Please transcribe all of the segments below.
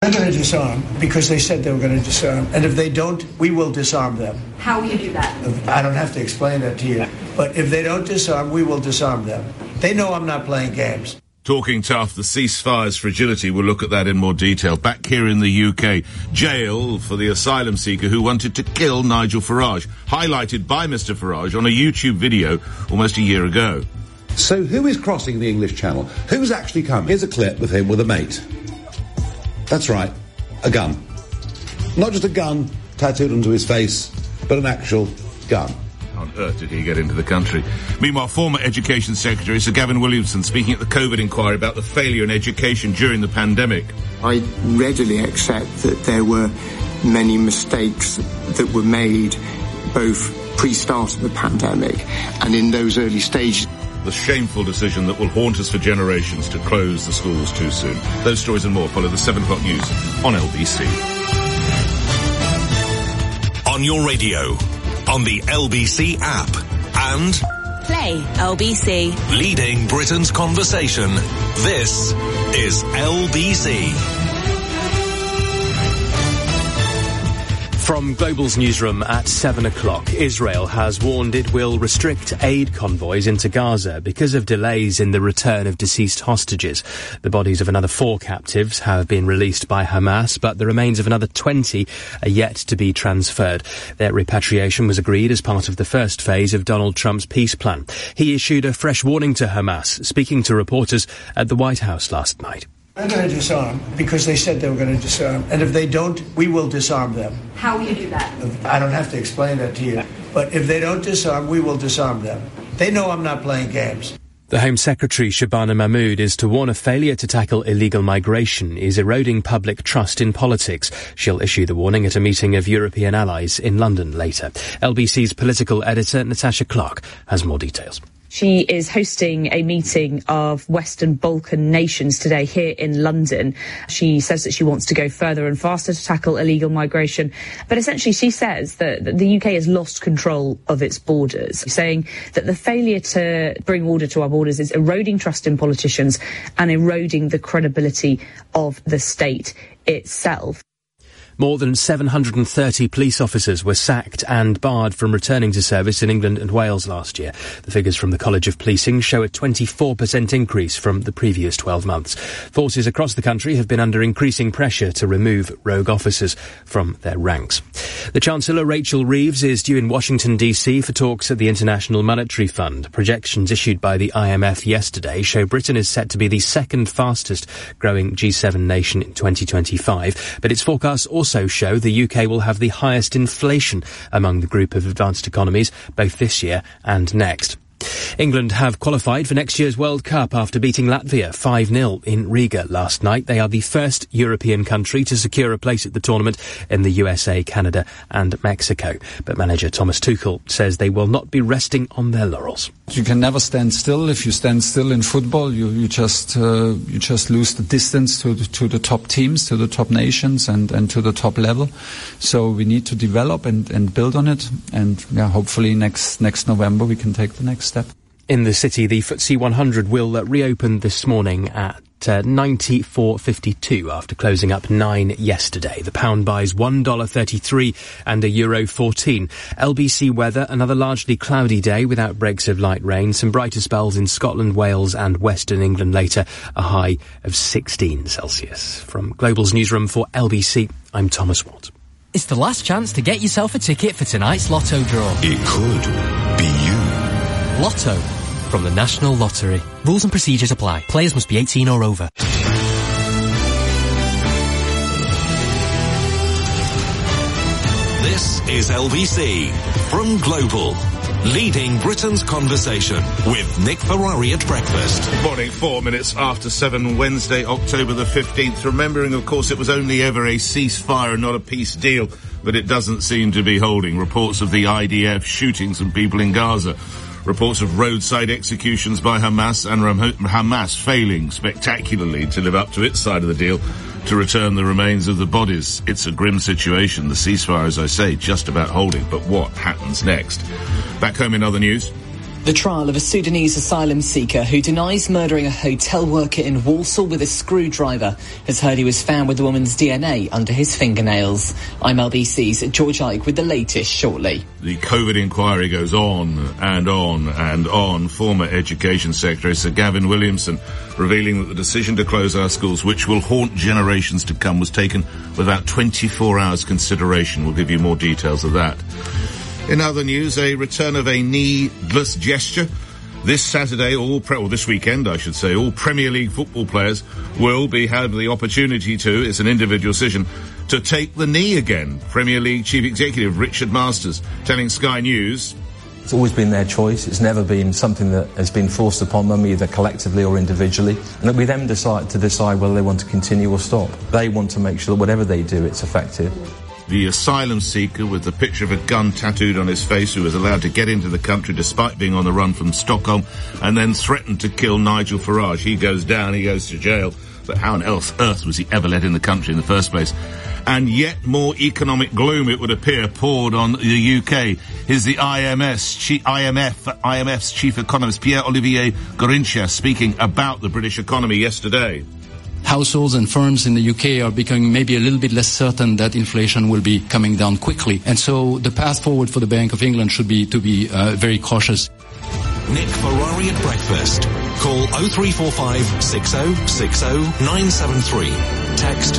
They're going to disarm because they said they were going to disarm. And if they don't, we will disarm them. How will you do that? I don't have to explain that to you. But if they don't disarm, we will disarm them. They know I'm not playing games. Talking tough, the ceasefire's fragility. We'll look at that in more detail. Back here in the UK, jail for the asylum seeker who wanted to kill Nigel Farage, highlighted by Mr Farage on a YouTube video almost a year ago. So who is crossing the English Channel? Who's actually coming? Here's a clip of him with a mate. That's right, a gun. Not just a gun tattooed onto his face, but an actual gun. How on earth did he get into the country? Meanwhile, former Education Secretary Sir Gavin Williamson speaking at the COVID inquiry about the failure in education during the pandemic. I readily accept that there were many mistakes that were made both pre-start of the pandemic and in those early stages. The shameful decision that will haunt us for generations to close the schools too soon. Those stories and more follow the 7 o'clock news on LBC. On your radio, on the LBC app, and Play LBC. Leading Britain's conversation. This is LBC. From Global's newsroom at 7 o'clock, Israel has warned it will restrict aid convoys into Gaza because of delays in the return of deceased hostages. The bodies of another 4 captives have been released by Hamas, but the remains of another 20 are yet to be transferred. Their repatriation was agreed as part of the first phase of Donald Trump's peace plan. He issued a fresh warning to Hamas, speaking to reporters at the White House last night. They're going to disarm because they said they were going to disarm. And if they don't, we will disarm them. How will you do that? I don't have to explain that to you. But if they don't disarm, we will disarm them. They know I'm not playing games. The Home Secretary, Shabana Mahmood, is to warn a failure to tackle illegal migration is eroding public trust in politics. She'll issue the warning at a meeting of European allies in London later. LBC's political editor, Natasha Clark, has more details. She is hosting a meeting of Western Balkan nations today here in London. She says that she wants to go further and faster to tackle illegal migration. But essentially, she says that the UK has lost control of its borders, saying that the failure to bring order to our borders is eroding trust in politicians and eroding the credibility of the state itself. More than 730 police officers were sacked and barred from returning to service in England and Wales last year. The figures from the College of Policing show a 24% increase from the previous 12 months. Forces across the country have been under increasing pressure to remove rogue officers from their ranks. The Chancellor, Rachel Reeves, is due in Washington, D.C. for talks at the International Monetary Fund. Projections issued by the IMF yesterday show Britain is set to be the second fastest growing G7 nation in 2025, but its forecasts also show the UK will have the highest inflation among the group of advanced economies, both this year and next. England have qualified for next year's World Cup after beating Latvia 5-0 in Riga last night. They are the first European country to secure a place at the tournament in the USA, Canada and Mexico. But manager Thomas Tuchel says they will not be resting on their laurels. You can never stand still. If you stand still in football, you just lose the distance to the top teams, to the top nations and to the top level. So we need to develop and build on it. And hopefully next November we can take the next step. In the city, the FTSE 100 will reopen this morning at 94.52 after closing up 9 yesterday. The pound buys $1.33 and €1.14. LBC weather, another largely cloudy day with outbreaks of light rain. Some brighter spells in Scotland, Wales and Western England later. A high of 16 Celsius. From Global's newsroom for LBC, I'm Thomas Watt. It's the last chance to get yourself a ticket for tonight's Lotto draw. It could be you. Lotto from the National Lottery. Rules and procedures apply. Players must be 18 or over. This is LBC from Global. Leading Britain's conversation with Nick Ferrari at breakfast. Good morning, 4 minutes after 7, Wednesday, October the 15th. Remembering, of course, it was only ever a ceasefire and not a peace deal, but it doesn't seem to be holding. Reports of the IDF shooting some people in Gaza. Reports of roadside executions by Hamas and Hamas failing spectacularly to live up to its side of the deal to return the remains of the bodies. It's a grim situation. The ceasefire, as I say, just about holding. But what happens next? Back home in other news, The trial of a Sudanese asylum seeker who denies murdering a hotel worker in Walsall with a screwdriver has heard he was found with the woman's DNA under his fingernails. I'm LBC's George Ike with the latest shortly. The COVID inquiry goes on and on and on. Former Education Secretary Sir Gavin Williamson revealing that the decision to close our schools, which will haunt generations to come, was taken without 24 hours consideration. We'll give you more details of that. In other news, a return of a needless gesture. This Saturday, this weekend, I should say, all Premier League football players will have the opportunity to, it's an individual decision, to take the knee again. Premier League Chief Executive Richard Masters telling Sky News, it's always been their choice. It's never been something that has been forced upon them, either collectively or individually. And that we then decide whether they want to continue or stop. They want to make sure that whatever they do, it's effective. The asylum seeker with the picture of a gun tattooed on his face, who was allowed to get into the country despite being on the run from Stockholm, and then threatened to kill Nigel Farage. He goes down, he goes to jail. But how on earth was he ever let in the country in the first place? And yet more economic gloom, it would appear, poured on the UK. Here's the IMF's chief economist, Pierre-Olivier Gorincha, speaking about the British economy yesterday. Households and firms in the UK are becoming maybe a little bit less certain that inflation will be coming down quickly. And so the path forward for the Bank of England should be to be very cautious. Nick Ferrari at breakfast. Call 0345 6060 973. Text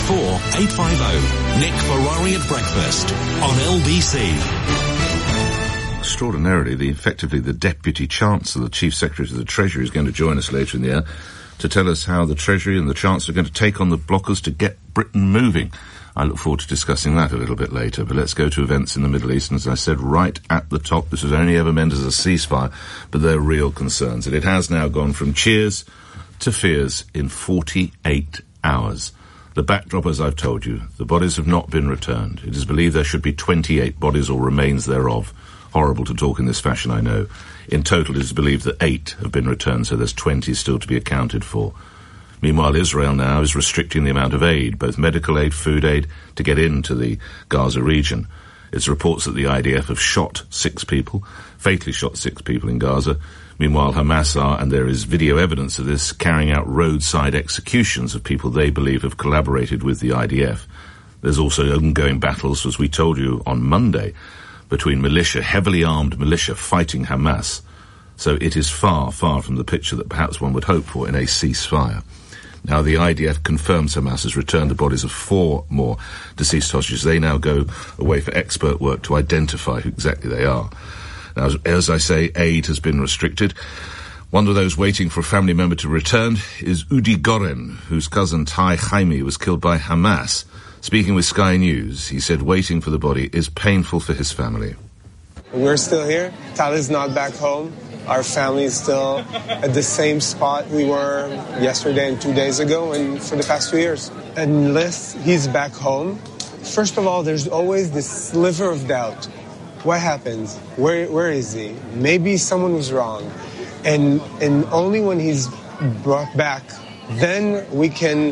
84850. Nick Ferrari at breakfast on LBC. Extraordinarily, effectively the Deputy Chancellor, the Chief Secretary of the Treasury, is going to join us later in the hour to tell us how the Treasury and the Chancellor are going to take on the blockers to get Britain moving. I look forward to discussing that a little bit later, but let's go to events in the Middle East. And as I said right at the top, this was only ever meant as a ceasefire, but they're real concerns. And it has now gone from cheers to fears in 48 hours. The backdrop, as I've told you, the bodies have not been returned. It is believed there should be 28 bodies or remains thereof. Horrible to talk in this fashion, I know. In total, it is believed that 8 have been returned, so there's 20 still to be accounted for. Meanwhile, Israel now is restricting the amount of aid, both medical aid, food aid, to get into the Gaza region. It's reports that the IDF have fatally shot 6 people in Gaza. Meanwhile, Hamas are, and there is video evidence of this, carrying out roadside executions of people they believe have collaborated with the IDF. There's also ongoing battles, as we told you on Monday, between heavily armed militia fighting Hamas. So it is far, far from the picture that perhaps one would hope for in a ceasefire. Now the IDF confirms Hamas has returned the bodies of 4 more deceased hostages. They now go away for expert work to identify who exactly they are. Now, as I say, aid has been restricted. One of those waiting for a family member to return is Udi Goren, whose cousin Tai Jaime was killed by Hamas. Speaking with Sky News, he said waiting for the body is painful for his family. We're still here. Tal is not back home. Our family is still at the same spot we were yesterday and 2 days ago and for the past 2 years. Unless he's back home, first of all, there's always this sliver of doubt. What happens? Where is he? Maybe someone was wrong. And only when he's brought back, then we can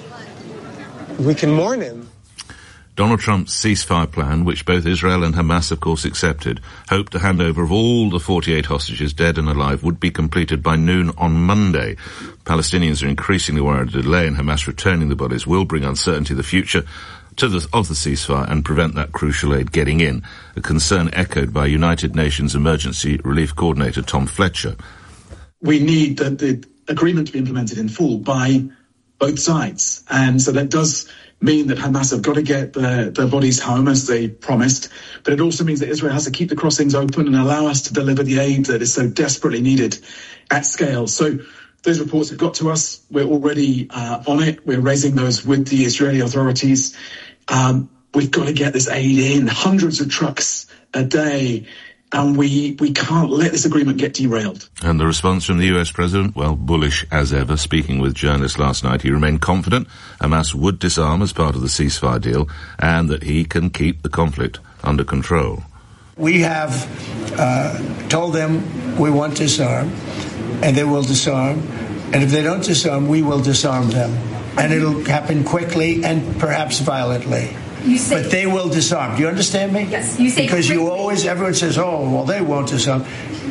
mourn him. Donald Trump's ceasefire plan, which both Israel and Hamas, of course, accepted, hoped the handover of all the 48 hostages, dead and alive, would be completed by noon on Monday. Palestinians are increasingly worried a delay in Hamas returning the bodies will bring uncertainty in the future of the ceasefire and prevent that crucial aid getting in, a concern echoed by United Nations Emergency Relief Coordinator Tom Fletcher. We need the agreement to be implemented in full by both sides, and so that does mean that Hamas have got to get their bodies home as they promised, but it also means that Israel has to keep the crossings open and allow us to deliver the aid that is so desperately needed at scale. So those reports have got to us. We're already on it. We're raising those with the Israeli authorities. We've got to get this aid in, hundreds of trucks a day. And we can't let this agreement get derailed. And the response from the US president, well, bullish as ever. Speaking with journalists last night, he remained confident Hamas would disarm as part of the ceasefire deal and that he can keep the conflict under control. We have told them we want to disarm, and they will disarm. And if they don't disarm, we will disarm them. And it'll happen quickly and perhaps violently. But they will disarm. Do you understand me? Yes. You say because everyone says, oh, well, they won't disarm.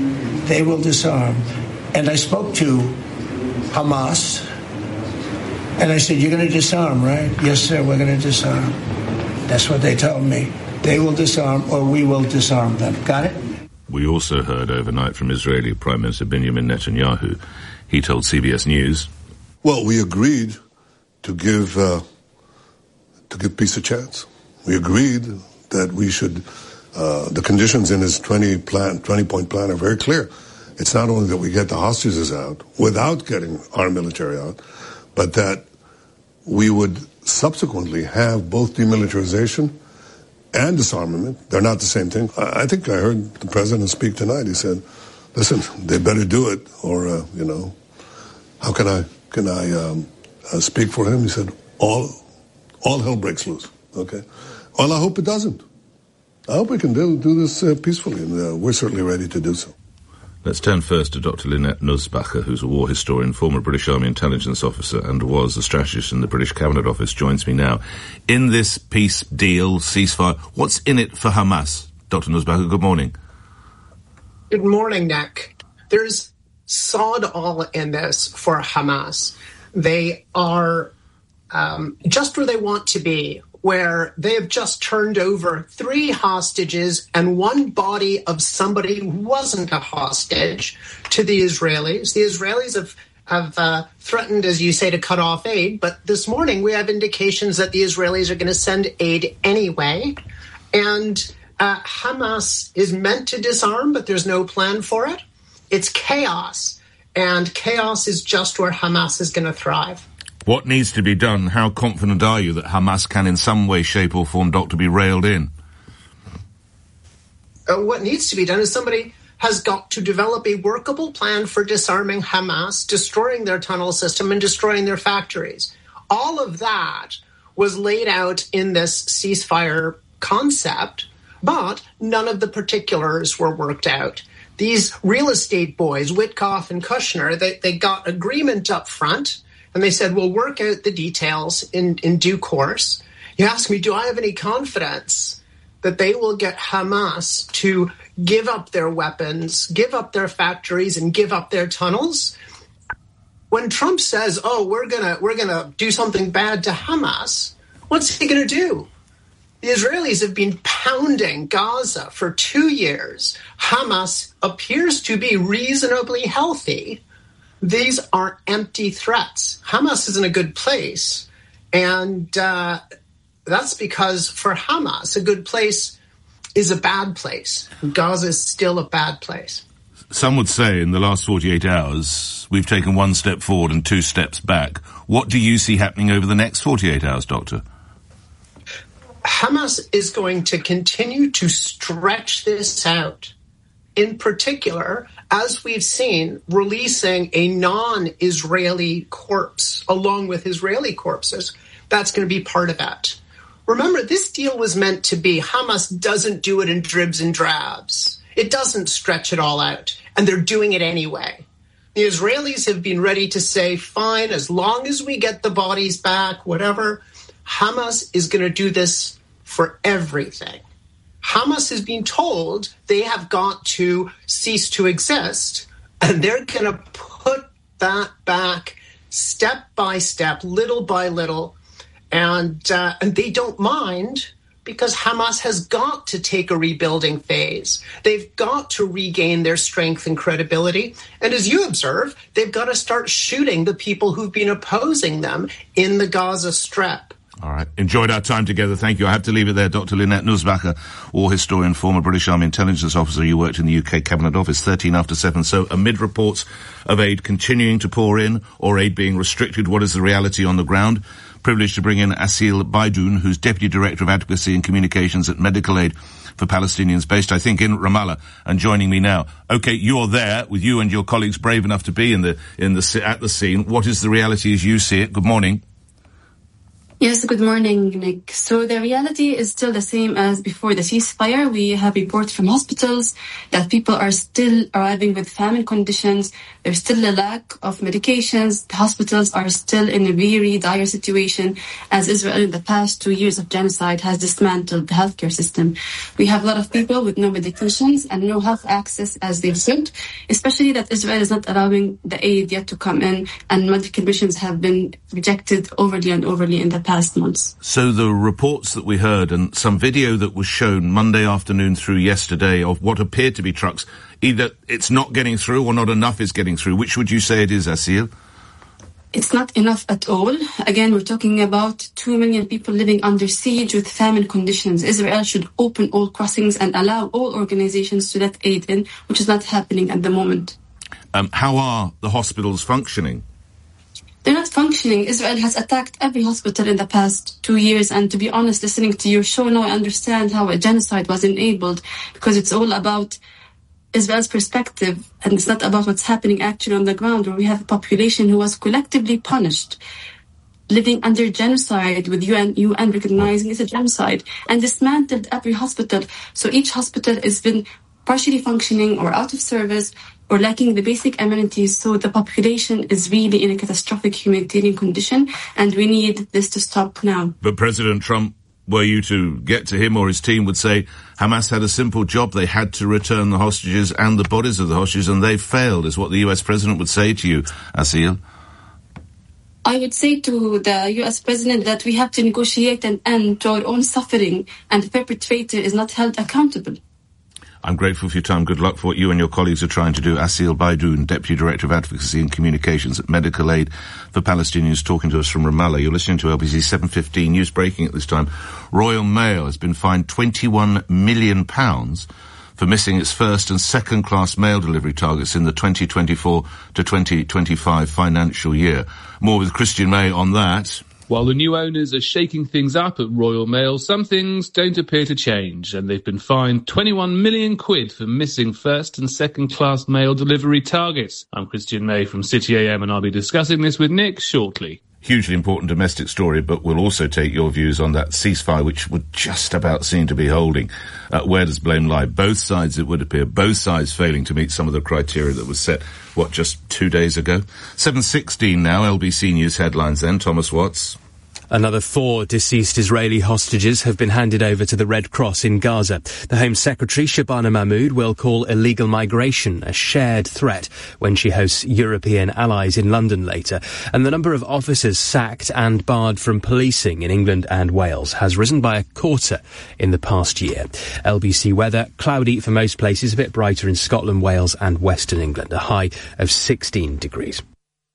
they will disarm. And I spoke to Hamas, and I said, you're going to disarm, right? Yes, sir, we're going to disarm. That's what they told me. They will disarm, or we will disarm them. Got it? We also heard overnight from Israeli Prime Minister Benjamin Netanyahu. He told CBS News, well, we agreed to give peace a chance. We agreed that we should, the conditions in his 20-point plan are very clear. It's not only that we get the hostages out without getting our military out, but that we would subsequently have both demilitarization and disarmament. They're not the same thing. I think I heard the president speak tonight. He said, listen, they better do it, or, how can I speak for him? He said, all hell breaks loose, okay? Well, I hope it doesn't. I hope we can do this peacefully, and we're certainly ready to do so. Let's turn first to Dr. Lynette Nussbacher, who's a war historian, former British Army intelligence officer, and was a strategist in the British Cabinet Office, joins me now. In this peace deal, ceasefire, what's in it for Hamas? Dr. Nussbacher, good morning. Good morning, Nick. There's sod all in this for Hamas. They are just where they want to be, where they have just turned over 3 hostages and 1 body of somebody who wasn't a hostage to the Israelis. The Israelis have threatened, as you say, to cut off aid, but this morning we have indications that the Israelis are going to send aid anyway. And Hamas is meant to disarm, but there's no plan for it. It's chaos, and chaos is just where Hamas is going to thrive. What needs to be done? How confident are you that Hamas can in some way, shape or form, Doctor, be railed in? What needs to be done is somebody has got to develop a workable plan for disarming Hamas, destroying their tunnel system and destroying their factories. All of that was laid out in this ceasefire concept, but none of the particulars were worked out. These real estate boys, Witkoff and Kushner, they got agreement up front. And they said, we'll work out the details in due course. You ask me, do I have any confidence that they will get Hamas to give up their weapons, give up their factories, and give up their tunnels? When Trump says, oh, we're gonna do something bad to Hamas, what's he gonna do? The Israelis have been pounding Gaza for 2 years. Hamas appears to be reasonably healthy. These are empty threats. Hamas is in a good place, and that's because for Hamas, a good place is a bad place. Gaza is still a bad place. Some would say in the last 48 hours, we've taken 1 step forward and 2 steps back. What do you see happening over the next 48 hours, Doctor? Hamas is going to continue to stretch this out. In particular, as we've seen, releasing a non-Israeli corpse along with Israeli corpses, that's going to be part of that. Remember, this deal was meant to be Hamas doesn't do it in dribs and drabs. It doesn't stretch it all out, and they're doing it anyway. The Israelis have been ready to say, fine, as long as we get the bodies back, whatever, Hamas is going to do this for everything. Hamas has been told they have got to cease to exist, and they're going to put that back step by step, little by little, and they don't mind because Hamas has got to take a rebuilding phase. They've got to regain their strength and credibility, and as you observe, they've got to start shooting the people who've been opposing them in the Gaza Strip. All right. Enjoyed our time together. Thank you. I have to leave it there. Dr. Lynette Nussbacher, war historian, former British Army intelligence officer. You worked in the UK Cabinet Office, 13 after 7. So amid reports of aid continuing to pour in or aid being restricted, what is the reality on the ground? Privileged to bring in Asil Baidoun, who's Deputy Director of Advocacy and Communications at Medical Aid for Palestinians based, I think, in Ramallah, and joining me now. Okay, you're there with you and your colleagues brave enough to be at the scene. What is the reality as you see it? Good morning. Yes, good morning, Nick. So the reality is still the same as before the ceasefire. We have reports from hospitals that people are still arriving with famine conditions. There's still a lack of medications. The hospitals are still in a very dire situation as Israel in the past 2 years of genocide has dismantled the healthcare system. We have a lot of people with no medications and no health access as they should, especially that Israel is not allowing the aid yet to come in, and medical missions have been rejected overly and overly in the past months. So the reports that we heard and some video that was shown Monday afternoon through yesterday of what appeared to be trucks, either it's not getting through or not enough is getting through. Which would you say it is, Asil? It's not enough at all. Again, we're talking about 2 million people living under siege with famine conditions. Israel should open all crossings and allow all organizations to let aid in, which is not happening at the moment. How are the hospitals functioning? They're not functioning. Israel has attacked every hospital in the past 2 years, and to be honest, listening to your show now, I understand how a genocide was enabled, because it's all about Israel's perspective, and it's not about what's happening actually on the ground, where we have a population who was collectively punished, living under genocide, with UN recognizing it's a genocide, and dismantled every hospital. So each hospital has been partially functioning or out of service or lacking the basic amenities. So the population is really in a catastrophic humanitarian condition, and we need this to stop now. But President Trump, were you to get to him or his team, would say Hamas had a simple job. They had to return the hostages and the bodies of the hostages, and they failed, is what the US president would say to you, Asil. I would say to the US president that we have to negotiate an end to our own suffering, and the perpetrator is not held accountable. I'm grateful for your time. Good luck for what you and your colleagues are trying to do. Asil Baidoun, Deputy Director of Advocacy and Communications at Medical Aid for Palestinians, talking to us from Ramallah. You're listening to LBC 7:15 News. Breaking at this time. Royal Mail has been fined £21 million for missing its first and second class mail delivery targets in the 2024 to 2025 financial year. More with Christian May on that. While the new owners are shaking things up at Royal Mail, some things don't appear to change, and they've been fined 21 million quid for missing first and second class mail delivery targets. I'm Christian May from City AM, and I'll be discussing this with Nick shortly. Hugely important domestic story, but we'll also take your views on that ceasefire, which would just about seem to be holding. Where does blame lie? Both sides, it would appear, both sides failing to meet some of the criteria that was set, just 2 days ago? 7:16 now, LBC News headlines then. Thomas Watts. Another 4 deceased Israeli hostages have been handed over to the Red Cross in Gaza. The Home Secretary, Shabana Mahmoud, will call illegal migration a shared threat when she hosts European allies in London later. And the number of officers sacked and barred from policing in England and Wales has risen by a quarter in the past year. LBC weather, cloudy for most places, a bit brighter in Scotland, Wales and Western England, a high of 16 degrees.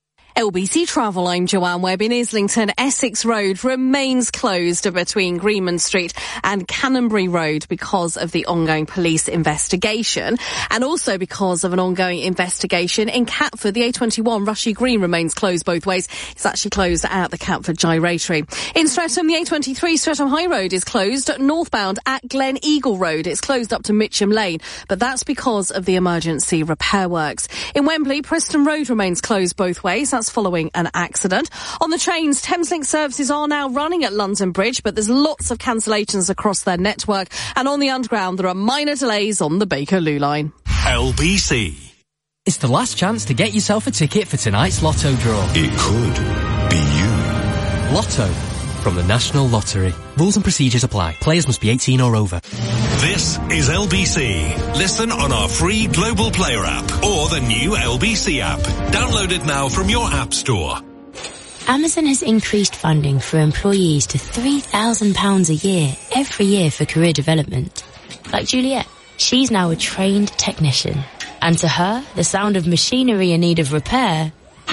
LBC Travel, I'm Joanne Webb. In Islington, Essex Road remains closed between Greenman Street and Canonbury Road because of the ongoing police investigation, and also because of an ongoing investigation in Catford. The A21 Rushy Green remains closed both ways. It's actually closed at the Catford Gyratory. In Streatham, the A23 Streatham High Road is closed northbound at Glen Eagle Road. It's closed up to Mitcham Lane, but that's because of the emergency repair works. In Wembley, Preston Road remains closed both ways. That's following an accident. On the trains, Thameslink services are now running at London Bridge, but there's lots of cancellations across their network. And on the Underground, there are minor delays on the Bakerloo line. LBC. It's the last chance to get yourself a ticket for tonight's Lotto draw. It could be you. Lotto. From the National Lottery. Rules and procedures apply. Players must be 18 or over. This is LBC. Listen on our free Global Player app or the new LBC app. Download it now from your app store. Amazon has increased funding for employees to £3,000 a year every year for career development. Like Juliet. She's now a trained technician. And to her, the sound of machinery in need of repair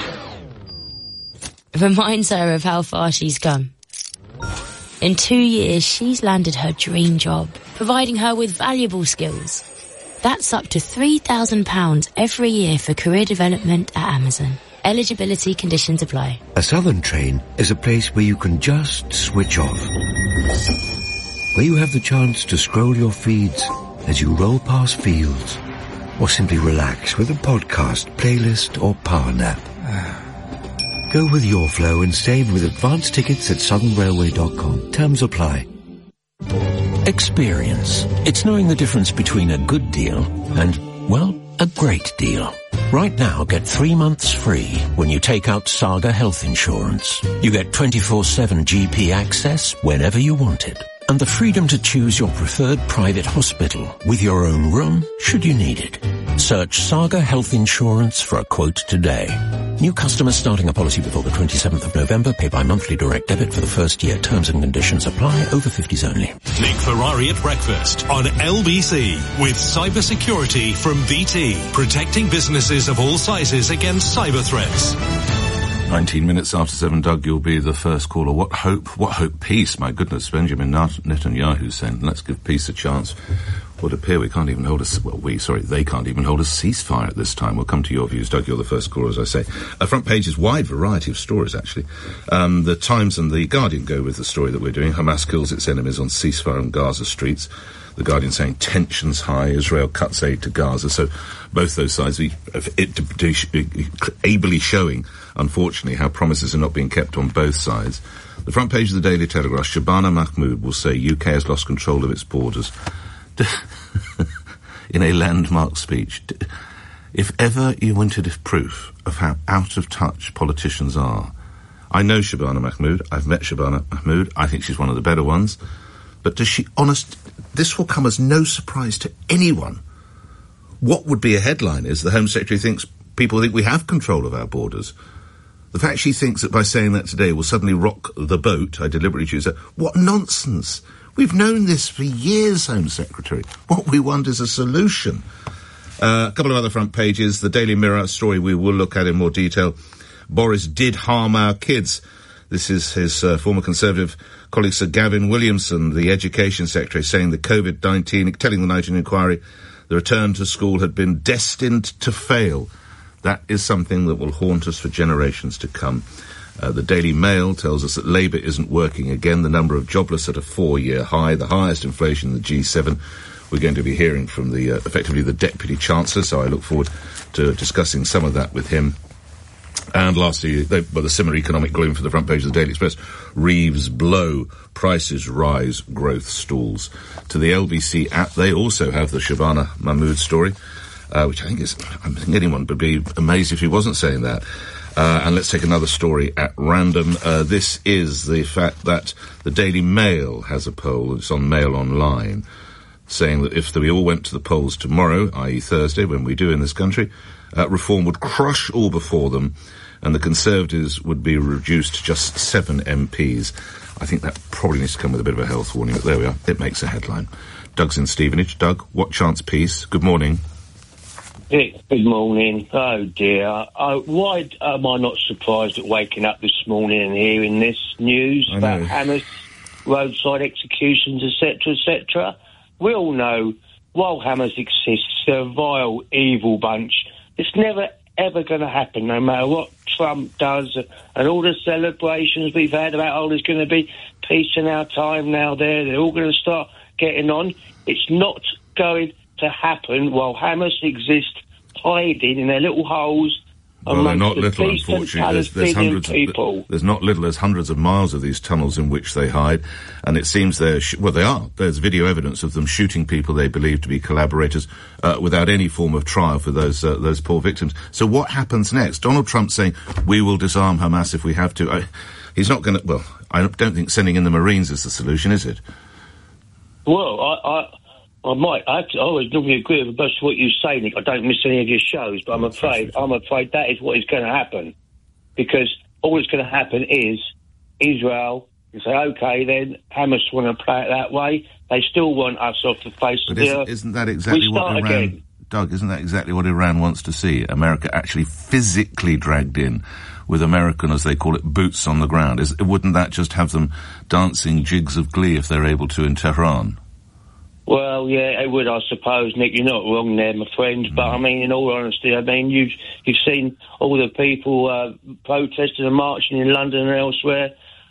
reminds her of how far she's come. In 2 years, she's landed her dream job, providing her with valuable skills. That's up to £3,000 every year for career development at Amazon. Eligibility conditions apply. A Southern train is a place where you can just switch off. Where you have the chance to scroll your feeds as you roll past fields, or simply relax with a podcast, playlist or power nap. Go with your flow and save with advance tickets at southernrailway.com. Terms apply. Experience. It's knowing the difference between a good deal and, well, a great deal. Right now, get 3 months free when you take out Saga Health Insurance. You get 24/7 GP access whenever you want it, and the freedom to choose your preferred private hospital with your own room should you need it. Search Saga Health Insurance for a quote today. New customers starting a policy before the 27th of November pay by monthly direct debit for the first year. Terms and conditions apply. Over 50s only. Nick Ferrari at breakfast on LBC with cybersecurity from BT, protecting businesses of all sizes against cyber threats. 19 minutes after 7, Doug, you'll be the first caller. What hope, peace. My goodness, Benjamin Netanyahu saying, let's give peace a chance. Would appear they can't even hold a ceasefire at this time. We'll come to your views. Doug, you're the first caller, as I say. Front page is wide variety of stories, actually. The Times and The Guardian go with the story that we're doing. Hamas kills its enemies on ceasefire on Gaza streets. The Guardian saying tensions high, Israel cuts aid to Gaza. So both those sides, ably showing, unfortunately, how promises are not being kept on both sides. The front page of the Daily Telegraph, Shabana Mahmood will say UK has lost control of its borders. In a landmark speech. If ever you wanted proof of how out of touch politicians are, I know Shabana Mahmood. I've met Shabana Mahmood. I think she's one of the better ones. But this will come as no surprise to anyone. What would be a headline is the Home Secretary thinks people think we have control of our borders. The fact she thinks that by saying that today will suddenly rock the boat, I deliberately choose that. What nonsense! We've known this for years, Home Secretary. What we want is a solution. A couple of other front pages. The Daily Mirror story we will look at in more detail. Boris did harm our kids. This is his former Conservative colleague Sir Gavin Williamson, the Education Secretary, saying the COVID-19, telling the Nightingale Inquiry, the return to school had been destined to fail. That is something that will haunt us for generations to come. The Daily Mail tells us that Labour isn't working again. The number of jobless at a 4-year high, the highest inflation in the G7. We're going to be hearing from effectively the Deputy Chancellor, so I look forward to discussing some of that with him. And lastly, the similar economic gloom for the front page of the Daily Express. Reeves blow, prices rise, growth stalls. To the LBC app, they also have the Shabana Mahmood story, which I think anyone would be amazed if he wasn't saying that. And let's take another story at random. This is the fact that the Daily Mail has a poll, it's on Mail Online, saying that if we all went to the polls tomorrow, i.e. Thursday, when we do in this country, reform would crush all before them, and the Conservatives would be reduced to just 7 MPs. I think that probably needs to come with a bit of a health warning, but there we are. It makes a headline. Doug's in Stevenage. Doug, what chance peace? Good morning. Dick, good morning. Oh dear. Why am I not surprised at waking up this morning and hearing this news about Hamas, roadside executions, etc., etc.? We all know, while Hamas exists, they're a vile, evil bunch. It's never, ever going to happen, no matter what Trump does, and all the celebrations we've had about, oh, there's going to be peace in our time now there, they're all going to start getting on. It's not going to happen while Hamas exist, hiding in their little holes. Well, they're not little, unfortunately. There's not little. There's hundreds of miles of these tunnels in which they hide, and it seems they are. There's video evidence of them shooting people they believe to be collaborators without any form of trial for those poor victims. So what happens next? Donald Trump saying we will disarm Hamas if we have to. He's not going to. Well, I don't think sending in the Marines is the solution, is it? Well, I might. I always normally agree with most of what you say, Nick. I don't miss any of your shows, but I'm afraid that is what is going to happen, because all that's going to happen is Israel will say, okay, then Hamas want to play it that way. They still want us off the face of the earth. Isn't that exactly what Iran? Again. Doug, isn't that exactly what Iran wants to see? America actually physically dragged in, with American, as they call it, boots on the ground. Wouldn't that just have them dancing jigs of glee if they're able to in Tehran? Well, yeah, it would, I suppose, Nick. You're not wrong there, my friend. But I mean, in all honesty, you've seen all the people protesting and marching in London and elsewhere.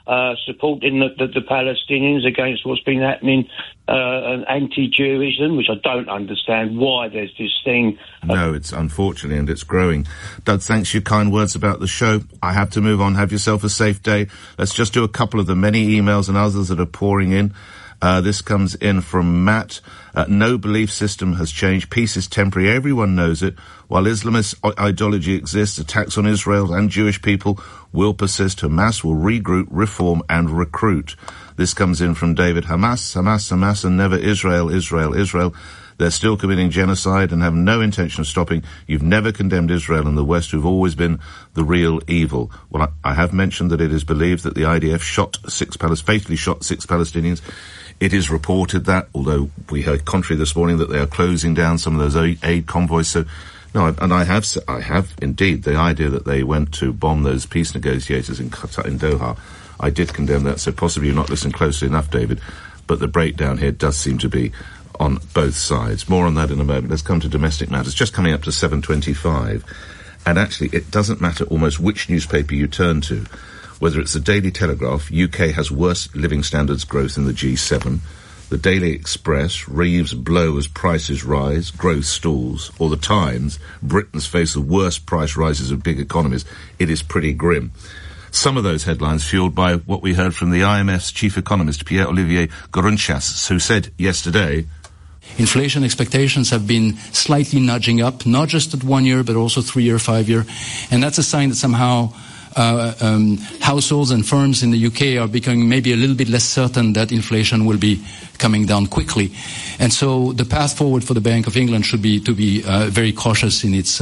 supporting the Palestinians against what's been happening, anti-Jewism, which I don't understand why there's this thing. No, it's unfortunately, and it's growing. Doug, thanks for your kind words about the show. I have to move on. Have yourself a safe day. Let's just do a couple of the many emails and others that are pouring in. This comes in from Matt. No belief system has changed. Peace is temporary. Everyone knows it. While Islamist ideology exists, attacks on Israel and Jewish people will persist. Hamas will regroup, reform, and recruit. This comes in from David. Hamas, and never Israel. They're still committing genocide and have no intention of stopping. You've never condemned Israel and the West, who've always been the real evil. Well, I have mentioned that it is believed that the IDF fatally shot 6 Palestinians. It is reported that, although we heard contrary this morning, that they are closing down some of those aid convoys. So, no, and I have indeed the idea that they went to bomb those peace negotiators in Qatar, in Doha. I did condemn that. So possibly you're not listening closely enough, David. But the breakdown here does seem to be on both sides. More on that in a moment. Let's come to domestic matters. Just coming up to 7:25, and actually, it doesn't matter almost which newspaper you turn to. Whether it's the Daily Telegraph, UK has worst living standards growth in the G7, the Daily Express, Reeves blow as prices rise, growth stalls, or the Times, Britain's face the worst price rises of big economies. It is pretty grim. Some of those headlines fueled by what we heard from the IMF's chief economist, Pierre-Olivier Gouronchas, who said yesterday, inflation expectations have been slightly nudging up, not just at 1 year, but also 3 year, 5 year. And that's a sign that somehow households and firms in the UK are becoming maybe a little bit less certain that inflation will be coming down quickly. And so the path forward for the Bank of England should be to be very cautious in its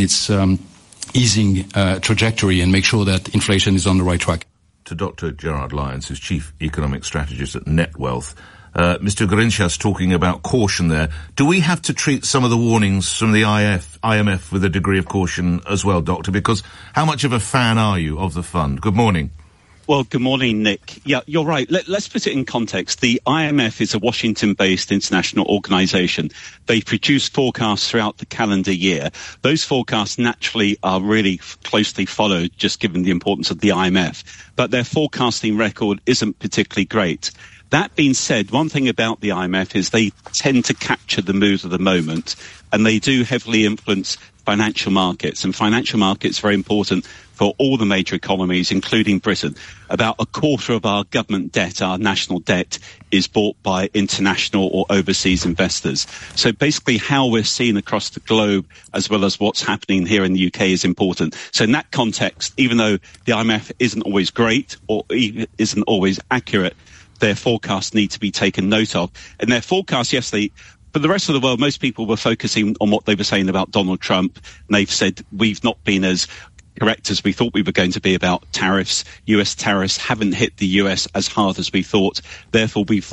easing trajectory and make sure that inflation is on the right track. To Dr. Gerard Lyons, who's Chief Economic Strategist at NetWealth. Mr. Gouronchas talking about caution there. Do we have to treat some of the warnings from the IMF with a degree of caution as well, Doctor? Because how much of a fan are you of the fund? Good morning. Well, good morning, Nick. Yeah, you're right. Let's put it in context. The IMF is a Washington-based international organisation. They produce forecasts throughout the calendar year. Those forecasts naturally are really closely followed, just given the importance of the IMF. But their forecasting record isn't particularly great. That being said, one thing about the IMF is they tend to capture the mood of the moment, and they do heavily influence financial markets. And financial markets are very important for all the major economies, including Britain. About a quarter of our government debt, our national debt, is bought by international or overseas investors. So basically how we're seen across the globe, as well as what's happening here in the UK, is important. So in that context, even though the IMF isn't always great or isn't always accurate, their forecasts need to be taken note of. And their forecasts yesterday, for the rest of the world, most people were focusing on what they were saying about Donald Trump. And they've said, we've not been as correct as we thought we were going to be about tariffs. US tariffs haven't hit the US as hard as we thought. Therefore, the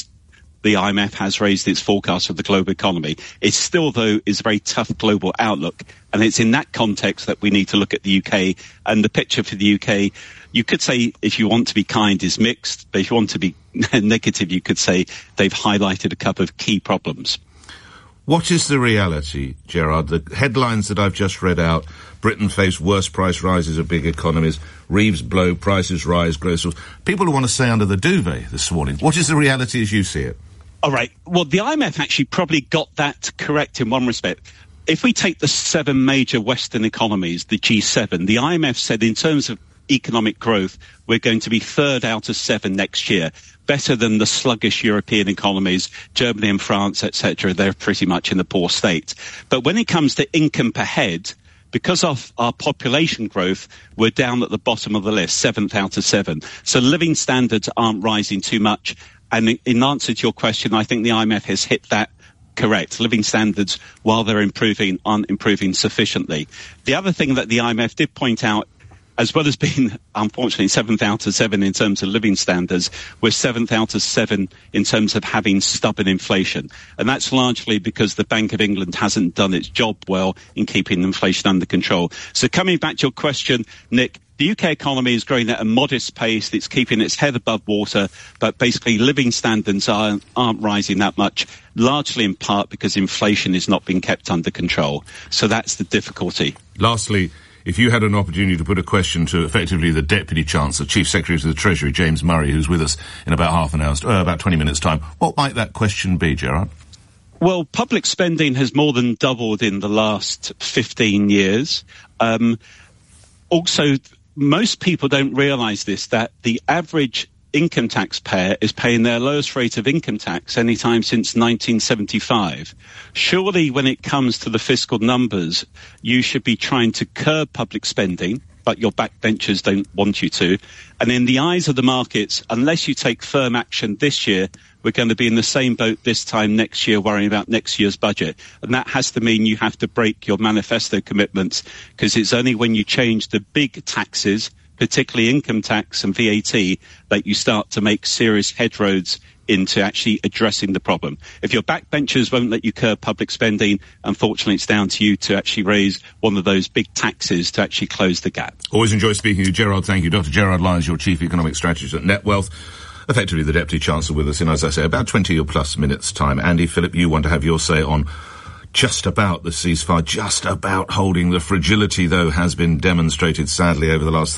IMF has raised its forecast of the global economy. It still, though, is a very tough global outlook. And it's in that context that we need to look at the UK. And the picture for the UK, you could say, if you want to be kind, is mixed. But if you want to be negative, you could say they've highlighted a couple of key problems. What is the reality, Gerard? The headlines that I've just read out, Britain faced worst price rises of big economies, Reeves blow, prices rise, growth. People who want to stay under the duvet this morning. What is the reality as you see it? All right. Well, the IMF actually probably got that correct in one respect. If we take the 7 major Western economies, the G7, the IMF said in terms of economic growth, we're going to be 3rd out of 7 next year. Better than the sluggish European economies, Germany and France, etc. They're pretty much in the poor state. But when it comes to income per head, because of our population growth, we're down at the bottom of the list, 7th out of 7. So living standards aren't rising too much. And in answer to your question, I think the IMF has hit that correct. Living standards, while they're improving, aren't improving sufficiently. The other thing that the IMF did point out, as well as being, unfortunately, 7th out of 7 in terms of living standards, we're 7th out of 7 in terms of having stubborn inflation. And that's largely because the Bank of England hasn't done its job well in keeping inflation under control. So coming back to your question, Nick, the UK economy is growing at a modest pace. It's keeping its head above water, but basically living standards aren't rising that much, largely in part because inflation is not being kept under control. So that's the difficulty. Lastly, if you had an opportunity to put a question to effectively the Deputy Chancellor, Chief Secretary to the Treasury, James Murray, who's with us in about about 20 minutes' time, what might that question be, Gerard? Well, public spending has more than doubled in the last 15 years. Also, most people don't realise this, that the average income taxpayer is paying their lowest rate of income tax any time since 1975. Surely, when it comes to the fiscal numbers, you should be trying to curb public spending, but your backbenchers don't want you to. And in the eyes of the markets, unless you take firm action this year, we're going to be in the same boat this time next year, worrying about next year's budget. And that has to mean you have to break your manifesto commitments, because it's only when you change the big taxes, particularly income tax and VAT, that you start to make serious headroads into actually addressing the problem. If your backbenchers won't let you curb public spending, unfortunately it's down to you to actually raise one of those big taxes to actually close the gap. Always enjoy speaking to you, Gerard. Thank you. Dr. Gerard Lyons, your Chief Economic Strategist at NetWealth. Effectively the Deputy Chancellor with us in, as I say, about 20 or plus minutes' time. Andy, Philip, you want to have your say on just about the ceasefire, just about holding. The fragility, though, has been demonstrated, sadly, over the last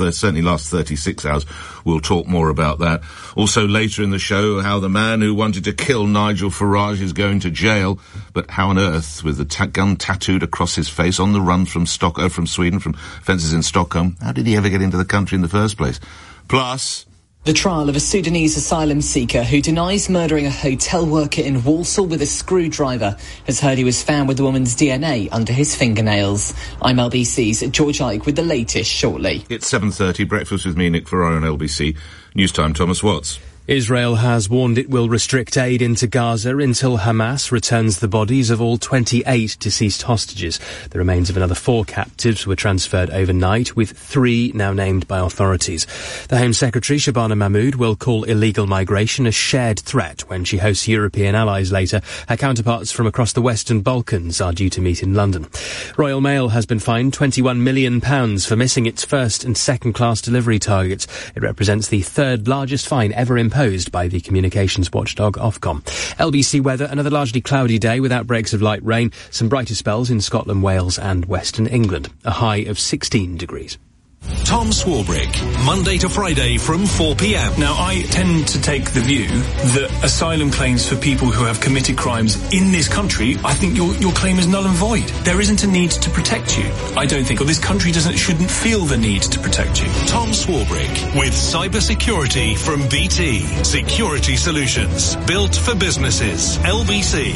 36 hours. We'll talk more about that. Also, later in the show, how the man who wanted to kill Nigel Farage is going to jail. But how on earth, with the gun tattooed across his face, on the run from Sweden, from fences in Stockholm, how did he ever get into the country in the first place? Plus, the trial of a Sudanese asylum seeker who denies murdering a hotel worker in Walsall with a screwdriver has heard he was found with the woman's DNA under his fingernails. I'm LBC's George Ike with the latest shortly. It's 7:30, breakfast with me, Nick Ferraro on LBC. News Time, Thomas Watts. Israel has warned it will restrict aid into Gaza until Hamas returns the bodies of all 28 deceased hostages. The remains of another 4 captives were transferred overnight, with 3 now named by authorities. The Home Secretary, Shabana Mahmood, will call illegal migration a shared threat when she hosts European allies later. Her counterparts from across the Western Balkans are due to meet in London. Royal Mail has been fined £21 million for missing its first and second class delivery targets. It represents the 3rd largest fine ever imposed by the communications watchdog Ofcom. LBC weather, another largely cloudy day with outbreaks of light rain, some brighter spells in Scotland, Wales and Western England. A high of 16 degrees. Tom Swarbrick, Monday to Friday from 4 p.m. Now, I tend to take the view that asylum claims for people who have committed crimes in this country, I think your claim is null and void. There isn't a need to protect you, I don't think, or this country shouldn't feel the need to protect you. Tom Swarbrick with cybersecurity from BT. Security solutions built for businesses. LBC.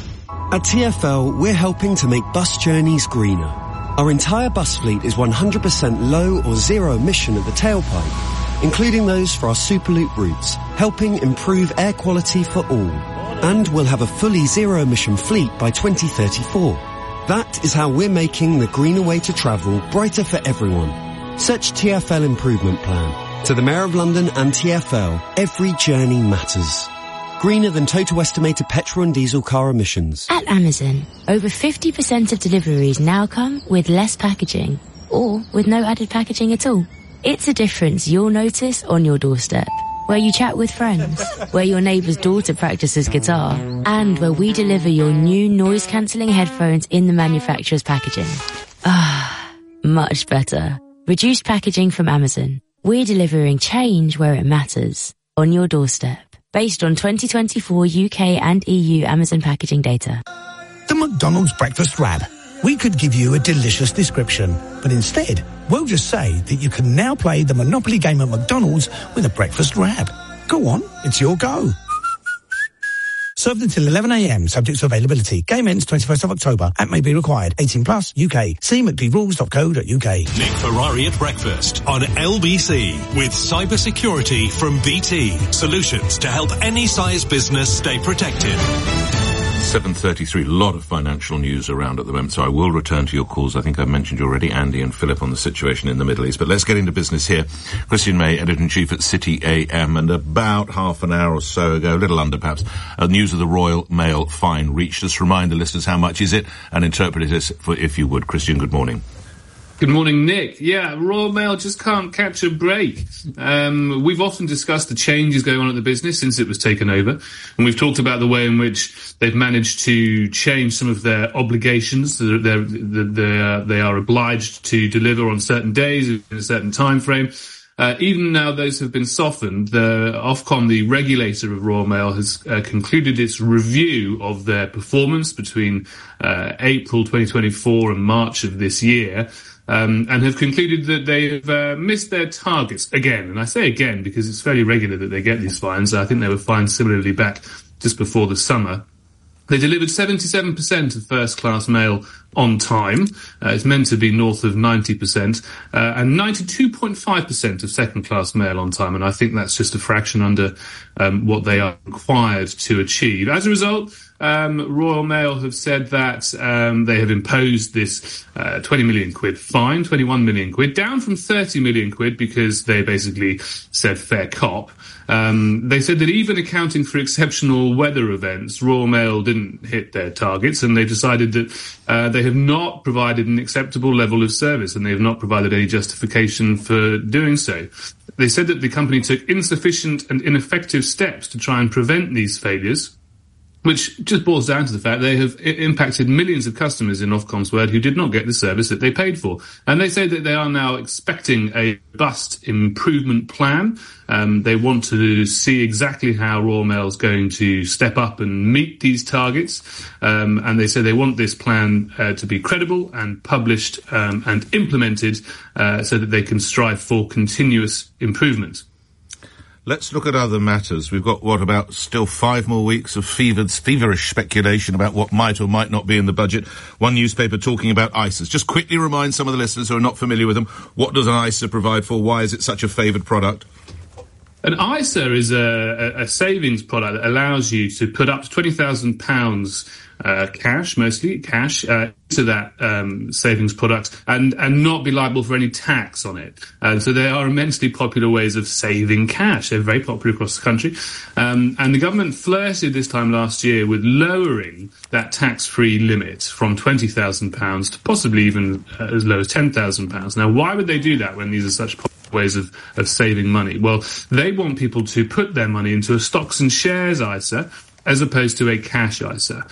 At TfL, we're helping to make bus journeys greener. Our entire bus fleet is 100% low or zero emission at the tailpipe, including those for our Superloop routes, helping improve air quality for all. And we'll have a fully zero emission fleet by 2034. That is how we're making the greener way to travel brighter for everyone. Search TfL Improvement Plan. To the Mayor of London and TfL, every journey matters. Greener than total estimated petrol and diesel car emissions. At Amazon, over 50% of deliveries now come with less packaging, or with no added packaging at all. It's a difference you'll notice on your doorstep, where you chat with friends, where your neighbour's daughter practices guitar, and where we deliver your new noise-cancelling headphones in the manufacturer's packaging. Ah, much better. Reduced packaging from Amazon. We're delivering change where it matters, on your doorstep. Based on 2024 UK and EU Amazon packaging data. The McDonald's breakfast wrap. We could give you a delicious description, but instead, we'll just say that you can now play the Monopoly game at McDonald's with a breakfast wrap. Go on, it's your go. Served until 11 a.m, subject to availability. Game ends 21st of October. App may be required. 18 plus, UK. See mcdrules.co.uk. Nick Ferrari at breakfast on LBC with cybersecurity from BT. Solutions to help any size business stay protected. 7:33, a lot of financial news around at the moment, so I will return to your calls. I think I've mentioned already Andy and Philip on the situation in the Middle East, but let's get into business here. Christian May, Editor-in-Chief at City AM, and about half an hour or so ago, a little under perhaps, news of the Royal Mail fine reached us. Remind the listeners how much is it, and interpret it if you would. Christian, good morning. Good morning, Nick. Yeah, Royal Mail just can't catch a break. We've often discussed the changes going on at the business since it was taken over, and we've talked about the way in which they've managed to change some of their obligations. They are obliged to deliver on certain days in a certain time frame. Even now, those have been softened. The Ofcom, the regulator of Royal Mail, has concluded its review of their performance between April 2024 and March of this year. And have concluded that they have missed their targets again. And I say again because it's fairly regular that they get these fines. I think they were fined similarly back just before the summer. They delivered 77% of first-class mail on time. It's meant to be north of 90%, and 92.5% of second-class mail on time. And I think that's just a fraction under what they are required to achieve. As a result, Royal Mail have said that they have imposed this 20 million quid fine, 21 million quid, down from 30 million quid because they basically said fair cop. They said that even accounting for exceptional weather events, Royal Mail didn't hit their targets, and they decided that they have not provided an acceptable level of service, and they have not provided any justification for doing so. They said that the company took insufficient and ineffective steps to try and prevent these failures, which just boils down to the fact they have impacted millions of customers, in Ofcom's word, who did not get the service that they paid for. And they say that they are now expecting a robust improvement plan. They want to see exactly how Royal Mail is going to step up and meet these targets. And they say they want this plan to be credible and published and implemented so that they can strive for continuous improvement. Let's look at other matters. We've got, about still 5 more weeks of feverish speculation about what might or might not be in the budget. One newspaper talking about ISAs. Just quickly remind some of the listeners who are not familiar with them, what does an ISA provide for? Why is it such a favoured product? An ISA is a savings product that allows you to put up to £20,000 cash, mostly cash, into that savings product and not be liable for any tax on it. So they are immensely popular ways of saving cash. They're very popular across the country. And the government flirted this time last year with lowering that tax-free limit from £20,000 to possibly even as low as £10,000. Now, why would they do that when these are such popular ways of saving money? Well, they want people to put their money into a stocks and shares ISA as opposed to a cash ISA.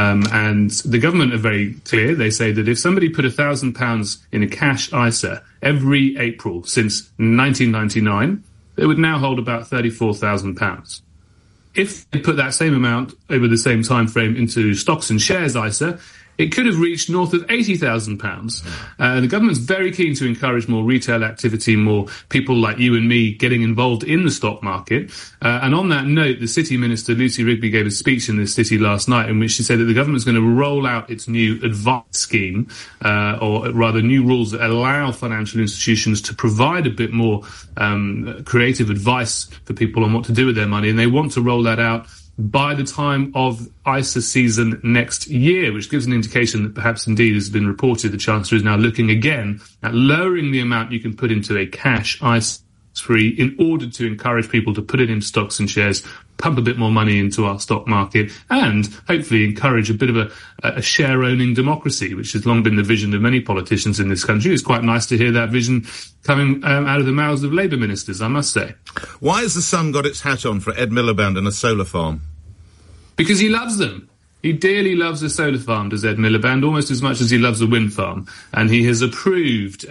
And the government are very clear. They say that if somebody put £1,000 in a cash ISA every April since 1999, they would now hold about £34,000. If they put that same amount over the same time frame into stocks and shares ISA, it could have reached north of £80,000. The government's very keen to encourage more retail activity, more people like you and me getting involved in the stock market. And on that note, the City Minister, Lucy Rigby, gave a speech in the City last night in which she said that the government's going to roll out its new advice scheme, or rather new rules that allow financial institutions to provide a bit more creative advice for people on what to do with their money. And they want to roll that out by the time of ISA season next year, which gives an indication that perhaps indeed, as has been reported, the Chancellor is now looking again at lowering the amount you can put into a cash ISA free in order to encourage people to put it in stocks and shares, pump a bit more money into our stock market, and hopefully encourage a bit of a share-owning democracy, which has long been the vision of many politicians in this country. It's quite nice to hear that vision coming out of the mouths of Labour ministers, I must say. Why has the Sun got its hat on for Ed Miliband and a solar farm? Because he loves them. He dearly loves a solar farm, does Ed Miliband, almost as much as he loves a wind farm. And he has approved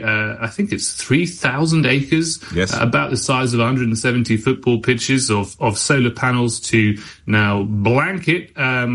I think it's 3,000 acres, yes, about the size of 170 football pitches of solar panels to now blanket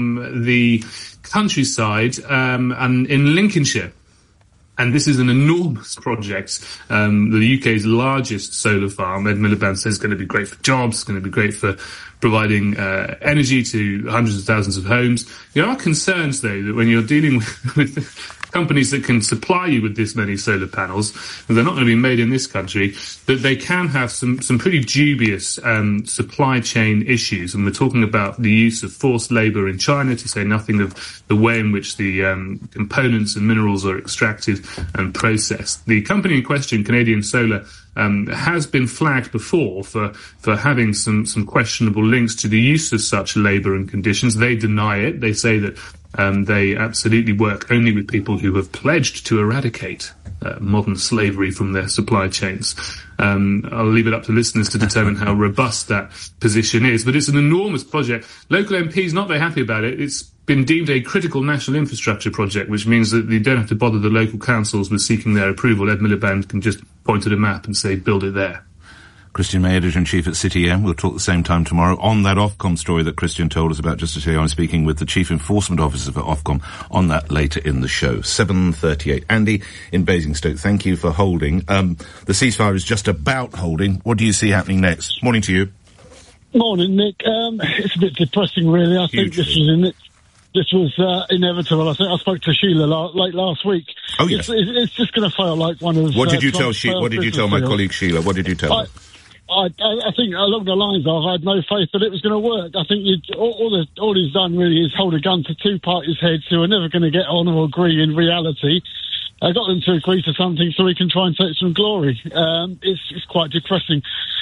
the countryside and in Lincolnshire. And this is an enormous project, the UK's largest solar farm. Ed Miliband says it's going to be great for jobs, it's going to be great for providing energy to hundreds of thousands of homes. There are concerns, though, that when you're dealing with companies that can supply you with this many solar panels, and they're not going to be made in this country, that they can have some pretty dubious supply chain issues. And we're talking about the use of forced labour in China, to say nothing of the way in which the components and minerals are extracted and processed. The company in question, Canadian Solar, has been flagged before for having some questionable links to the use of such labour and conditions. They deny it. They say that They absolutely work only with people who have pledged to eradicate modern slavery from their supply chains. I'll leave it up to listeners to determine how robust that position is. But it's an enormous project. Local MPs not very happy about it. It's been deemed a critical national infrastructure project, which means that you don't have to bother the local councils with seeking their approval. Ed Miliband can just point at a map and say, build it there. Christian May, Editor-in-Chief at City AM. We'll talk at the same time tomorrow on that Ofcom story that Christian told us about just to tell you I'm speaking with the Chief Enforcement Officer for Ofcom on that later in the show. 7:38. Andy in Basingstoke, thank you for holding. The ceasefire is just about holding. What do you see happening next? Morning to you. Morning, Nick. It's a bit depressing, really. I think this was inevitable. I think I spoke to Sheila late last week. Oh, yes. It's just going to fail like one of... What did you tell my colleague Sheila? What did you tell her? I think along the lines of I had no faith that it was going to work. I think all he's done really is hold a gun to two parties' heads who are never going to get on or agree in reality. I got them to agree to something so we can try and take some glory. It's quite depressing.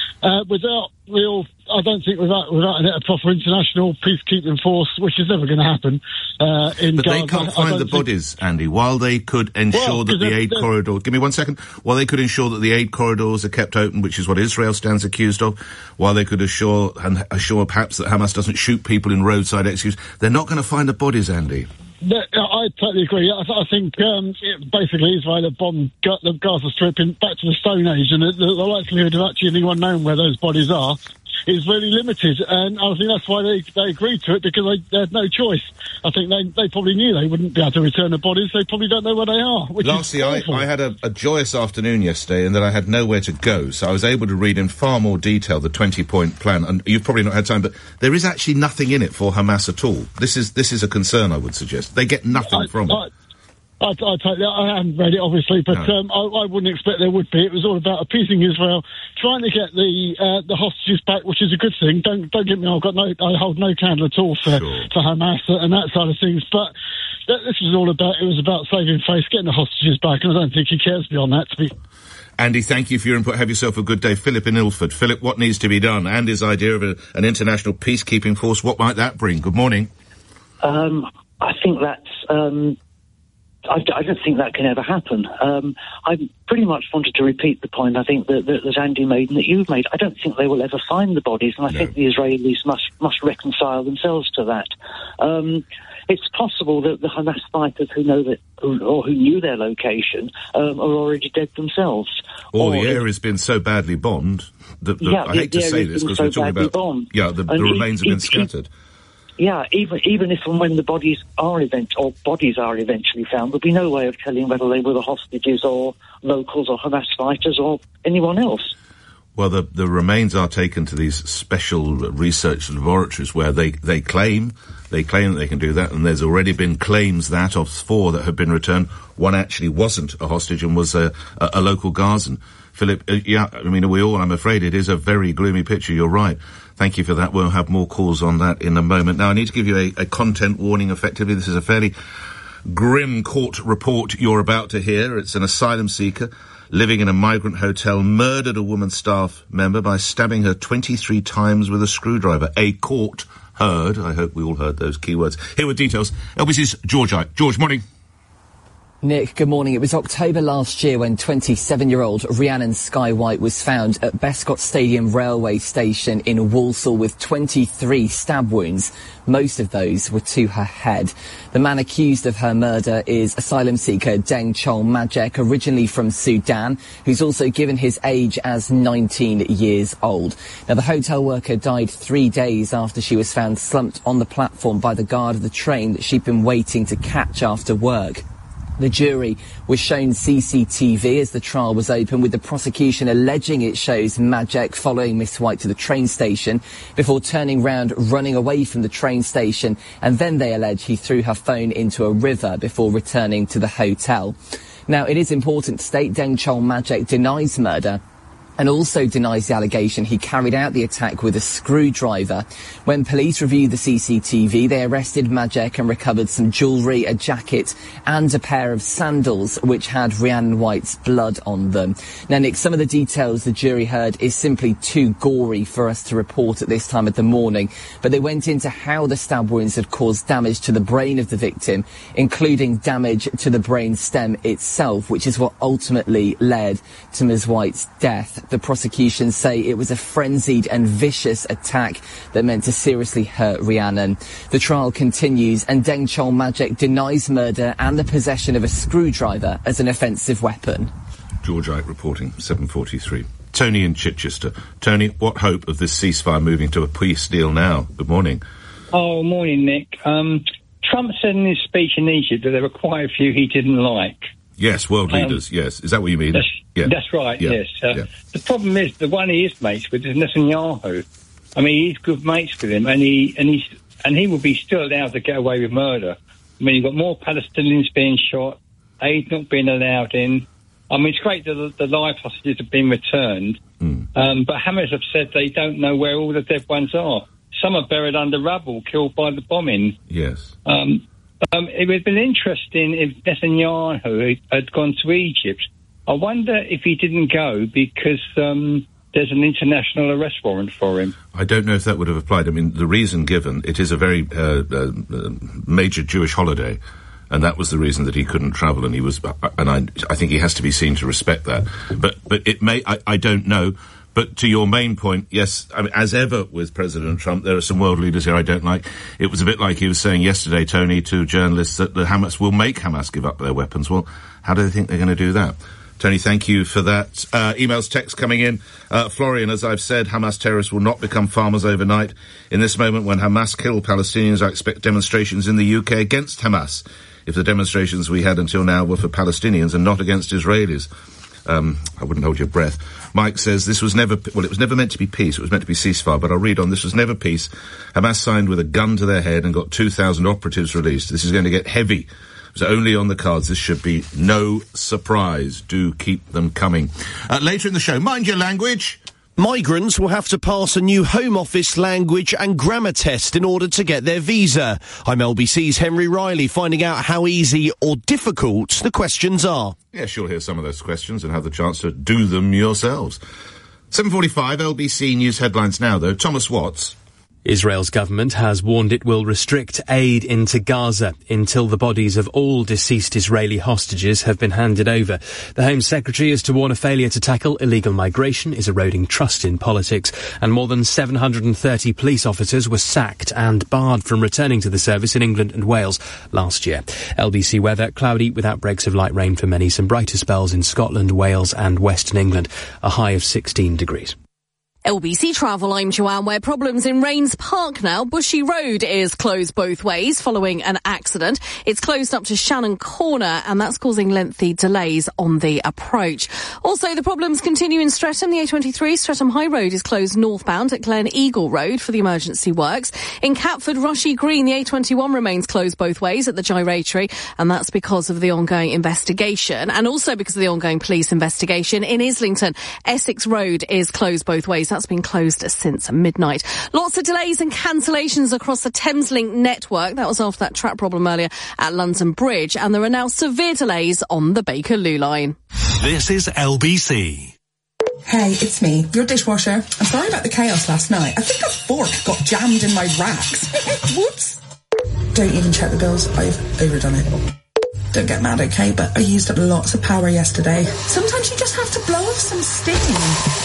I don't think without a proper international peacekeeping force, which is never going to happen, but Gaza, they can't find the bodies, Andy, while they could ensure that the aid corridor... Give me 1 second. While they could ensure that the aid corridors are kept open, which is what Israel stands accused of, while they could assure perhaps that Hamas doesn't shoot people in roadside executions, they're not going to find the bodies, Andy. I totally agree. I think basically Israel have bombed the Gaza Strip back to the Stone Age, and the likelihood of actually anyone knowing where those bodies are is really limited. And I think that's why they agreed to it, because they had no choice. I think they probably knew they wouldn't be able to return the bodies. They probably don't know where they are. Lastly, I had a joyous afternoon yesterday in that I had nowhere to go, so I was able to read in far more detail the 20-point plan. And you've probably not had time, but there is actually nothing in it for Hamas at all. This is a concern, I would suggest. They get nothing from it. I haven't read it, obviously, but I wouldn't expect there would be. It was all about appeasing Israel, trying to get the hostages back, which is a good thing. Don't get me wrong, I hold no candle at all for Hamas and that side of things. But this was all about. It was about saving face, getting the hostages back, and I don't think he cares beyond that. Andy, thank you for your input. Have yourself a good day. Philip in Ilford. Philip, what needs to be done? Andy's idea of an international peacekeeping force, what might that bring? Good morning. I think that's... I don't think that can ever happen. I pretty much wanted to repeat the point I think that Andy made and that you've made. I don't think they will ever find the bodies, and I think the Israelis must reconcile themselves to that. It's possible that the Hamas fighters who knew their location are already dead themselves. Or the area has been so badly bombed that I hate to say this because we're talking about the remains have been scattered. Yeah, even if and when the bodies are eventually found, there'll be no way of telling whether they were the hostages or locals or Hamas fighters or anyone else. Well, the remains are taken to these special research laboratories where they claim that they can do that, and there's already been claims that of 4 that have been returned, one actually wasn't a hostage and was a local Gazan. Philip, I'm afraid it is a very gloomy picture, you're right. Thank you for that. We'll have more calls on that in a moment. Now, I need to give you a content warning, effectively. This is a fairly grim court report you're about to hear. It's an asylum seeker living in a migrant hotel murdered a woman staff member by stabbing her 23 times with a screwdriver. A court heard. I hope we all heard those keywords. Here with details, LBC's George Ike. George, morning. Nick, good morning. It was October last year when 27-year-old Rhiannon Skye White was found at Bescot Stadium railway station in Walsall with 23 stab wounds. Most of those were to her head. The man accused of her murder is asylum seeker Deng Chol Majek, originally from Sudan, who's also given his age as 19 years old. Now, the hotel worker died 3 days after she was found slumped on the platform by the guard of the train that she'd been waiting to catch after work. The jury was shown CCTV as the trial was open, with the prosecution alleging it shows Majek following Miss White to the train station before turning round, running away from the train station, and then they allege he threw her phone into a river before returning to the hotel. Now, it is important to state Deng Chol Majek denies murder. and also denies the allegation he carried out the attack with a screwdriver. When police reviewed the CCTV, they arrested Majek and recovered some jewellery, a jacket and a pair of sandals which had Rhiannon White's blood on them. Now, Nick, some of the details the jury heard is simply too gory for us to report at this time of the morning, but they went into how the stab wounds had caused damage to the brain of the victim, including damage to the brain stem itself, which is what ultimately led to Ms White's death. The prosecution say it was a frenzied and vicious attack that meant to seriously hurt Rhiannon. The trial continues and Deng Chol Majek denies murder and the possession of a screwdriver as an offensive weapon. George Ike reporting, 7:43. Tony in Chichester. Tony, what hope of this ceasefire moving to a peace deal now? Good morning. Oh, morning, Nick. Trump said in his speech in Egypt that there were quite a few he didn't like. Yes, world leaders, yes. Is that what you mean? That's right, yes. The problem is, the one he is mates with is Netanyahu. I mean, he's good mates with him, and he will be still allowed to get away with murder. I mean, you've got more Palestinians being shot, aid not being allowed in. I mean, it's great that the live hostages have been returned, but Hamas have said they don't know where all the dead ones are. Some are buried under rubble, killed by the bombing. Yes. It would have been interesting if Netanyahu had gone to Egypt. I wonder if he didn't go because there's an international arrest warrant for him. I don't know if that would have applied. I mean, the reason given, it is a very major Jewish holiday, and that was the reason that he couldn't travel, and he was, and I think he has to be seen to respect that. But it may, I don't know. But to your main point, yes, I mean, as ever with President Trump, there are some world leaders here I don't like. It was a bit like he was saying yesterday, Tony, to journalists that the Hamas will make Hamas give up their weapons. Well, how do they think they're going to do that? Tony, thank you for that. Emails, texts coming in. Florian, as I've said, Hamas terrorists will not become farmers overnight. In this moment when Hamas kill Palestinians, I expect demonstrations in the UK against Hamas. If the demonstrations we had until now were for Palestinians and not against Israelis. I wouldn't hold your breath. Mike says it was never meant to be peace, it was meant to be ceasefire, but I'll read on. This was never peace. Hamas signed with a gun to their head and got 2,000 operatives released. This is going to get heavy. It was only on the cards. This should be no surprise. Do keep them coming. Later in the show, mind your language. Migrants will have to pass a new Home Office language and grammar test in order to get their visa. I'm LBC's Henry Riley, finding out how easy or difficult the questions are. Yes, you'll hear some of those questions and have the chance to do them yourselves. 7:45, LBC News headlines now, though. Thomas Watts. Israel's government has warned it will restrict aid into Gaza until the bodies of all deceased Israeli hostages have been handed over. The Home Secretary is to warn a failure to tackle illegal migration is eroding trust in politics, and more than 730 police officers were sacked and barred from returning to the service in England and Wales last year. LBC weather, cloudy with outbreaks of light rain for many, some brighter spells in Scotland, Wales and Western England, a high of 16 degrees. LBC Travel, I'm Joanne. Where problems in Rains Park now. Bushy Road is closed both ways following an accident. It's closed up to Shannon Corner, and that's causing lengthy delays on the approach. Also, the problems continue in Streatham. The A23 Streatham High Road is closed northbound at Glen Eagle Road for the emergency works. In Catford, Rushy Green, the A21 remains closed both ways at the Gyratory, and that's because of the ongoing investigation, and also because of the ongoing police investigation. In Islington, Essex Road is closed both ways. That's been closed since midnight. Lots of delays and cancellations across the Thameslink network. That was after that track problem earlier at London Bridge. And there are now severe delays on the Bakerloo line. This is LBC. Hey, it's me, your dishwasher. I'm sorry about the chaos last night. I think a fork got jammed in my racks. Whoops. Don't even check the bills. I've overdone it. Don't get mad, okay? But I used up lots of power yesterday. Sometimes you just have to blow off some steam.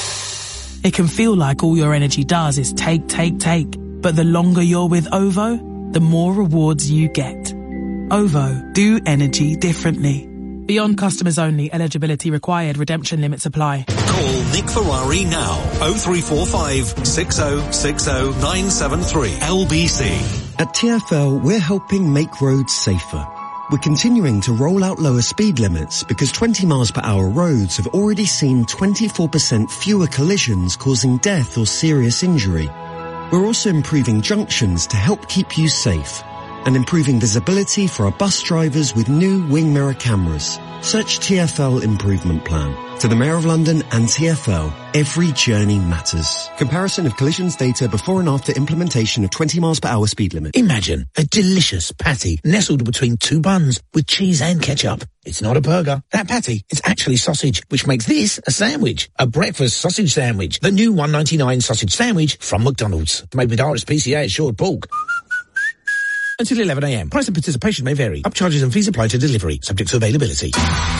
It can feel like all your energy does is take. But the longer you're with OVO, the more rewards you get. OVO, do energy differently. Beyond customers only, eligibility required, redemption limits apply. Call Nick Ferrari now. 0345 6060 973 LBC. At TfL, we're helping make roads safer. We're continuing to roll out lower speed limits because 20 miles per hour roads have already seen 24% fewer collisions causing death or serious injury. We're also improving junctions to help keep you safe. and improving visibility for our bus drivers with new wing mirror cameras. Search TfL Improvement Plan. To the Mayor of London and TfL, every journey matters. Comparison of collisions data before and after implementation of 20 miles per hour speed limit. Imagine a delicious patty nestled between two buns with cheese and ketchup. It's not a burger. That patty is actually sausage, which makes this a sandwich. A breakfast sausage sandwich. The new $1.99 sausage sandwich from McDonald's. Made with RSPCA assured pork. Until 11 a.m. Price and participation may vary. Upcharges and fees apply to delivery, subject to availability.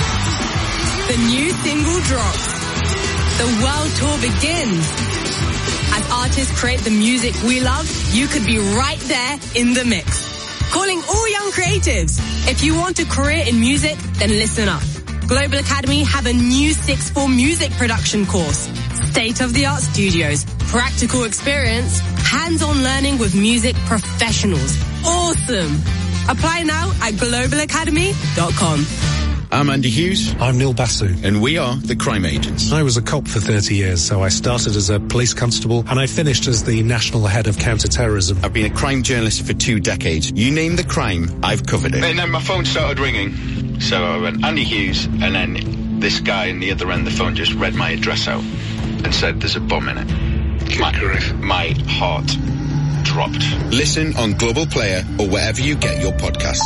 The new single drops. The world tour begins. As artists create the music we love, you could be right there in the mix. Calling all young creatives. If you want a career in music, then listen up. Global Academy have a new 6th form music production course. State-of-the-art studios, practical experience, hands-on learning with music professionals. Awesome! Apply now at globalacademy.com. I'm Andy Hughes. I'm Neil Basu. And we are the Crime Agents. I was a cop for 30 years, so I started as a police constable and I finished as the national head of counter-terrorism. I've been a crime journalist for 2 decades. You name the crime, I've covered it. And then my phone started ringing. So I went, Andy Hughes, and then this guy on the other end of the phone just read my address out and said there's a bomb in it. My heart dropped. Listen on Global Player or wherever you get your podcasts.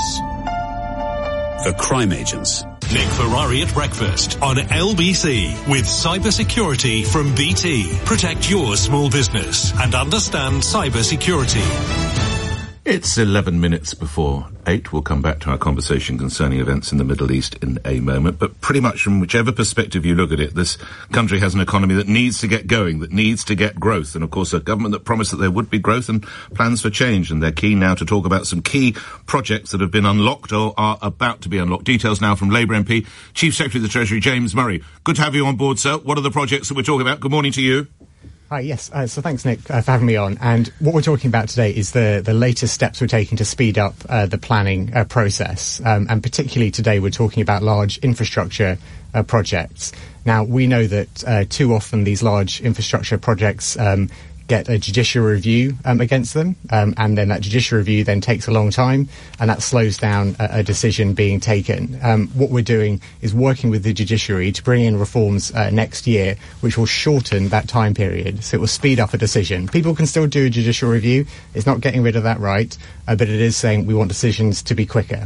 The Crime Agents. Nick Ferrari at breakfast on LBC with cybersecurity from BT. Protect your small business and understand cybersecurity. It's 11 minutes before 8. We'll come back to our conversation concerning events in the Middle East in a moment. But pretty much from whichever perspective you look at it, this country has an economy that needs to get going, that needs to get growth. And, of course, a government that promised that there would be growth and plans for change. And they're keen now to talk about some key projects that have been unlocked or are about to be unlocked. Details now from Labour MP, Chief Secretary of the Treasury, James Murray. Good to have you on board, sir. What are the projects that we're talking about? Good morning to you. Hi, yes. So thanks, Nick, for having me on. And what we're talking about today is the latest steps we're taking to speed up the planning process. And particularly today, we're talking about large infrastructure projects. Now, we know that too often these large infrastructure projects get a judicial review against them, and then that judicial review then takes a long time, and that slows down a decision being taken. What we're doing is working with the judiciary to bring in reforms next year, which will shorten that time period, so it will speed up a decision. People can still do a judicial review. It's not getting rid of that right, but it is saying we want decisions to be quicker.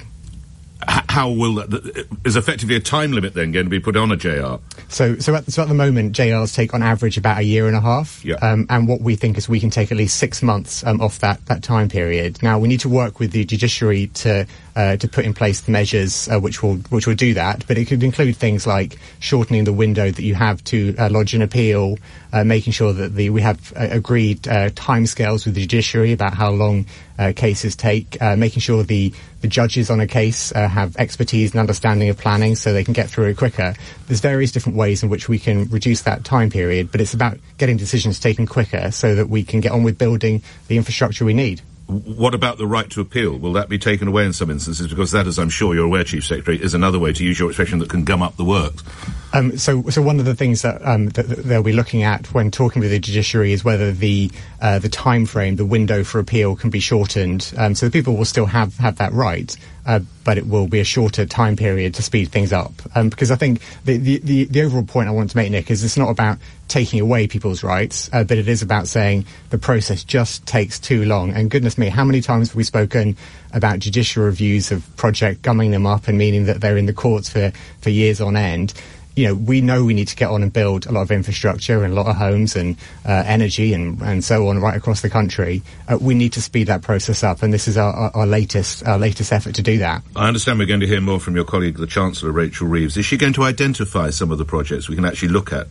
How will that... Is effectively a time limit then going to be put on a JR? So at the moment, JRs take on average about a year and a half. Yeah. And what we think is we can take at least 6 months off that time period. Now, we need to work with the judiciary to put in place the measures which will do that. But it could include things like shortening the window that you have to lodge an appeal, making sure that we have agreed timescales with the judiciary about how long cases take, making sure the judges on a case have expertise and understanding of planning so they can get through it quicker. There's various different ways in which we can reduce that time period, but it's about getting decisions taken quicker so that we can get on with building the infrastructure we need. What about the right to appeal? Will that be taken away in some instances? Because that, as I'm sure you're aware, Chief Secretary, is another way, to use your expression, that can gum up the works. So one of the things that they'll be looking at when talking with the judiciary is whether the time frame, the window for appeal, can be shortened. So the people will still have that right, but it will be a shorter time period to speed things up. Because I think the overall point I want to make, Nick, is it's not about taking away people's rights, but it is about saying the process just takes too long. And goodness me, how many times have we spoken about judicial reviews of projects, gumming them up and meaning that they're in the courts for years on end? You know we need to get on and build a lot of infrastructure and a lot of homes and energy and so on right across the country. We need to speed that process up, and this is our latest effort to do that. I understand we're going to hear more from your colleague, the Chancellor, Rachel Reeves. Is she going to identify some of the projects we can actually look at?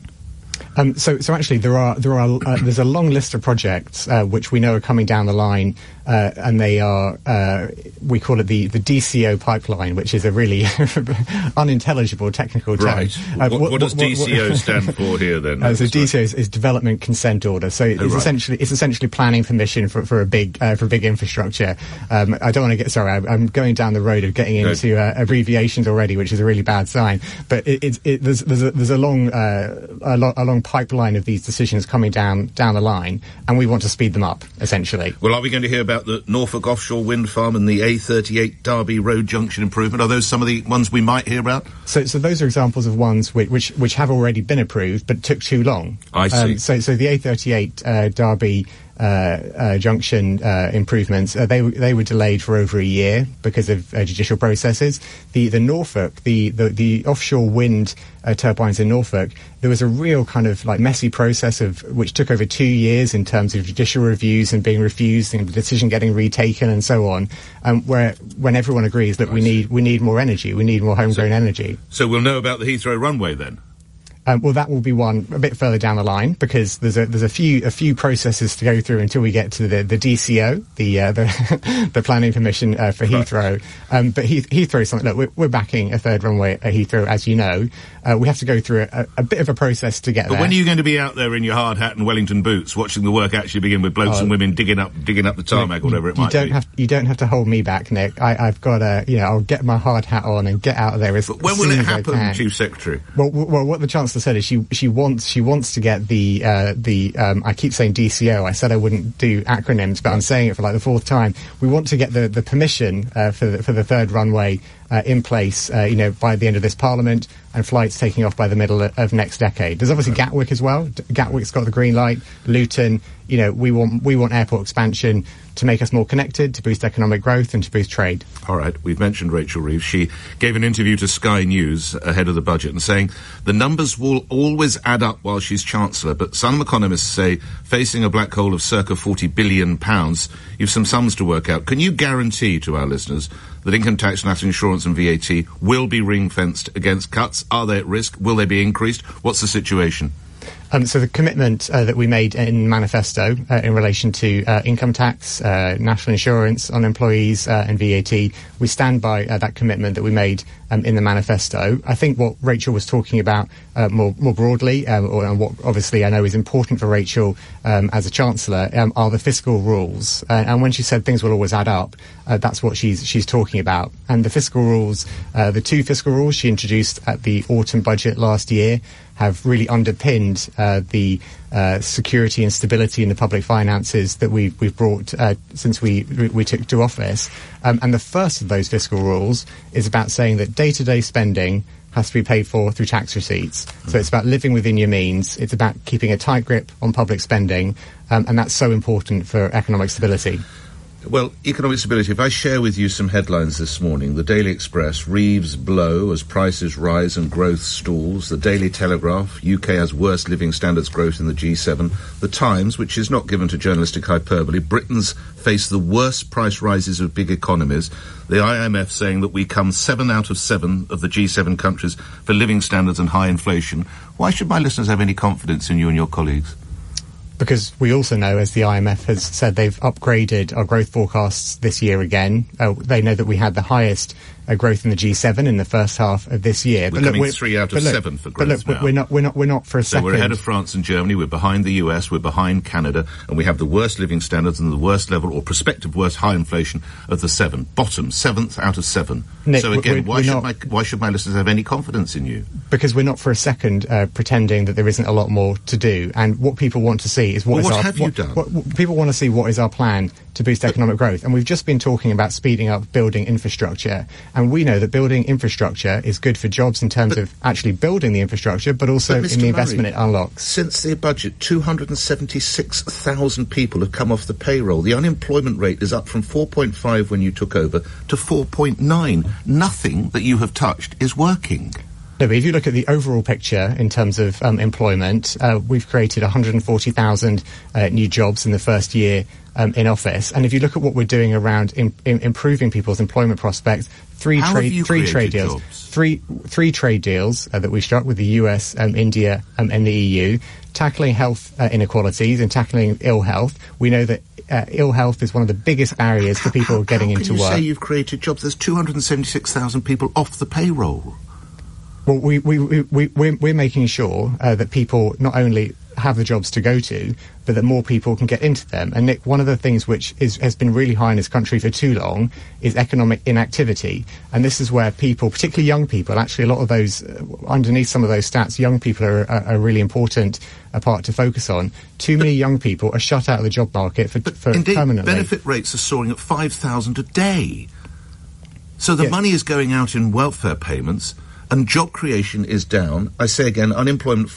So actually, there's a long list of projects which we know are coming down the line, and they are we call it the DCO pipeline, which is a really unintelligible technical term. Right. What does DCO stand for here then? So DCO is Development Consent Order. So it's essentially planning permission for a big infrastructure. I don't want to get I'm going down the road of getting into abbreviations already, which is a really bad sign. But there's a long pipeline of these decisions coming down the line, and we want to speed them up, essentially. Well, are we going to hear about about the Norfolk offshore wind farm and the A38 Derby Road Junction improvement? Are those some of the ones we might hear about? So those are examples of ones which have already been approved but took too long. I see. So the A38 Derby junction improvements, they were delayed for over a year because of judicial processes. The Norfolk, the offshore wind turbines in Norfolk, there was a real kind of like messy process which took over 2 years in terms of judicial reviews and being refused and the decision getting retaken and so on. When everyone agrees that we need more energy, we need more homegrown energy. So we'll know about the Heathrow runway then. Well, that will be one a bit further down the line because there's a few processes to go through until we get to the DCO, the planning permission for Heathrow. But Heathrow is something. Look, we're backing a third runway at Heathrow, as you know. We have to go through a bit of a process to get there. But when are you going to be out there in your hard hat and Wellington boots, watching the work actually begin with blokes and women digging up the tarmac, or whatever it might be? You don't have to hold me back, Nick. I've got I'll get my hard hat on and get out of there as soon as I can. When will it happen, Chief Secretary? Well, what the Chancellor said is she wants to get the I keep saying DCO. I said I wouldn't do acronyms, but I'm saying it for like the fourth time. We want to get the permission for the third runway in place, by the end of this Parliament, and flights taking off by the middle of next decade. There's obviously Gatwick as well. Gatwick's got the green light. Luton, we want airport expansion to make us more connected, to boost economic growth and to boost trade. All right, we've mentioned Rachel Reeves. She gave an interview to Sky News ahead of the budget and saying the numbers will always add up while she's Chancellor, but some economists say facing a black hole of circa £40 billion, you've some sums to work out. Can you guarantee to our listeners that income tax, national insurance and VAT will be ring-fenced against cuts? Are they at risk? Will they be increased? What's the situation? So the commitment that we made in manifesto in relation to income tax, national insurance on employees and VAT, we stand by that commitment that we made in the manifesto. I think what Rachel was talking about more broadly, and what obviously I know is important for Rachel as a Chancellor, are the fiscal rules. And when she said things will always add up, that's what she's talking about. And the fiscal rules, the two fiscal rules she introduced at the autumn budget last year, have really underpinned the security and stability in the public finances that we've brought since we took to office. And the first of those fiscal rules is about saying that day-to-day spending has to be paid for through tax receipts. So it's about living within your means. It's about keeping a tight grip on public spending, and that's so important for economic stability. Well, economic stability, if I share with you some headlines this morning. The Daily Express, Reeves blow as prices rise and growth stalls. The Daily Telegraph, UK has worst living standards growth in the G7. The Times, which is not given to journalistic hyperbole, Britons face the worst price rises of big economies. The IMF saying that we come 7 out of 7 of the G7 countries for living standards and high inflation. Why should my listeners have any confidence in you and your colleagues? Because we also know, as the IMF has said, they've upgraded our growth forecasts this year again. They know that we had the highest growth in the G7 in the first half of this year. We're coming 3 out of 7 for growth now. We're not for a second. So we're ahead of France and Germany. We're behind the US. We're behind Canada, and we have the worst living standards and the worst level or prospective worst high inflation of the 7. Bottom 7th out of 7. Nick, so again, why should my listeners have any confidence in you? Because we're not for a second pretending that there isn't a lot more to do, and what people want to see is what have you done? What people want to see what is our plan to boost economic growth, and we've just been talking about speeding up building infrastructure. And we know that building infrastructure is good for jobs in terms of actually building the infrastructure, but also in the investment it unlocks. Since the budget, 276,000 people have come off the payroll. The unemployment rate is up from 4.5 when you took over to 4.9. Nothing that you have touched is working. No, but if you look at the overall picture in terms of employment, we've created 140,000 new jobs in the first year in office. And if you look at what we're doing around improving people's employment prospects, three trade deals that we struck with the US, India, and the EU, tackling health inequalities and tackling ill health. We know that ill health is one of the biggest barriers for people getting into work. How can you say you've created jobs? There's 276,000 people off the payroll. Well, we're making sure that people not only have the jobs to go to, but that more people can get into them. And Nick, one of the things which has been really high in this country for too long is economic inactivity. And this is where people, particularly young people, actually a lot of those, underneath some of those stats, young people are a really important part to focus on. Too many young people are shut out of the job market for indeed, permanently. Benefit rates are soaring at 5,000 a day. So the money is going out in welfare payments, and job creation is down. I say again, unemployment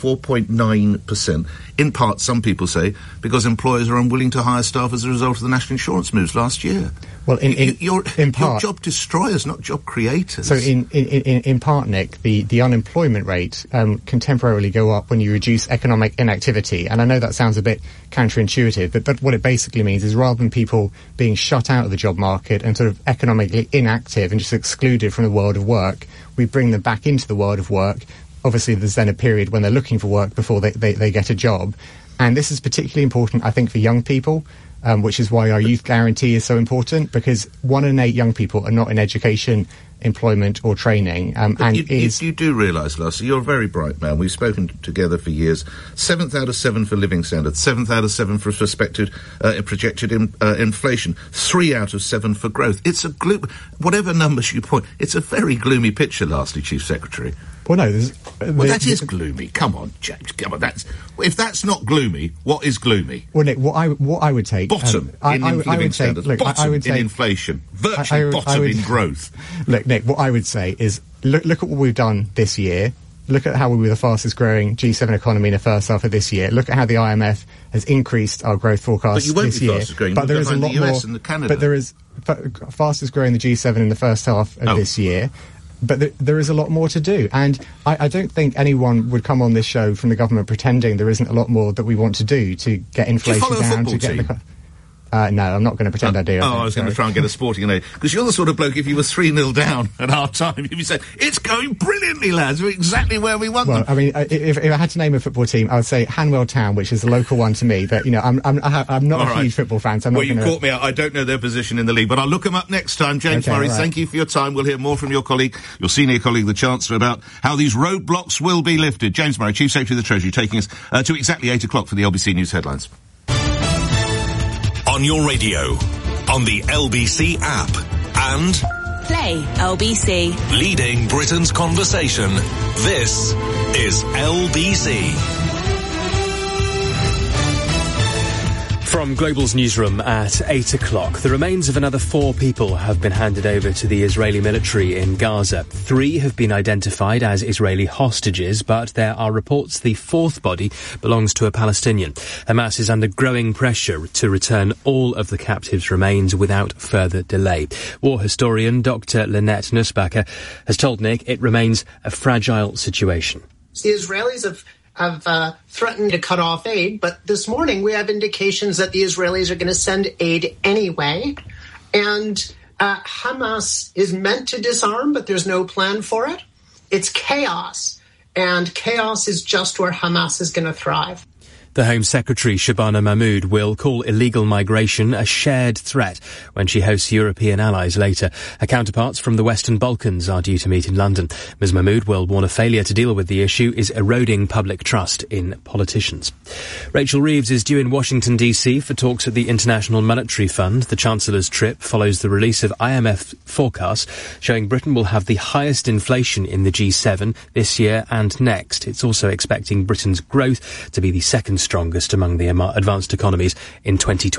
4.9%. In part, some people say, because employers are unwilling to hire staff as a result of the national insurance moves last year. Well, in part, you're job destroyers, not job creators. So in part, Nick, the unemployment rate can temporarily go up when you reduce economic inactivity. And I know that sounds a bit counterintuitive, but what it basically means is rather than people being shut out of the job market and sort of economically inactive and just excluded from the world of work, we bring them back into the world of work. Obviously, there's then a period when they're looking for work before they get a job. And this is particularly important, I think, for young people, which is why our youth guarantee is so important, because 1 in 8 young people are not in education, employment or training. You do realise, Lassie, you're a very bright man. We've spoken together for years. 7th out of 7 for living standards, 7th out of 7 for projected inflation, 3 out of 7 for growth. It's a whatever numbers you point, it's a very gloomy picture, lastly, Chief Secretary. Well, no, that is gloomy. Come on, James. Come on. If that's not gloomy, what is gloomy? Well, Nick, what I would take bottom in living standards, bottom in inflation, virtually bottom in growth. Look, Nick, what I would say is look at what we've done this year. Look at how we were the fastest growing G7 economy in the first half of this year. Look at how the IMF has increased our growth forecast this year. But there is a lot more. But there is fastest growing the G7 in the first half of this year. But there is a lot more to do. And I don't think anyone would come on this show from the government pretending there isn't a lot more that we want to do to get inflation down. No, I'm not going to pretend I do. I was going to try and get a sporting name. Because you're the sort of bloke, if you were 3-0 down at half time, you'd be saying, it's going brilliantly, lads. We're exactly where we want them. I mean, if I had to name a football team, I would say Hanwell Town, which is the local one to me. But, I'm not a huge football fan, so I'm not you caught me out. I don't know their position in the league, but I'll look them up next time. James Murray, thank you for your time. We'll hear more from your senior colleague, the Chancellor, about how these roadblocks will be lifted. James Murray, Chief Secretary of the Treasury, taking us to exactly 8 o'clock for the LBC News headlines. On your radio, on the LBC app, and Play LBC. Leading Britain's conversation. This is LBC. From Global's newsroom at 8 o'clock, the remains of another 4 people have been handed over to the Israeli military in Gaza. 3 have been identified as Israeli hostages, but there are reports the 4th body belongs to a Palestinian. Hamas is under growing pressure to return all of the captives' remains without further delay. War historian Dr. Lynette Nussbacher has told Nick it remains a fragile situation. The Israelis have threatened to cut off aid, but this morning we have indications that the Israelis are going to send aid anyway. And Hamas is meant to disarm, but there's no plan for it. It's chaos, and chaos is just where Hamas is going to thrive. The Home Secretary, Shabana Mahmood, will call illegal migration a shared threat when she hosts European allies later. Her counterparts from the Western Balkans are due to meet in London. Ms Mahmood will warn a failure to deal with the issue is eroding public trust in politicians. Rachel Reeves is due in Washington, D.C. for talks at the International Monetary Fund. The Chancellor's trip follows the release of IMF forecasts showing Britain will have the highest inflation in the G7 this year and next. It's also expecting Britain's growth to be the second strongest among the advanced economies in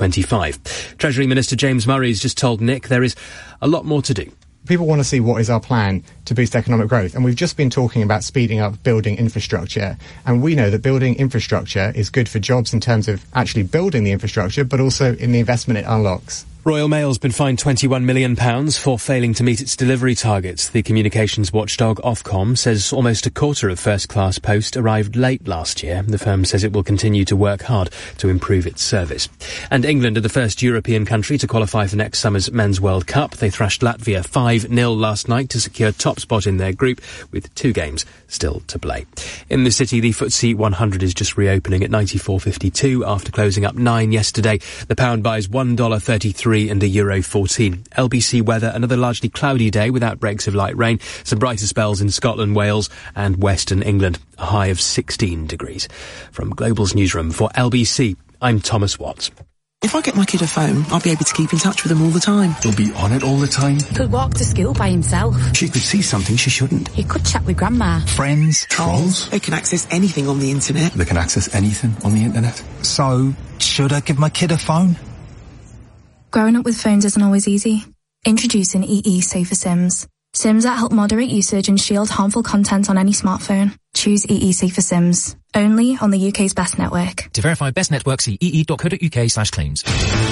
2025. Treasury Minister James Murray's just told Nick there is a lot more to do. People want to see what is our plan to boost economic growth. And we've just been talking about speeding up building infrastructure. And we know that building infrastructure is good for jobs in terms of actually building the infrastructure, but also in the investment it unlocks. Royal Mail's been fined £21 million for failing to meet its delivery targets. The communications watchdog Ofcom says almost a quarter of first-class post arrived late last year. The firm says it will continue to work hard to improve its service. And England are the first European country to qualify for next summer's Men's World Cup. They thrashed Latvia 5-0 last night to secure top spot in their group, with 2 games still to play. In the city, the FTSE 100 is just reopening at 94.52 after closing up 9 yesterday. The pound buys $1.33 3 and a Euro 14. LBC weather, another largely cloudy day without breaks of light rain. Some brighter spells in Scotland, Wales and Western England. A high of 16 degrees. From Global's newsroom for LBC, I'm Thomas Watts. If I get my kid a phone, I'll be able to keep in touch with him all the time. He'll be on it all the time. Could walk to school by himself. She could see something she shouldn't. He could chat with Grandma. Friends. Trolls. They can access anything on the internet. They can access anything on the internet. So, should I give my kid a phone? Growing up with phones isn't always easy. Introducing EE Safer SIMs. SIMs that help moderate usage and shield harmful content on any smartphone. Choose EE Safer SIMs. Only on the UK's best network. To verify best network, see ee.co.uk/claims.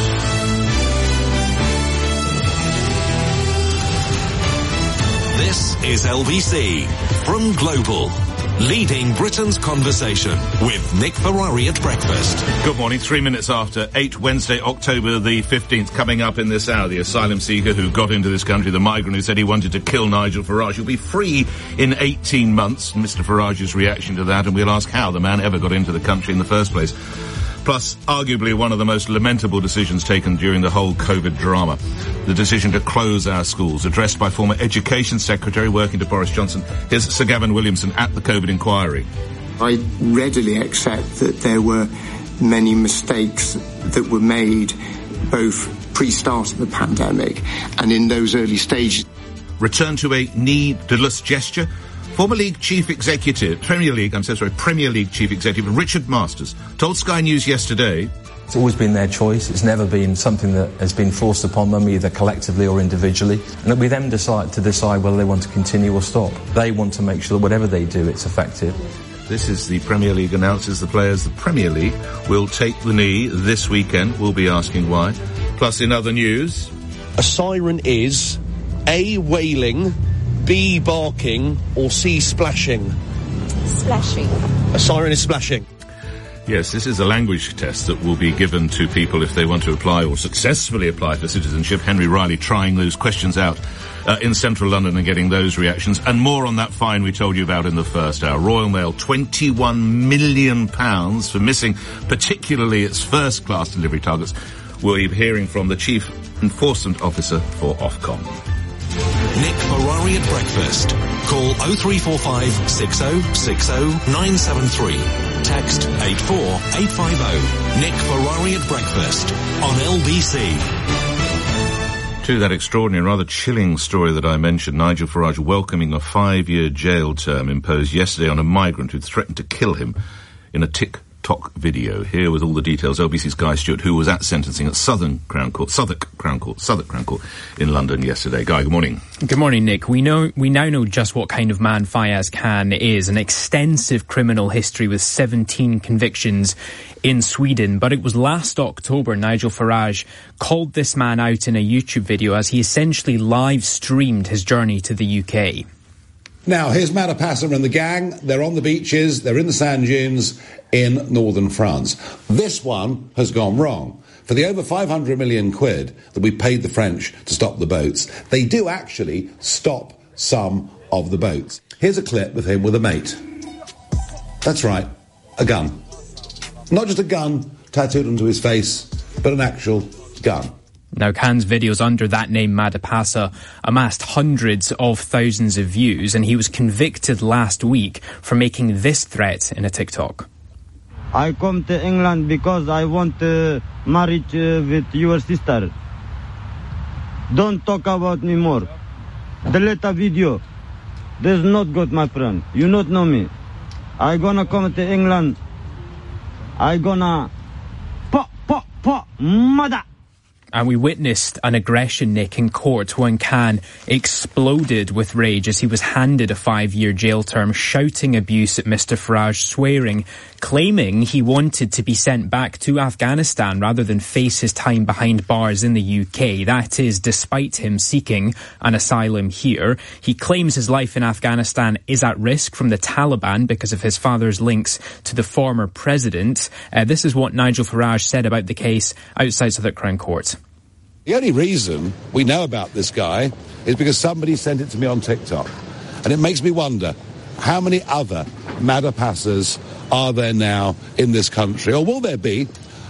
This is LBC from Global, leading Britain's conversation with Nick Ferrari at breakfast. Good morning. 3 minutes after 8, Wednesday, October the 15th. Coming up in this hour, the asylum seeker who got into this country, the migrant who said he wanted to kill Nigel Farage, will be free in 18 months. Mr. Farage's reaction to that, and we'll ask how the man ever got into the country in the first place. Plus, arguably one of the most lamentable decisions taken during the whole COVID drama. The decision to close our schools, addressed by former Education Secretary working to Boris Johnson. Here's Sir Gavin Williamson at the COVID inquiry. I readily accept that there were many mistakes that were made both pre-start of the pandemic and in those early stages. Return to a needless gesture. Former Premier League Chief Executive Richard Masters told Sky News yesterday, it's always been their choice. It's never been something that has been forced upon them, either collectively or individually. And it'll be them to decide whether they want to continue or stop. They want to make sure that whatever they do, it's effective. This is the Premier League announces the players. The Premier League will take the knee this weekend. We'll be asking why. Plus, in other news, a siren is A, wailing, B, barking, or C, splashing. Splashing. A siren is splashing. Yes, this is a language test that will be given to people if they want to apply or successfully apply for citizenship. Henry Riley trying those questions out in central London and getting those reactions. And more on that fine we told you about in the first hour. Royal Mail, £21 million for missing particularly its first-class delivery targets. We'll be hearing from the Chief Enforcement Officer for Ofcom. Nick Ferrari at breakfast. Call 0345 6060 973. Text 84850. Nick Ferrari at breakfast on LBC. To that extraordinary, rather chilling story that I mentioned, Nigel Farage welcoming a 5-year jail term imposed yesterday on a migrant who threatened to kill him in a TikTok video. Here with all the details, LBC's Guy Stewart, who was at sentencing at Southwark Crown Court in London yesterday. Guy, good morning. Good morning, Nick. We now know just what kind of man Fayez Khan is, an extensive criminal history with 17 convictions in Sweden. But it was last October Nigel Farage called this man out in a YouTube video as he essentially live streamed his journey to the UK. Now, here's Madapassa and the gang. They're on the beaches, they're in the sand dunes in northern France. This one has gone wrong. For the over 500 million quid that we paid the French to stop the boats, they do actually stop some of the boats. Here's a clip with him with a mate. That's right, a gun. Not just a gun tattooed onto his face, but an actual gun. Now, Khan's videos under that name, Madapassa, amassed hundreds of thousands of views, and he was convicted last week for making this threat in a TikTok. I come to England because I want to marry with your sister. Don't talk about me more. Delete a video. This is not good, my friend. You not know me. I gonna come to England. I gonna mother. And we witnessed an aggression, Nick, in court when Khan exploded with rage as he was handed a 5-year jail term, shouting abuse at Mr. Farage, swearing, claiming he wanted to be sent back to Afghanistan rather than face his time behind bars in the UK. That is, despite him seeking an asylum here. He claims his life in Afghanistan is at risk from the Taliban because of his father's links to the former president. This is what Nigel Farage said about the case outside Southwark Crown Court. The only reason we know about this guy is because somebody sent it to me on TikTok. And it makes me wonder, how many other Madapassas are there now in this country? Or will there be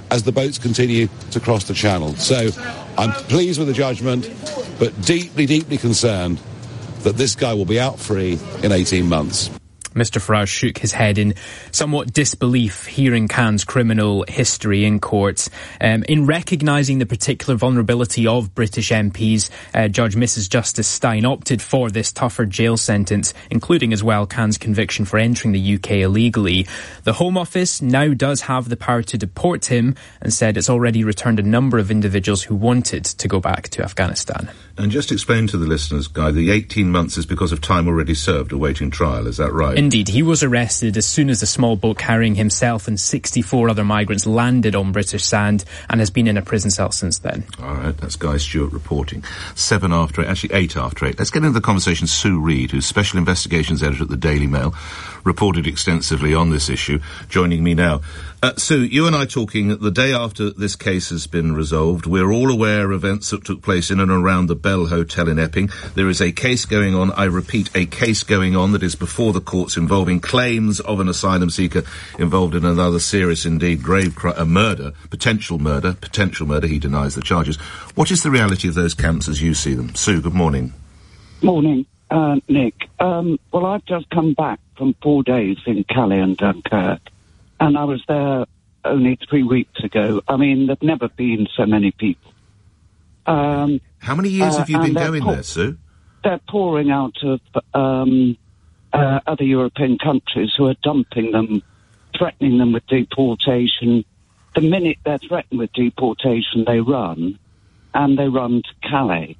as the boats continue to cross the channel. So I'm pleased with the judgment, but deeply, deeply concerned that this guy will be out free in 18 months. Mr Farage shook his head in somewhat disbelief hearing Khan's criminal history in court. In recognising the particular vulnerability of British MPs, Judge Mrs Justice Stein opted for this tougher jail sentence, including as well Khan's conviction for entering the UK illegally. The Home Office now does have the power to deport him and said it's already returned a number of individuals who wanted to go back to Afghanistan. And just explain to the listeners, Guy, the 18 months is because of time already served awaiting trial, is that right? Indeed. He was arrested as soon as the small boat carrying himself and 64 other migrants landed on British sand and has been in a prison cell since then. All right, that's Guy Stewart reporting. 8 after 8. Let's get into the conversation. Sue Reed, who's Special Investigations Editor at the Daily Mail, reported extensively on this issue, joining me now. Sue, you and I talking the day after this case has been resolved. We're all aware of events that took place in and around the Bell Hotel in Epping. There is a case going on, I repeat, a case going on that is before the courts involving claims of an asylum seeker involved in another serious, indeed grave murder, potential murder. He denies the charges. What is the reality of those camps as you see them? Sue, good morning. Morning, Nick. Well, I've just come back from 4 days in Calais and Dunkirk, and I was there only 3 weeks ago. I mean, there've never been so many people. How many years have you been going there, Sue? They're pouring out of other European countries who are dumping them, threatening them with deportation. The minute they're threatened with deportation, they run, and they run to Calais.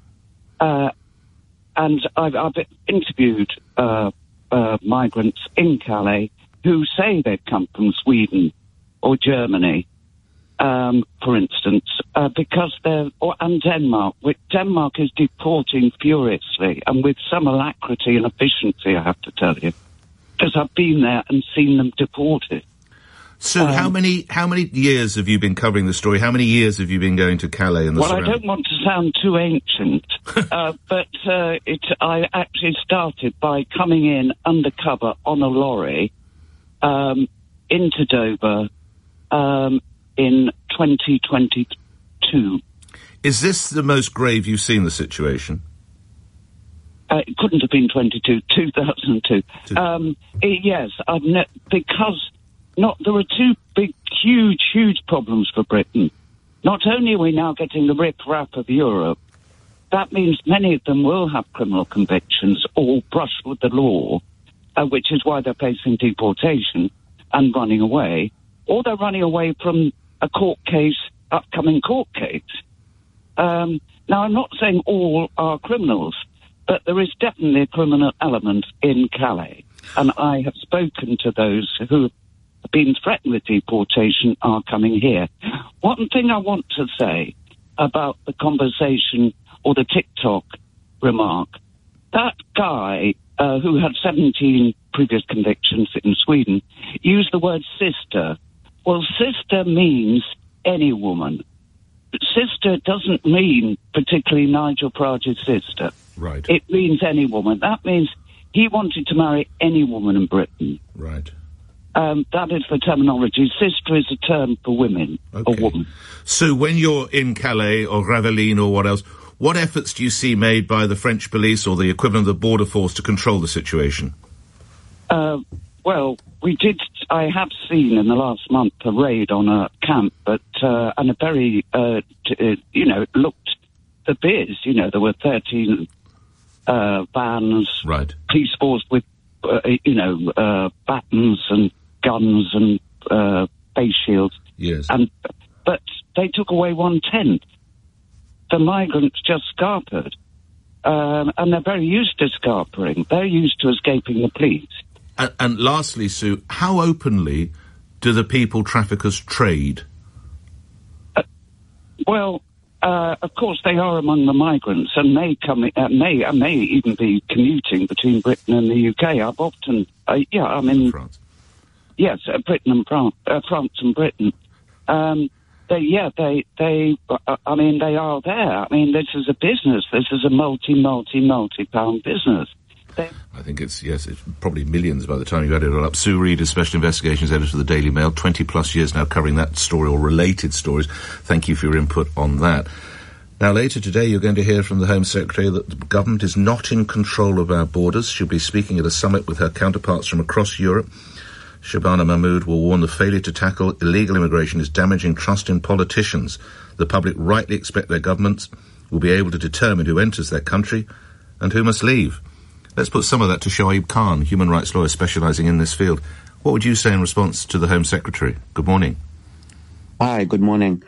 And I've interviewed migrants in Calais who say they've come from Sweden or Germany, for instance, because and Denmark. Denmark is deporting furiously and with some alacrity and efficiency, I have to tell you, because I've been there and seen them deported. So how many years have you been covering the story? How many years have you been going to Calais and the surrounding? Well, I don't want to sound too ancient, but I actually started by coming in undercover on a lorry into Dover in 2022. Is this the most grave you've seen the situation? It couldn't have been 2002. Yes, because... there were two big, huge problems for Britain. Not only are we now getting the rip-rap of Europe, that means many of them will have criminal convictions or brush with the law, which is why they're facing deportation and running away, or they're running away from a upcoming court case. Now, I'm not saying all are criminals, but there is definitely a criminal element in Calais, and I have spoken to those who have been threatened with deportation are coming here. One thing I want to say about the conversation or the TikTok remark, that guy who had 17 previous convictions in Sweden used the word sister. Well, sister means any woman. Sister doesn't mean particularly Nigel Farage's sister. Right. It means any woman. That means he wanted to marry any woman in Britain. Right. That is the terminology. Sister is a term for women, or woman. So when you're in Calais or Gravelines or what else, what efforts do you see made by the French police or the equivalent of the border force to control the situation? Well, I have seen in the last month a raid on a camp, and a very, it looked the biz. There were 13 vans, right, police force with, batons and guns and face shields. Yes. But they took away 1/10. The migrants just scarpered. And they're very used to scarpering. They're used to escaping the police. And lastly, Sue, how openly do the people traffickers trade? Of course, they are among the migrants and may even be commuting between Britain and the UK. I've often, I'm in France. Yes, Britain and France and Britain. They are there. I mean, this is a business. This is a multi-pound business. I think it's probably millions by the time you add it all up. Sue Reed is Special Investigations Editor of the Daily Mail, 20-plus years now covering that story or related stories. Thank you for your input on that. Now, later today, you're going to hear from the Home Secretary that the government is not in control of our borders. She'll be speaking at a summit with her counterparts from across Europe. Shabana Mahmood will warn the failure to tackle illegal immigration is damaging trust in politicians. The public rightly expect their governments will be able to determine who enters their country and who must leave. Let's put some of that to Shoaib Khan, human rights lawyer specialising in this field. What would you say in response to the Home Secretary? Good morning. Hi, good morning.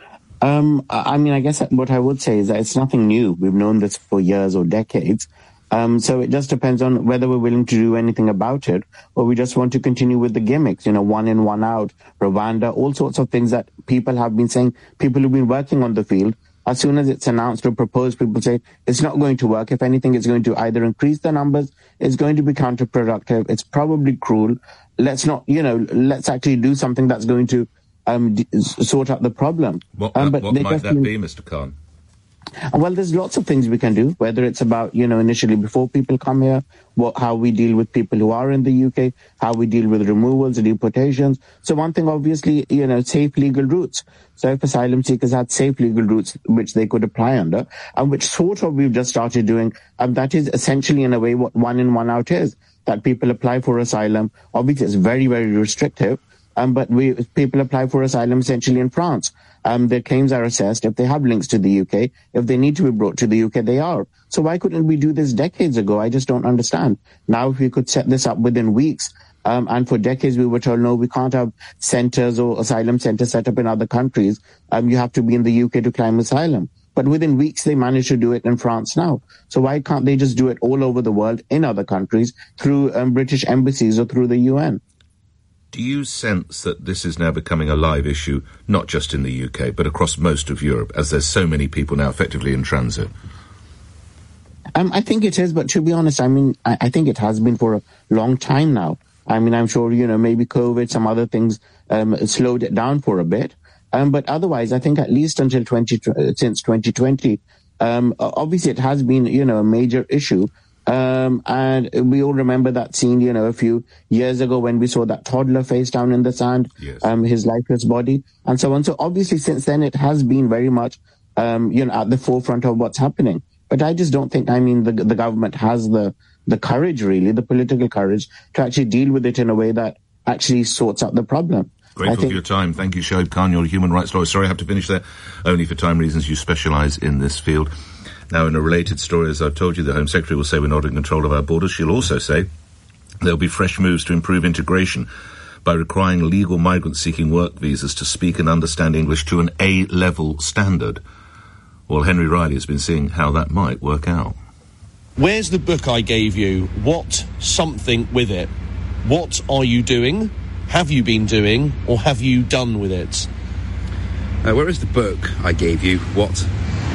I guess what I would say is that it's nothing new. We've known this for years or decades. So it just depends on whether we're willing to do anything about it, or we just want to continue with the gimmicks, one in, one out, Rwanda, all sorts of things that people have been saying, people who've been working on the field. As soon as it's announced or proposed, people say it's not going to work. If anything, it's going to either increase the numbers, it's going to be counterproductive, it's probably cruel. Let's not, let's actually do something that's going to sort out the problem. What might that be, Mr. Khan? Well, there's lots of things we can do, whether it's about, initially before people come here, how we deal with people who are in the UK, how we deal with removals, deportations. So one thing, obviously, safe legal routes. So if asylum seekers had safe legal routes which they could apply under, and which sort of we've just started doing, that is essentially in a way what one in, one out is, that people apply for asylum. Obviously, it's very, very restrictive. But people apply for asylum essentially in France. Their claims are assessed. If they have links to the UK, if they need to be brought to the UK, they are. So why couldn't we do this decades ago? I just don't understand. Now, if we could set this up within weeks, and for decades we were told, no, we can't have centres or asylum centres set up in other countries. You have to be in the UK to claim asylum. But within weeks, they managed to do it in France now. So why can't they just do it all over the world in other countries through British embassies or through the UN? Do you sense that this is now becoming a live issue, not just in the UK, but across most of Europe, as there's so many people now effectively in transit? I think it is, but to be honest, I think it has been for a long time now. I'm sure, maybe COVID, some other things slowed it down for a bit. But otherwise, I think at least until since 2020, obviously it has been, a major issue. And we all remember that scene, a few years ago when we saw that toddler face down in the sand, yes. His lifeless body, and so on. So obviously since then it has been very much, at the forefront of what's happening. But I just don't think, the government has the courage, really, the political courage to actually deal with it in a way that actually sorts out the problem. Grateful for your time. Thank you, Shoaib Khan. You're a human rights lawyer. Sorry I have to finish there. Only for time reasons. You specialise in this field. Now, in a related story, as I've told you, the Home Secretary will say we're not in control of our borders. She'll also say there'll be fresh moves to improve integration by requiring legal migrants seeking work visas to speak and understand English to an A-level standard. Well, Henry Riley has been seeing how that might work out. Where's the book I gave you? What something with it? What are you doing? Have you been doing? Or have you done with it? Where is the book I gave you? What?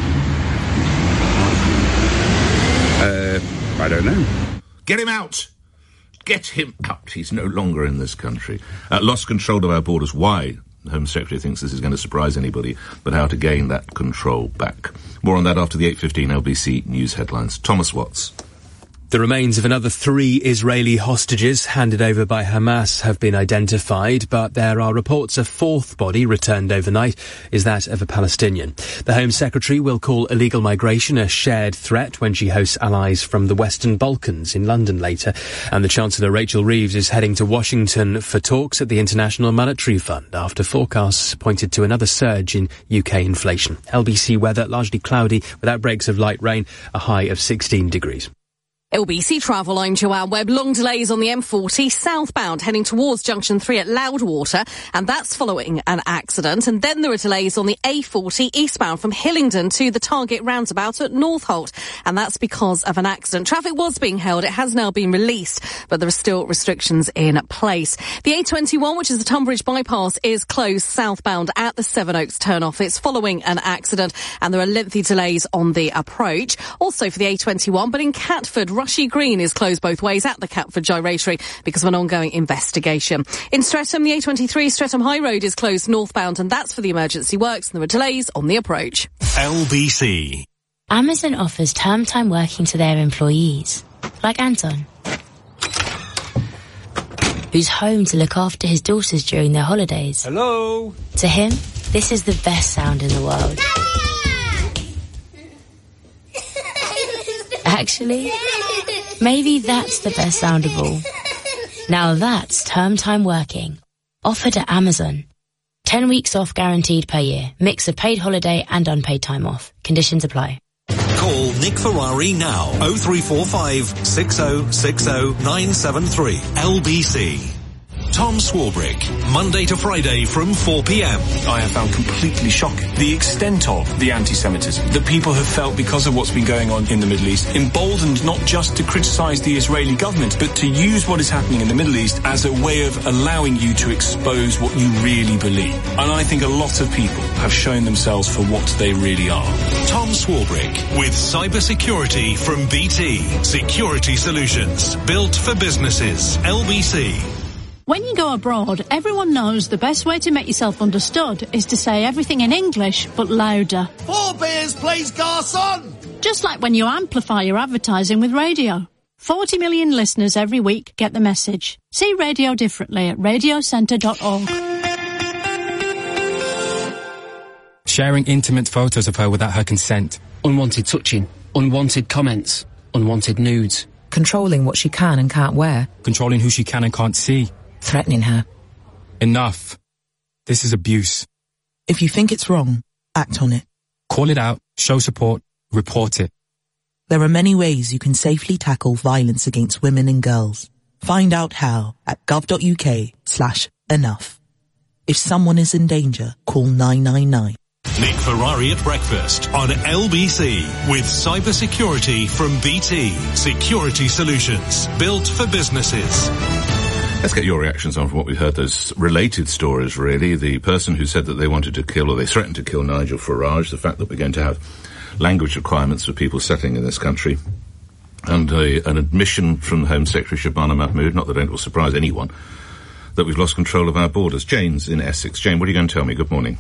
I don't know. Get him out! Get him out! He's no longer in this country. Lost control of our borders. Why? The Home Secretary thinks this is going to surprise anybody, but how to gain that control back. More on that after the 8:15 LBC News headlines. Thomas Watts. The remains of another 3 Israeli hostages handed over by Hamas have been identified, but there are reports a 4th body returned overnight is that of a Palestinian. The Home Secretary will call illegal migration a shared threat when she hosts allies from the Western Balkans in London later. And the Chancellor Rachel Reeves is heading to Washington for talks at the International Monetary Fund after forecasts pointed to another surge in UK inflation. LBC weather largely cloudy with outbreaks of light rain, a high of 16 degrees. LBC Travel, I'm Joanne Webb. Long delays on the M40 southbound heading towards Junction 3 at Loudwater, and that's following an accident. And then there are delays on the A40 eastbound from Hillingdon to the Target roundabout at Northolt, and that's because of an accident. Traffic was being held. It has now been released, but there are still restrictions in place. The A21, which is the Tunbridge bypass, is closed southbound at the Sevenoaks turnoff. It's following an accident, and there are lengthy delays on the approach. Also for the A21, but in Catford, Rushy Green is closed both ways at the Catford Gyratory because of an ongoing investigation. In Streatham, the A23 Streatham High Road is closed northbound, and that's for the emergency works, and there are delays on the approach. LBC. Amazon offers term time working to their employees, like Anton. who's home to look after his daughters during their holidays. Hello? To him, this is the best sound in the world. Actually, maybe that's the best sound of all. Now that's term time working. Offered at Amazon. 10 weeks off guaranteed per year. Mix of paid holiday and unpaid time off. Conditions apply. Call Nick Ferrari now. 0345 6060 973 LBC. Tom Swarbrick, Monday to Friday from 4 p.m. I have found completely shocking the extent of the anti-Semitism that people have felt because of what's been going on in the Middle East, emboldened not just to criticise the Israeli government, but to use what is happening in the Middle East as a way of allowing you to expose what you really believe. And I think a lot of people have shown themselves for what they really are. Tom Swarbrick with cybersecurity from BT. Security solutions built for businesses. LBC. When you go abroad, everyone knows the best way to make yourself understood is to say everything in English, but louder. 4 beers, please, garçon! Just like when you amplify your advertising with radio. 40 million listeners every week get the message. See radio differently at radiocentre.org. Sharing intimate photos of her without her consent. Unwanted touching. Unwanted comments. Unwanted nudes. Controlling what she can and can't wear. Controlling who she can and can't see. Threatening her. Enough. This is abuse. If you think it's wrong, act on it. Call it out, show support, report it. There are many ways you can safely tackle violence against women and girls. Find out how at gov.uk/enough. If someone is in danger, call 999. Nick Ferrari at breakfast on LBC with cybersecurity from BT. Security solutions built for businesses. Let's get your reactions on what we've heard, those related stories, really. The person who said that they wanted to kill, or they threatened to kill Nigel Farage, the fact that we're going to have language requirements for people settling in this country, and an admission from the Home Secretary Shabana Mahmood, not that it will surprise anyone, that we've lost control of our borders. Jane's in Essex. Jane, what are you going to tell me? Good morning.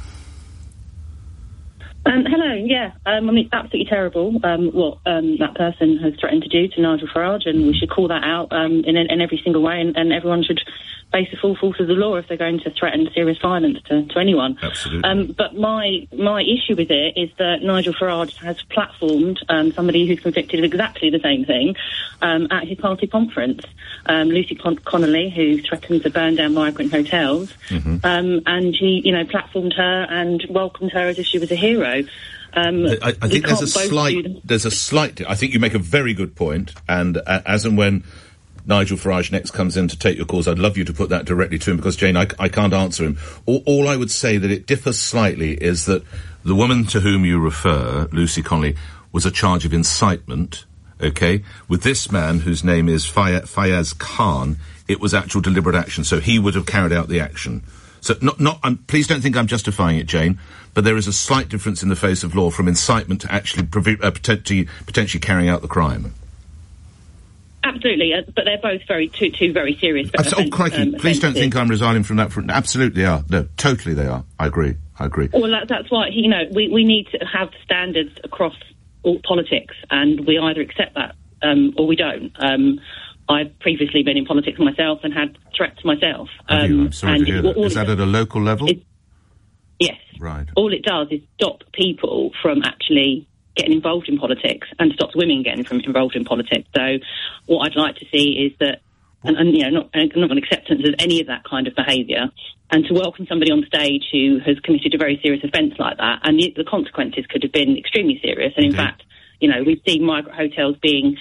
Hello, yeah. I mean, it's absolutely terrible what that person has threatened to do to Nigel Farage, and we should call that out in every single way, and everyone should face the full force of the law if they're going to threaten serious violence to anyone. Absolutely. But my issue with it is that Nigel Farage has platformed somebody who's convicted of exactly the same thing at his party conference. Lucy Connolly, who threatened to burn down migrant hotels, and he, platformed her and welcomed her as if she was a hero. I think there's a slight. I think you make a very good point, and as and when Nigel Farage next comes in to take your calls, I'd love you to put that directly to him, because, Jane, I can't answer him. All I would say that it differs slightly is that the woman to whom you refer, Lucy Connolly, was a charge of incitement, okay? With this man, whose name is Fayaz Khan, it was actual deliberate action, so he would have carried out the action. So, please don't think I'm justifying it, Jane, but there is a slight difference in the face of law from incitement to actually potentially carrying out the crime. Absolutely, but they're both two very serious offences. Oh, crikey, please don't think I'm resigning from that. Absolutely they are. No, totally they are. I agree. Well, that's why, we need to have standards across all politics, and we either accept that or we don't. I've previously been in politics myself and had threats myself. I'm sorry to hear that. Is that at a local level? Yes. Right. All it does is stop people from actually getting involved in politics, and stops women getting involved in politics. So what I'd like to see is that, not an acceptance of any of that kind of behaviour, and to welcome somebody on stage who has committed a very serious offence like that, and the consequences could have been extremely serious. And in fact, we've seen migrant hotels being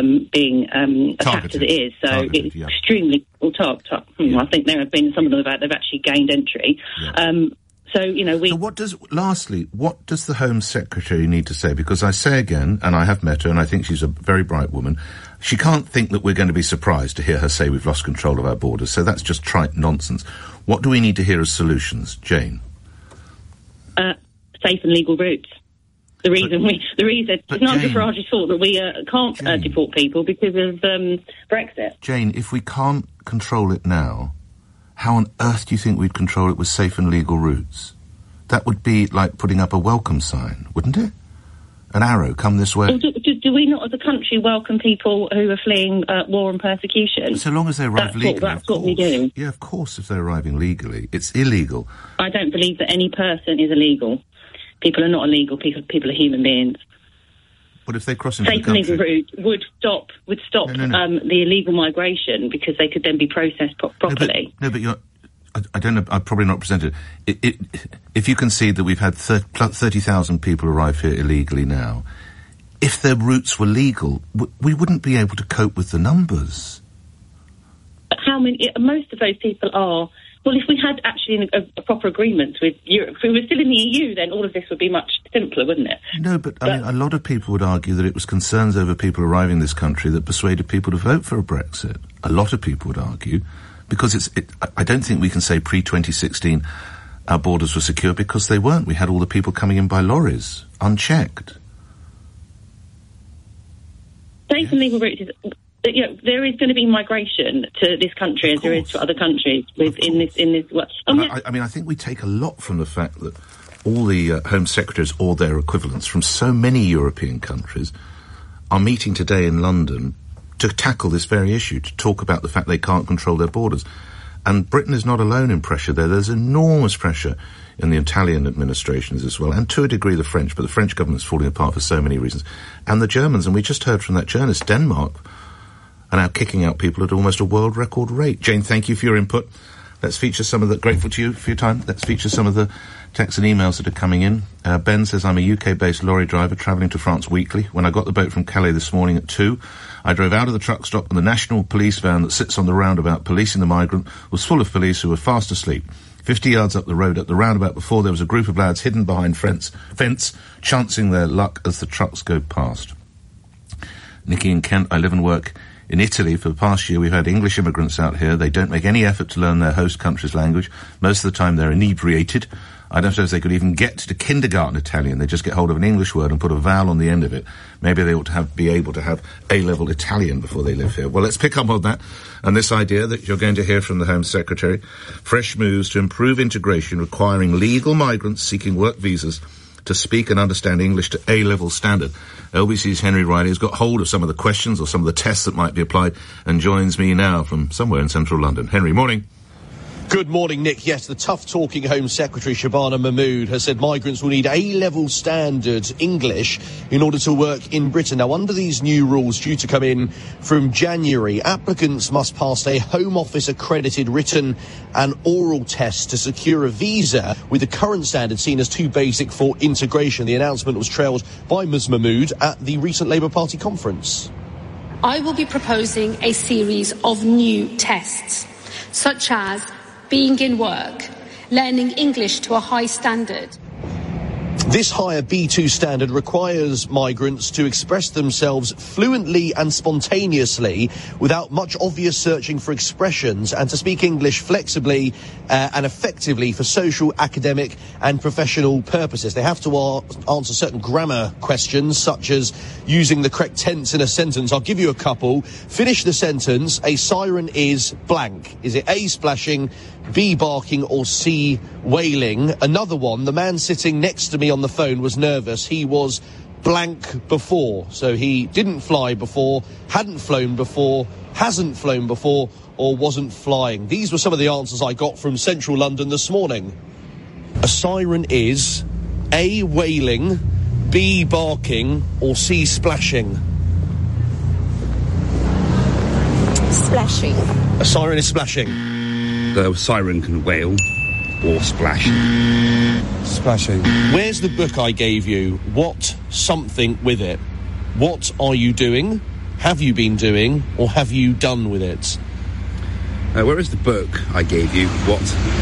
attacked as it is. So it's extremely I think there have been some of them they've actually gained entry. Yeah. So what does the Home Secretary need to say? Because I say again, and I have met her, and I think she's a very bright woman, she can't think that we're going to be surprised to hear her say we've lost control of our borders. So that's just trite nonsense. What do we need to hear as solutions, Jane? Safe and legal routes. The reason it's Nigel Farage's fault that we can't deport people because of Brexit. Jane, if we can't control it now, how on earth do you think we'd control it with safe and legal routes? That would be like putting up a welcome sign, wouldn't it? an arrow, come this way. Or do we not, as a country, welcome people who are fleeing war and persecution? So long as they arrive legally. That's what we do. Yeah, of course, if they're arriving legally. It's illegal. I don't believe that any person is illegal. People are not illegal. People are human beings. But if they cross into Safe the and country... legal route would stop the illegal migration, because they could then be processed properly. No, but you're... I don't know, I'm probably not presented. If you concede that we've had 30,000 people arrive here illegally now, if their routes were legal, we wouldn't be able to cope with the numbers. But how many... Most of those people are... Well, if we had actually a proper agreement with Europe, if we were still in the EU, then all of this would be much simpler, wouldn't it? No, but I mean, a lot of people would argue that it was concerns over people arriving in this country that persuaded people to vote for a Brexit. A lot of people would argue, because I don't think we can say pre-2016 our borders were secure, because they weren't. We had all the people coming in by lorries, unchecked. Safe and legal routes is... there is going to be migration to this country, as there is to other countries in this. I think we take a lot from the fact that all the Home Secretaries or their equivalents from so many European countries are meeting today in London to tackle this very issue, to talk about the fact they can't control their borders. And Britain is not alone in pressure there. There's enormous pressure in the Italian administrations as well, and to a degree the French, but the French government's falling apart for so many reasons. And the Germans, and we just heard from that journalist, Denmark, are now kicking out people at almost a world record rate. Jane, thank you for your input. Let's feature some of the... Grateful to you for your time. Let's feature some of the texts and emails that are coming in. Ben says, I'm a UK-based lorry driver travelling to France weekly. When I got the boat from Calais this morning at 2, I drove out of the truck stop, and the national police van that sits on the roundabout policing the migrant was full of police who were fast asleep. 50 yards up the road at the roundabout before, there was a group of lads hidden behind fence, chancing their luck as the trucks go past. Nikki in Kent, I live and work in Italy. For the past year, we've had English immigrants out here. They don't make any effort to learn their host country's language. Most of the time, they're inebriated. I don't know if they could even get to kindergarten Italian. They just get hold of an English word and put a vowel on the end of it. Maybe they ought to be able to have A-level Italian before they live here. Well, let's pick up on that and this idea that you're going to hear from the Home Secretary. Fresh moves to improve integration, requiring legal migrants seeking work visas to speak and understand English to A-level standard. LBC's Henry Riley has got hold of some of the questions or some of the tests that might be applied and joins me now from somewhere in central London. Henry, morning. Good morning, Nick. Yes, the tough-talking Home Secretary, Shabana Mahmood, has said migrants will need A-level standard English in order to work in Britain. Now, under these new rules due to come in from January, applicants must pass a Home Office-accredited written and oral test to secure a visa, with the current standard seen as too basic for integration. The announcement was trailed by Ms Mahmood at the recent Labour Party conference. I will be proposing a series of new tests, such as being in work, learning English to a high standard. This higher B2 standard requires migrants to express themselves fluently and spontaneously without much obvious searching for expressions, and to speak English flexibly and effectively for social, academic and professional purposes. They have to answer certain grammar questions, such as using the correct tense in a sentence. I'll give you a couple. Finish the sentence. A siren is blank. Is it A, splashing, B, barking, or C, wailing? Another one, the man sitting next to me on the phone was nervous. He was blank before. So he didn't fly before, hadn't flown before, hasn't flown before, or wasn't flying. These were some of the answers I got from central London this morning. A siren is A, wailing, B, barking, or C, splashing? Splashing. A siren is splashing. The siren can wail or splash. Splashing. Where's the book I gave you? What something with it? What are you doing? Have you been doing? Or have you done with it? Where is the book I gave you? What?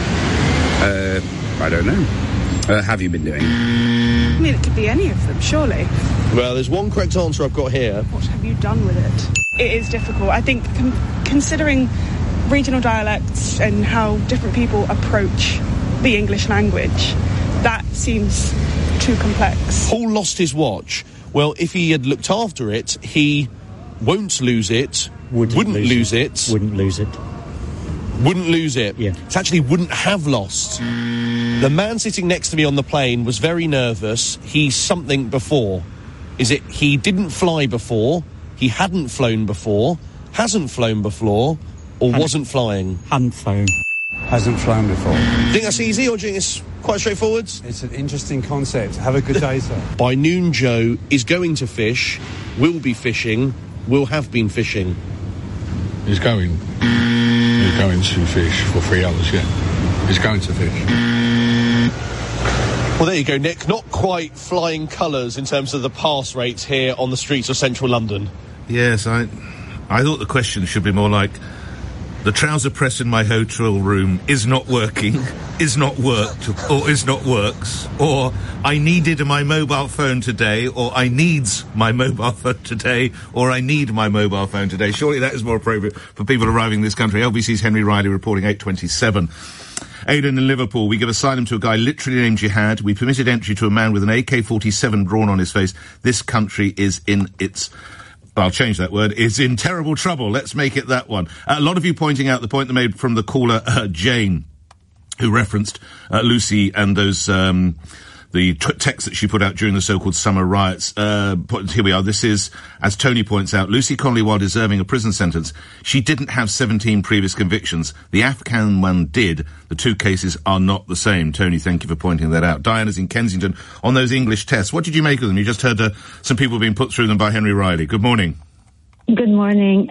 I don't know. Have you been doing? I mean, it could be any of them, surely. Well, there's one correct answer I've got here. What have you done with it? It is difficult. I think considering regional dialects and how different people approach the English language, that seems too complex. Paul lost his watch. Well, if he had looked after it, he won't lose it, wouldn't lose it. Wouldn't lose it. Wouldn't lose it. Yeah. It actually wouldn't have lost. The man sitting next to me on the plane was very nervous. He's something before. Is it he didn't fly before, he hadn't flown before, hasn't flown before, or wasn't flying? Hadn't flown. Hasn't flown before. Think that's easy, or do you think it's quite straightforward? It's an interesting concept. Have a good day, sir. By noon, Joe is going to fish, will be fishing, will have been fishing. He's going to fish for 3 hours, yeah. He's going to fish. Well, there you go, Nick. Not quite flying colours in terms of the pass rates here on the streets of central London. Yes, I thought the question should be more like, the trouser press in my hotel room is not working, is not worked, or is not works, or I needed my mobile phone today, or I needs my mobile phone today, or I need my mobile phone today. Surely that is more appropriate for people arriving in this country. LBC's Henry Riley reporting 8:27. Aidan in Liverpool, we give asylum to a guy literally named Jihad. We permitted entry to a man with an AK-47 drawn on his face. This country is in its... I'll change that word, is in terrible trouble. Let's make it that one. A lot of you pointing out the point they made from the caller, Jane, who referenced Lucy and those, the texts that she put out during the so-called summer riots. Here we are. This is, as Tony points out, Lucy Connolly, while deserving a prison sentence, she didn't have 17 previous convictions. The Afghan one did. The two cases are not the same. Tony, thank you for pointing that out. Diana's in Kensington on those English tests. What did you make of them? You just heard some people being put through them by Henry Riley. Good morning. Good morning.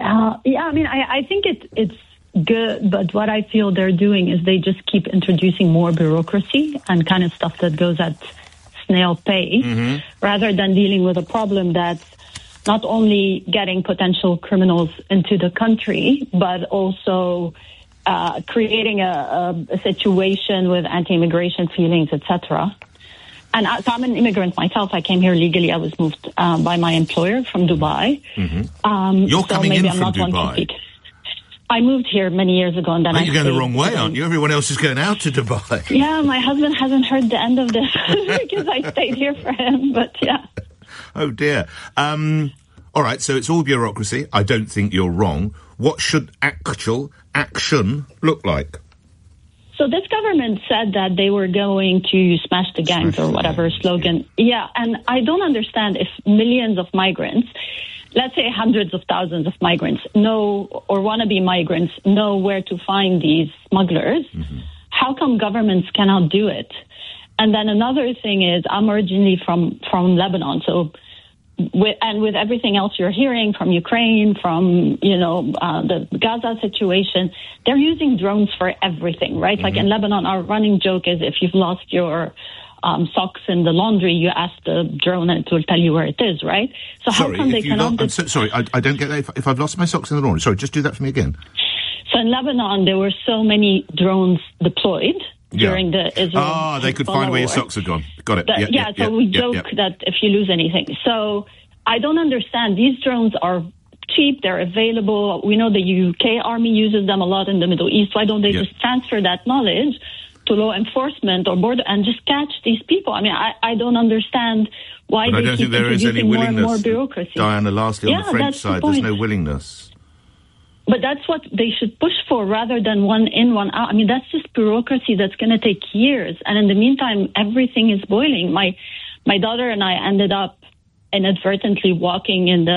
I think it's good, but what I feel they're doing is they just keep introducing more bureaucracy and kind of stuff that goes at snail pace, rather than dealing with a problem that's not only getting potential criminals into the country, but also creating a situation with anti-immigration feelings, etc. And so I'm an immigrant myself. I came here legally. I was moved by my employer from Dubai. You're coming in from Dubai? I moved here many years ago, and then you're going the wrong way, aren't you? Everyone else is going out to Dubai. Yeah, my husband hasn't heard the end of this because I stayed here for him, but yeah. Oh, dear. All right, so it's all bureaucracy. I don't think you're wrong. What should actual action look like? So this government said that they were going to smash the gangs or whatever slogan. Yeah, and I don't understand if millions of migrants, let's say hundreds of thousands of migrants, know or wannabe migrants know where to find these smugglers. How come governments cannot do it? And then another thing is, I'm originally from Lebanon, so with everything else you're hearing from Ukraine, from the Gaza situation, they're using drones for everything, right? Like in Lebanon, our running joke is if you've lost your socks in the laundry, you ask the drone and it will tell you where it is, right? So how come they cannot... I'm so sorry, I don't get that. If I've lost my socks in the laundry, sorry, just do that for me again. So in Lebanon, there were so many drones deployed during the Israel... they could find where your socks had gone. Got it. So we joke that if you lose anything. So I don't understand. These drones are cheap, they're available. We know the UK army uses them a lot in the Middle East. Why don't they just transfer that knowledge to law enforcement or border and just catch these people? I mean, I don't understand why but they keep introducing more and more bureaucracy. Diana, lastly, on the French side, there's no willingness. But that's what they should push for rather than one in, one out. I mean, that's just bureaucracy that's going to take years. And in the meantime, everything is boiling. My daughter and I ended up inadvertently walking in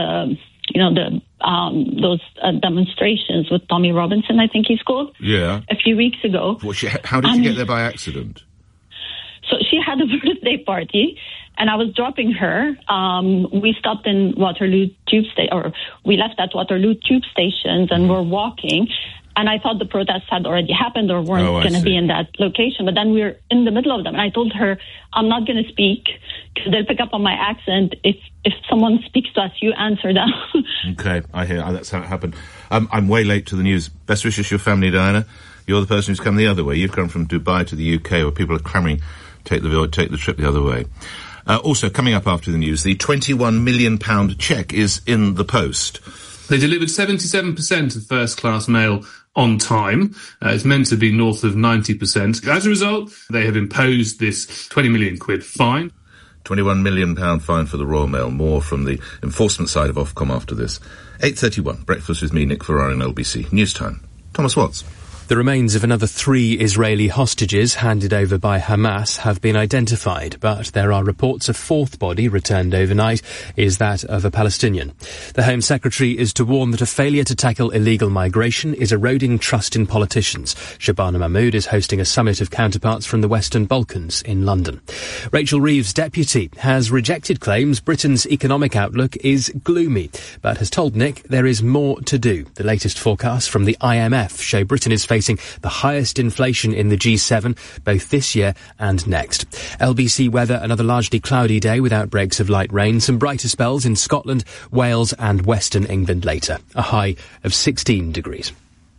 those demonstrations with Tommy Robinson, I think he's called. Yeah. A few weeks ago. How did you get there by accident? So she had a birthday party, and I was dropping her. We stopped in Waterloo Tube Station, or we left at Waterloo Tube Stations, and we're walking. And I thought the protests had already happened or weren't going to be in that location. But then we were in the middle of them. And I told her, I'm not going to speak because they'll pick up on my accent. If someone speaks to us, you answer them. Okay, I hear. That's how it happened. I'm way late to the news. Best wishes to your family, Diana. You're the person who's come the other way. You've come from Dubai to the UK, where people are clamoring take the trip the other way. Also, coming up after the news, the £21 million cheque is in the post. They delivered 77% of first-class mail on time. It's meant to be north of 90%. As a result, they have imposed this £20 million fine. £21 million fine for the Royal Mail. More from the enforcement side of Ofcom after this. 8:31. Breakfast with me, Nick Ferrari, on LBC. News time. Thomas Watts. The remains of another 3 Israeli hostages handed over by Hamas have been identified, but there are reports a 4th body returned overnight is that of a Palestinian. The Home Secretary is to warn that a failure to tackle illegal migration is eroding trust in politicians. Shabana Mahmood is hosting a summit of counterparts from the Western Balkans in London. Rachel Reeves' deputy has rejected claims Britain's economic outlook is gloomy, but has told Nick there is more to do. The latest forecasts from the IMF show Britain is facing the highest inflation in the G7, both this year and next. LBC weather, another largely cloudy day with outbreaks of light rain, some brighter spells in Scotland, Wales and Western England later. A high of 16 degrees.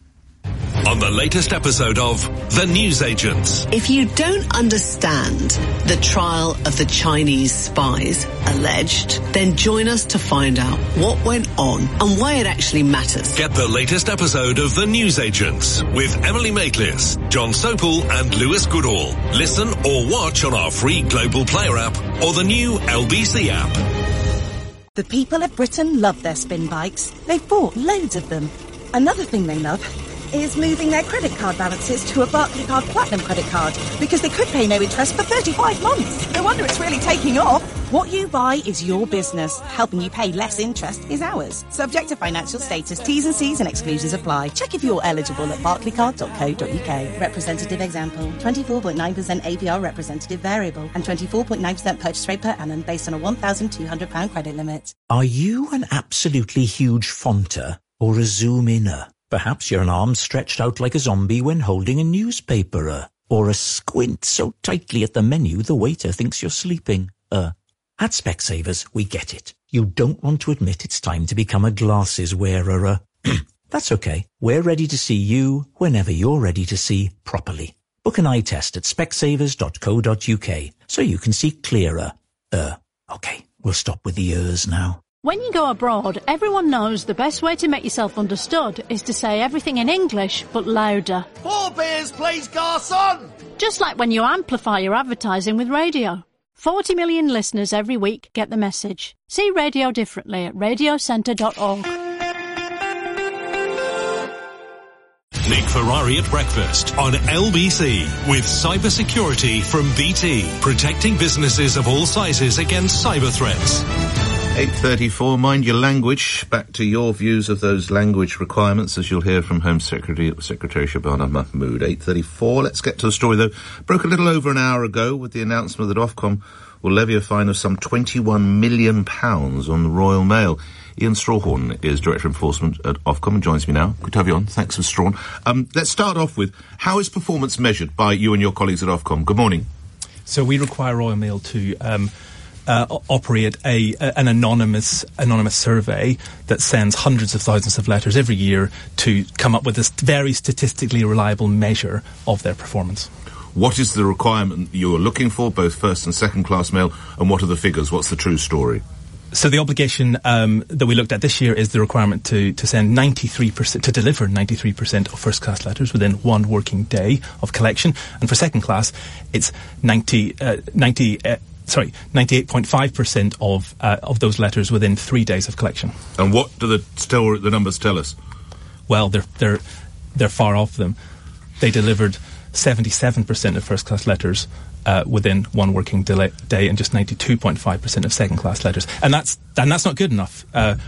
On the latest episode of The Newsagents. If you don't understand the trial of the Chinese spies alleged, then join us to find out what went on and why it actually matters. Get the latest episode of The Newsagents with Emily Maitlis, John Sopel and Lewis Goodall. Listen or watch on our free Global Player app or the new LBC app. The people of Britain love their spin bikes. They've bought loads of them. Another thing they love is moving their credit card balances to a Barclaycard Platinum credit card because they could pay no interest for 35 months. No wonder it's really taking off. What you buy is your business. Helping you pay less interest is ours. Subject to financial status, T's and C's and exclusions apply. Check if you're eligible at barclaycard.co.uk. Representative example, 24.9% APR representative variable and 24.9% purchase rate per annum based on a £1,200 credit limit. Are you an absolutely huge fonter or a zoom-inner? Perhaps you're an arm stretched out like a zombie when holding a newspaper, or a squint so tightly at the menu the waiter thinks you're sleeping. At Specsavers, we get it. You don't want to admit it's time to become a glasses wearer. That's okay. We're ready to see you whenever you're ready to see properly. Book an eye test at specsavers.co.uk so you can see clearer. Okay, we'll stop with the now. When you go abroad, everyone knows the best way to make yourself understood is to say everything in English, but louder. 4 beers, please, garçon! Just like when you amplify your advertising with radio. 40 million listeners every week get the message. See radio differently at radiocentre.org. Nick Ferrari at breakfast on LBC with cybersecurity from BT, protecting businesses of all sizes against cyber threats. 8:34, mind your language. Back to your views of those language requirements, as you'll hear from Home Secretary Shabana Mahmood. 8:34, let's get to the story, though. Broke a little over an hour ago with the announcement that Ofcom will levy a fine of some £21 million on the Royal Mail. Ian Strawhorn is Director of Enforcement at Ofcom and joins me now. Good to have you on. Thanks for Strawn. Let's start off with, how is performance measured by you and your colleagues at Ofcom? Good morning. So we require Royal Mail to operate an anonymous survey that sends hundreds of thousands of letters every year to come up with this very statistically reliable measure of their performance. What is the requirement you're looking for, both first and second class mail, and what are the figures? What's the true story? So the obligation that we looked at this year is the requirement to send 93%, to deliver 93% of first class letters within 1 working day of collection, and for second class, it's 98.5% of those letters within 3 days of collection. And what do the numbers tell us? Well, they're far off them. They delivered 77% of first class letters within 1 working day, and just 92.5% of second class letters. And that's not good enough.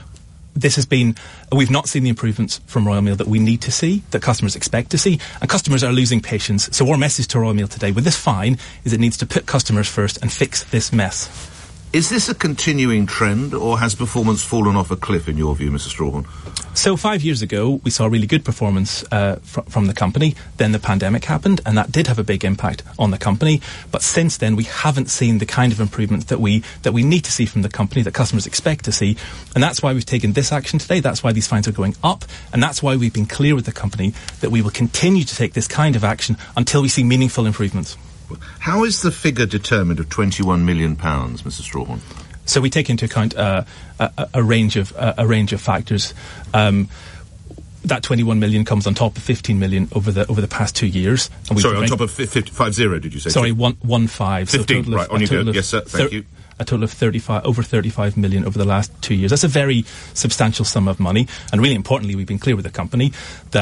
We've not seen the improvements from Royal Mail that we need to see, that customers expect to see, and customers are losing patience. So our message to Royal Mail today with this fine is it needs to put customers first and fix this mess. Is this a continuing trend, or has performance fallen off a cliff in your view, Mr. Strawhorn? So 5 years ago, we saw really good performance from the company. Then the pandemic happened, and that did have a big impact on the company. But since then, we haven't seen the kind of improvement that we need to see from the company, that customers expect to see. And that's why we've taken this action today. That's why these fines are going up. And that's why we've been clear with the company that we will continue to take this kind of action until we see meaningful improvements. How is the figure determined of £21 million, Mr. Strawhorn? So we take into account a range of factors. That 21 million comes on top of 15 million over the past 2 years. And sorry, on top of 50, did you say? Sorry, 15. 15, so right, on you go. Yes, sir, thank you. A total of over 35 million over the last 2 years. That's a very substantial sum of money. And really importantly, we've been clear with the company that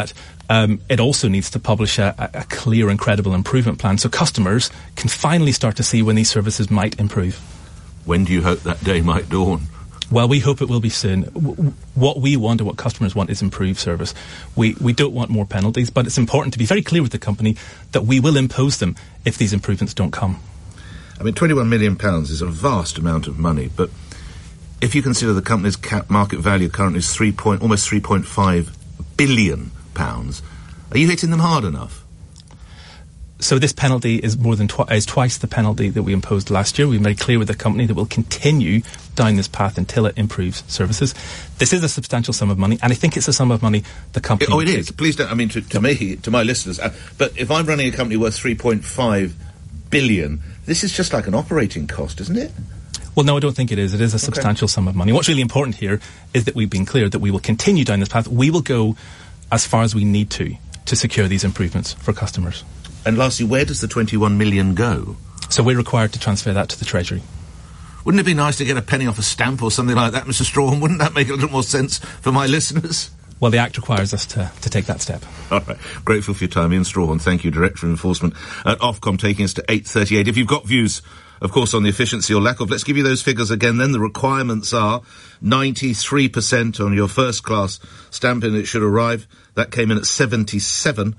It also needs to publish a clear and credible improvement plan so customers can finally start to see when these services might improve. When do you hope that day might dawn? Well, we hope it will be soon. What we want and what customers want is improved service. We don't want more penalties, but it's important to be very clear with the company that we will impose them if these improvements don't come. I mean, £21 million is a vast amount of money, but if you consider the company's market value currently is almost £3.5 billion, are you hitting them hard enough? So this penalty is is twice the penalty that we imposed last year. We made clear with the company that we'll continue down this path until it improves services. This is a substantial sum of money, and I think it's a sum of money the company... it is. Please don't... I mean, to me, to my listeners, but if I'm running a company worth $3.5 billion, this is just like an operating cost, isn't it? Well, no, I don't think it is. It is a substantial sum of money. What's really important here is that we've been clear that we will continue down this path. We will go as far as we need to secure these improvements for customers. And lastly, where does the 21 million go? So we're required to transfer that to the Treasury. Wouldn't it be nice to get a penny off a stamp or something like that, Mr. Strahan? Wouldn't that make a little more sense for my listeners? Well, the Act requires us to take that step. All right. Grateful for your time. Ian Strahan, thank you, Director of Enforcement at Ofcom, taking us to 8:38. If you've got views, of course, on the efficiency or lack of, let's give you those figures again then. The requirements are 93% on your first-class stamping. It should arrive. That came in at 77%.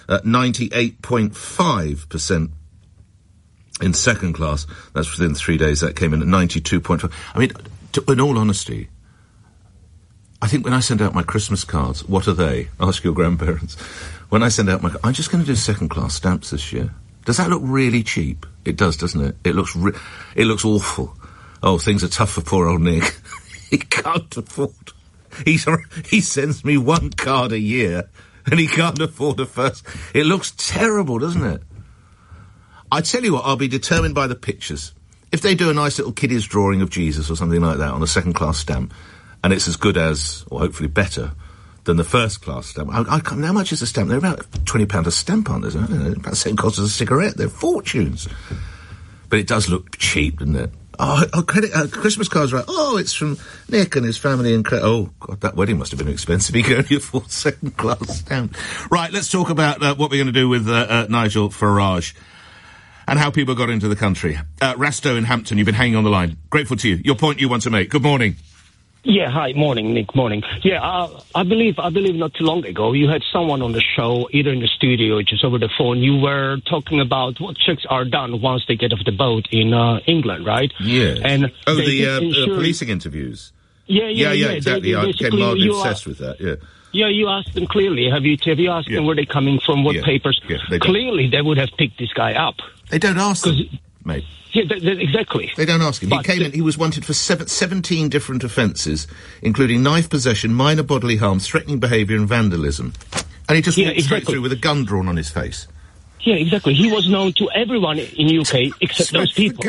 98.5% in second class. That's within 3 days. That came in at 92.5. I mean, in all honesty, I think when I send out my Christmas cards, what are they? Ask your grandparents. When I send out I'm just going to do second class stamps this year. Does that look really cheap? It does, doesn't it? It looks awful. Oh, things are tough for poor old Nick. He can't afford. He sends me one card a year. And he can't afford a first. It looks terrible, doesn't it? I tell you what, I'll be determined by the pictures. If they do a nice little kiddies drawing of Jesus or something like that on a second-class stamp, and it's as good as, or hopefully better, than the first-class stamp. How much is a stamp? They're about £20 a stamp, aren't they? About the same cost as a cigarette. They're fortunes. But it does look cheap, doesn't it? Christmas cards, right? Oh, it's from Nick and his family in... Oh, God, that wedding must have been expensive. He could only afford second-class stamp. Right, let's talk about what we're going to do with Nigel Farage and how people got into the country. Rasto in Hampton, you've been hanging on the line. Grateful to you. Your point you want to make. Good morning. Yeah, hi, morning, Nick, morning. Yeah, I believe not too long ago you had someone on the show, either in the studio or just over the phone. You were talking about what checks are done once they get off the boat in England, right? Yeah. And the policing interviews. Yeah, exactly. I became mildly obsessed with that, yeah. Yeah, you asked them clearly. Have you asked them where they're coming from, what papers? Yeah, clearly, they would have picked this guy up. They don't ask them, mate. Yeah, exactly. They don't ask him. He came in, he was wanted for 17 different offences, including knife possession, minor bodily harm, threatening behaviour and vandalism. And he just walked straight through with a gun drawn on his face. Yeah, exactly. He was known to everyone in UK except those people.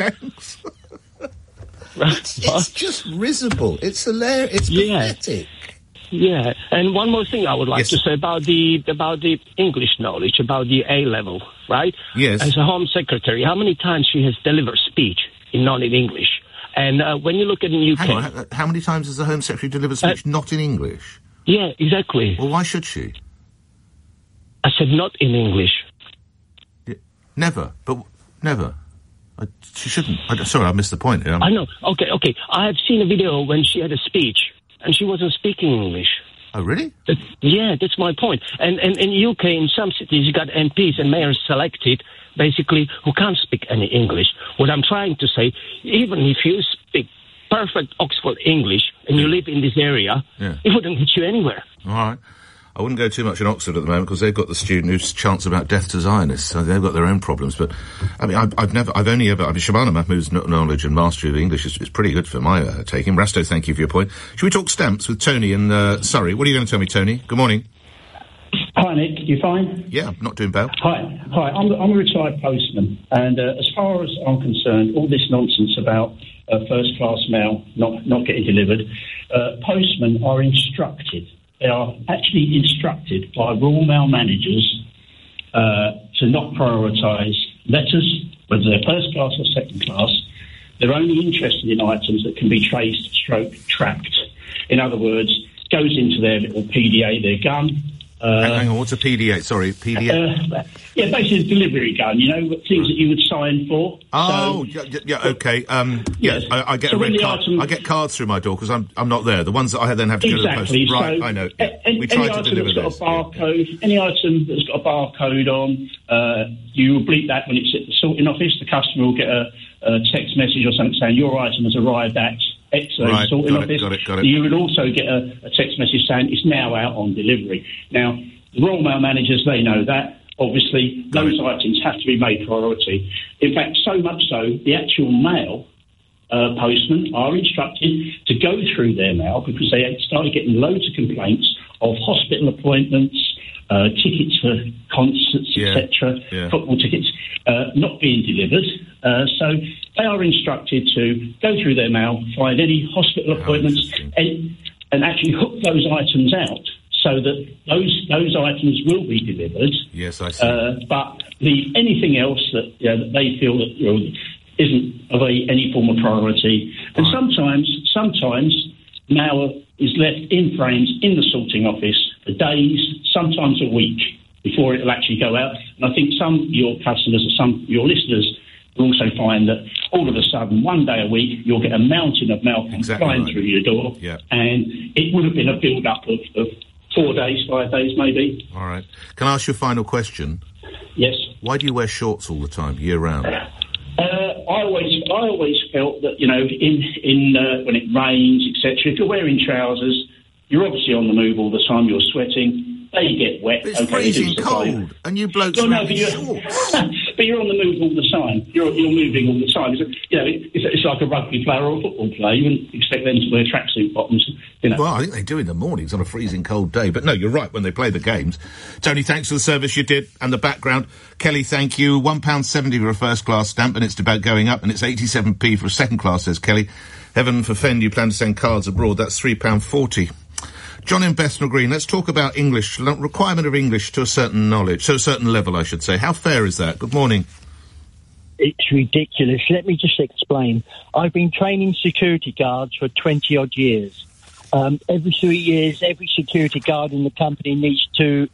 It's just risible. It's hilarious. It's pathetic. Yeah, and one more thing I would like to say about the English knowledge, about the A level, right? Yes. As a Home Secretary, how many times she has delivered speech not in English? And when you look at the UK... Hang on, how many times has the Home Secretary delivered speech not in English? Yeah, exactly. Well, why should she? I said not in English. Yeah, never. She shouldn't. Sorry, I missed the point. I know. Okay. I have seen a video when she had a speech, and she wasn't speaking English. Oh, really? That's my point. And in UK, in some cities, you got MPs and mayors selected, basically, who can't speak any English. What I'm trying to say, even if you speak perfect Oxford English and you live in this area, it wouldn't get you anywhere. All right. I wouldn't go too much in Oxford at the moment because they've got the student who's chants about death to Zionists, so they've got their own problems. But I mean, Shabana Mahmood's knowledge and mastery of English is pretty good for my taking. Rasto, thank you for your point. Should we talk stamps with Tony in Surrey? What are you going to tell me, Tony? Good morning. Hi, Nick. You fine? Yeah, not doing bad. Hi. I'm a retired postman, and as far as I'm concerned, all this nonsense about first-class mail not getting delivered, postmen are instructed. They are actually instructed by Royal Mail managers to not prioritise letters, whether they're first class or second class. They're only interested in items that can be traced, tracked. In other words, goes into their little PDA, their gun, Hang on, what's a PDA? Sorry, PDA? Yeah, basically a delivery gun, things that you would sign for. Oh, so, okay. Yes. I get so a red card. I get cards through my door because I'm not there. The ones that I then have to go to the post. Right, so I know. We try to deliver this. Any item that's got a barcode on, you will bleep that when it's at the sorting office. The customer will get a text message or something saying your item has arrived at X sorting office. Got it. You would also get a text message saying it's now out on delivery. Now, the Royal Mail managers, they know that. Obviously, those items have to be made priority. In fact, so much so, the actual mail postmen are instructed to go through their mail because they started getting loads of complaints of hospital appointments, tickets for concerts, etc., football tickets, not being delivered. So they are instructed to go through their mail, find any hospital appointments, and actually hook those items out so that those items will be delivered. Yes, I see. But leave anything else that they feel that isn't of any form of priority. And sometimes mail is left in frames in the sorting office for days, sometimes a week, before it will actually go out. And I think some of your customers or some of your listeners will also find that all of a sudden, one day a week, you'll get a mountain of mail flying through your door. Yeah. And it would have been a build-up of 4 days, 5 days maybe. All right. Can I ask you a final question? Yes. Why do you wear shorts all the time, year-round? I always felt that, in when it rains, etc., if you're wearing trousers, you're obviously on the move all the time, you're sweating, they get wet. It's freezing cold, and you blokes wearing shorts. But you're on the move all the time. You're moving all the time. It's like a rugby player or a football player. You wouldn't expect them to wear tracksuit bottoms. Well, I think they do in the mornings on a freezing cold day. But no, you're right, when they play the games. Tony, thanks for the service you did and the background. Kelly, thank you. £1.70 for a first-class stamp, and it's about going up, and it's 87p for a second-class, says Kelly. Heaven forfend you plan to send cards abroad. That's £3.40. John in Bethnal Green, let's talk about English, requirement of English to a certain level, I should say. How fair is that? Good morning. It's ridiculous. Let me just explain. I've been training security guards for 20-odd years. Every 3 years, every security guard in the country needs to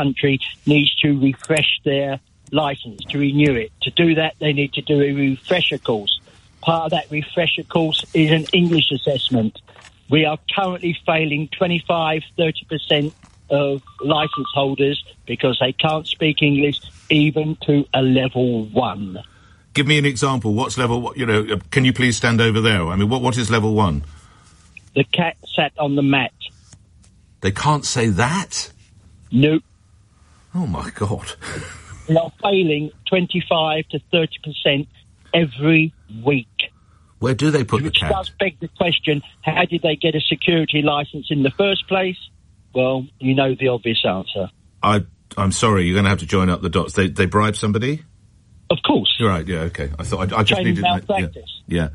refresh their licence, to renew it. To do that, they need to do a refresher course. Part of that refresher course is an English assessment. We are currently failing 25-30% of licence holders because they can't speak English even to a level 1. Give me an example. What's level? Can you please stand over there? I mean, what is level 1? The cat sat on the mat. They can't say that? Nope. Oh my God. We are failing 25 to 30% every week. Where do they put the cat? Which does beg the question, how did they get a security licence in the first place? Well, you know the obvious answer. I'm sorry, you're going to have to join up the dots. They bribe somebody? Of course. You're right, yeah, okay. I thought I just needed... malpractice. Yeah.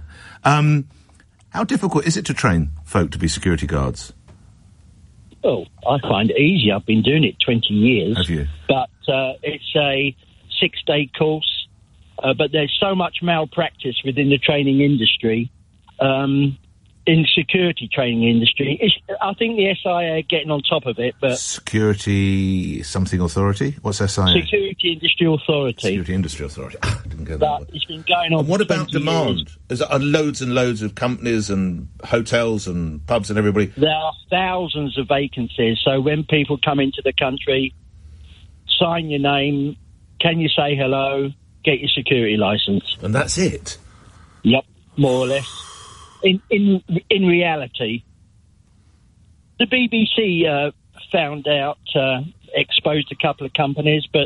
How difficult is it to train folk to be security guards? Well, I find it easy. I've been doing it 20 years. Have you? But it's a 6-day course. But there's so much malpractice within the training industry, in security training industry. I think the SIA are getting on top of it, but... Security something authority? What's SIA? Security Industry Authority. Security Industry Authority. Didn't go that way. It's been going on. And what about demand? There's loads and loads of companies and hotels and pubs and everybody. There are thousands of vacancies. So when people come into the country, sign your name, can you say hello, get your security licence. And that's it? Yep, more or less. In reality, the BBC found out, exposed a couple of companies, but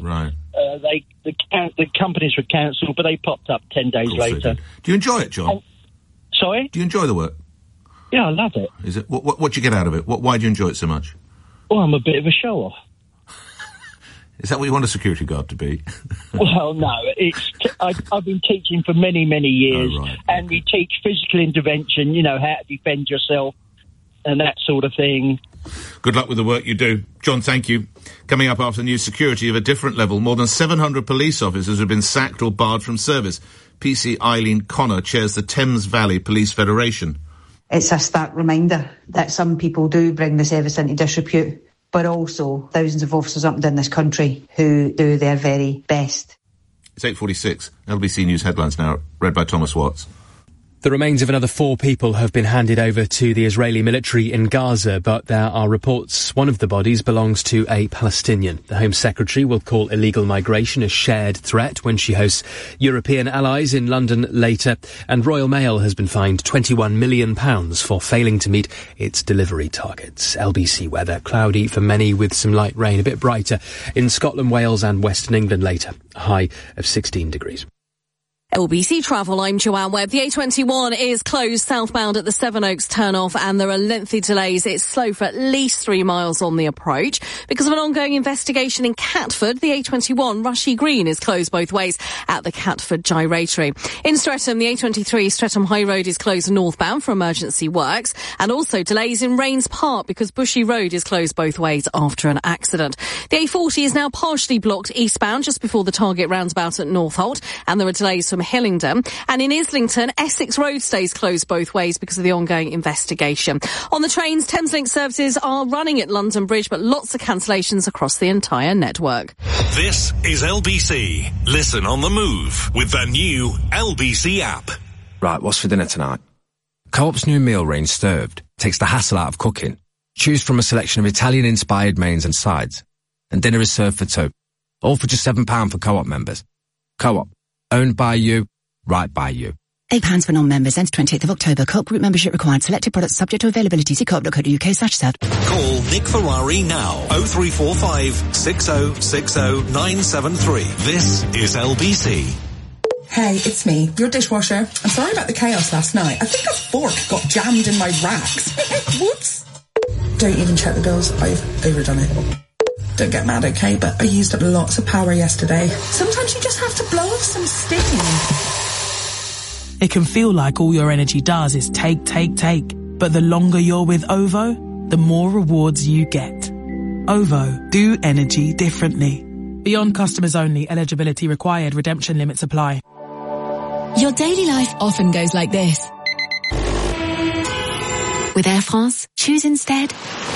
the companies were cancelled, but they popped up 10 days later. Do you enjoy it, John? Sorry? Do you enjoy the work? Yeah, I love it. Is it? What do you get out of it? Why do you enjoy it so much? Well, I'm a bit of a show-off. Is that what you want a security guard to be? Well, no. I've been teaching for many, many years, and we teach physical intervention, how to defend yourself and that sort of thing. Good luck with the work you do. John, thank you. Coming up after news, security of a different level. More than 700 police officers have been sacked or barred from service. PC Eileen Connor chairs the Thames Valley Police Federation. It's a stark reminder that some people do bring the service into disrepute. but also thousands of officers up and down this country who do their very best. It's 8:46. LBC News headlines now, read by Thomas Watts. The remains of another 4 people have been handed over to the Israeli military in Gaza, but there are reports one of the bodies belongs to a Palestinian. The Home Secretary will call illegal migration a shared threat when she hosts European allies in London later, and Royal Mail has been fined £21 million for failing to meet its delivery targets. LBC weather, cloudy for many with some light rain, a bit brighter in Scotland, Wales and Western England later, a high of 16 degrees. LBC Travel, I'm Joanne Webb. The A21 is closed southbound at the Sevenoaks turnoff and there are lengthy delays. It's slow for at least 3 miles on the approach. Because of an ongoing investigation in Catford, the A21 Rushy Green is closed both ways at the Catford Gyratory. In Streatham, the A23 Streatham High Road is closed northbound for emergency works, and also delays in Rains Park because Bushy Road is closed both ways after an accident. The A40 is now partially blocked eastbound just before the Target roundabout at Northolt, and there are delays from Hillingdon. And in Islington, Essex Road stays closed both ways because of the ongoing investigation. On the trains, Thameslink services are running at London Bridge, but lots of cancellations across the entire network. This is LBC. Listen on the move with the new LBC app. Right, what's for dinner tonight? Co-op's new meal range Served takes the hassle out of cooking. Choose from a selection of Italian-inspired mains and sides. And dinner is served for 2. All for just £7 for Co-op members. Co-op. Owned by you, right by you. £8 for non-members, ends 28th of October. Co-op group membership required. Selected products subject to availability. See co-op.co.uk/served. Call Nick Ferrari now. 0345 6060 973. This is LBC. Hey, it's me, your dishwasher. I'm sorry about the chaos last night. I think a fork got jammed in my racks. Whoops. Don't even check the bills. I've overdone it. Don't get mad, okay, but I used up lots of power yesterday. Sometimes you just have to blow off some steam. It can feel like all your energy does is take. But the longer you're with OVO, the more rewards you get. OVO, do energy differently. Beyond customers only, eligibility required, redemption limits apply. Your daily life often goes like this. With Air France, choose instead.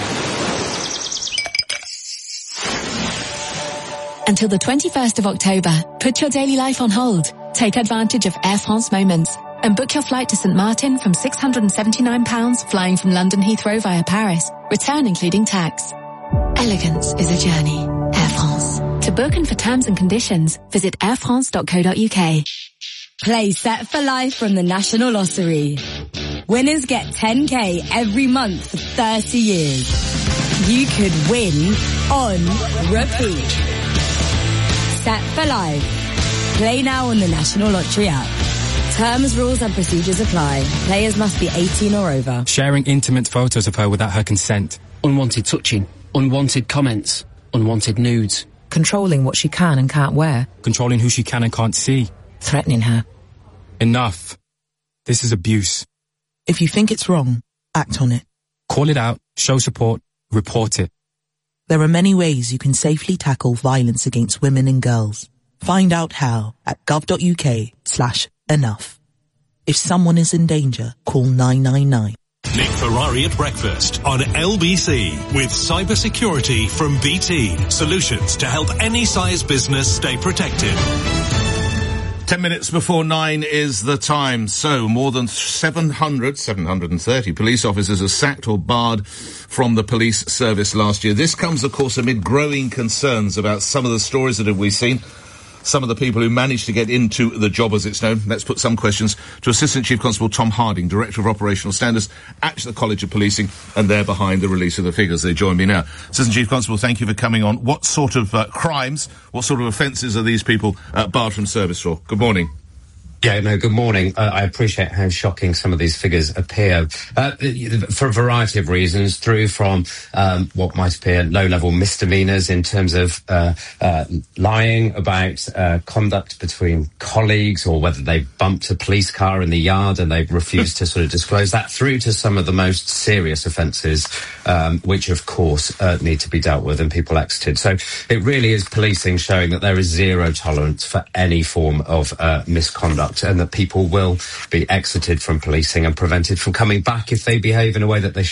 Until the 21st of October, put your daily life on hold. Take advantage of Air France Moments and book your flight to St. Martin from £679 flying from London Heathrow via Paris. Return including tax. Elegance is a journey. Air France. To book and for terms and conditions, visit airfrance.co.uk. Play Set for Life from the National Lottery. Winners get 10k every month for 30 years. You could win on repeat. Set for Life. Play now on the National Lottery app. Terms, rules and procedures apply. Players must be 18 or over. Sharing intimate photos of her without her consent. Unwanted touching. Unwanted comments. Unwanted nudes. Controlling what she can and can't wear. Controlling who she can and can't see. Threatening her. Enough. This is abuse. If you think it's wrong, act on it. Call it out, show support, report it. There are many ways you can safely tackle violence against women and girls. Find out how at gov.uk/enough. If someone is in danger, call 999. Nick Ferrari at breakfast on LBC with cybersecurity from BT. Solutions to help any size business stay protected. 10 minutes before 9 is the time. So, more than 730 police officers are sacked or barred from the police service last year. This comes, of course, amid growing concerns about some of the stories that we've seen. Some of the people who managed to get into the job, as it's known. Let's put some questions to Assistant Chief Constable Tom Harding, Director of Operational Standards at the College of Policing, and they're behind the release of the figures. They join me now. Assistant Chief Constable, thank you for coming on. What sort of crimes, what sort of offences are these people barred from service for? Good morning. Yeah, no, good morning. I appreciate how shocking some of these figures appear for a variety of reasons, through from what might appear low-level misdemeanours in terms of lying about conduct between colleagues, or whether they bumped a police car in the yard and they refused to sort of disclose that, through to some of the most serious offences, which, of course, need to be dealt with and people exited. So it really is policing showing that there is zero tolerance for any form of misconduct, and that people will be exited from policing and prevented from coming back if they behave in a way that they shouldn't.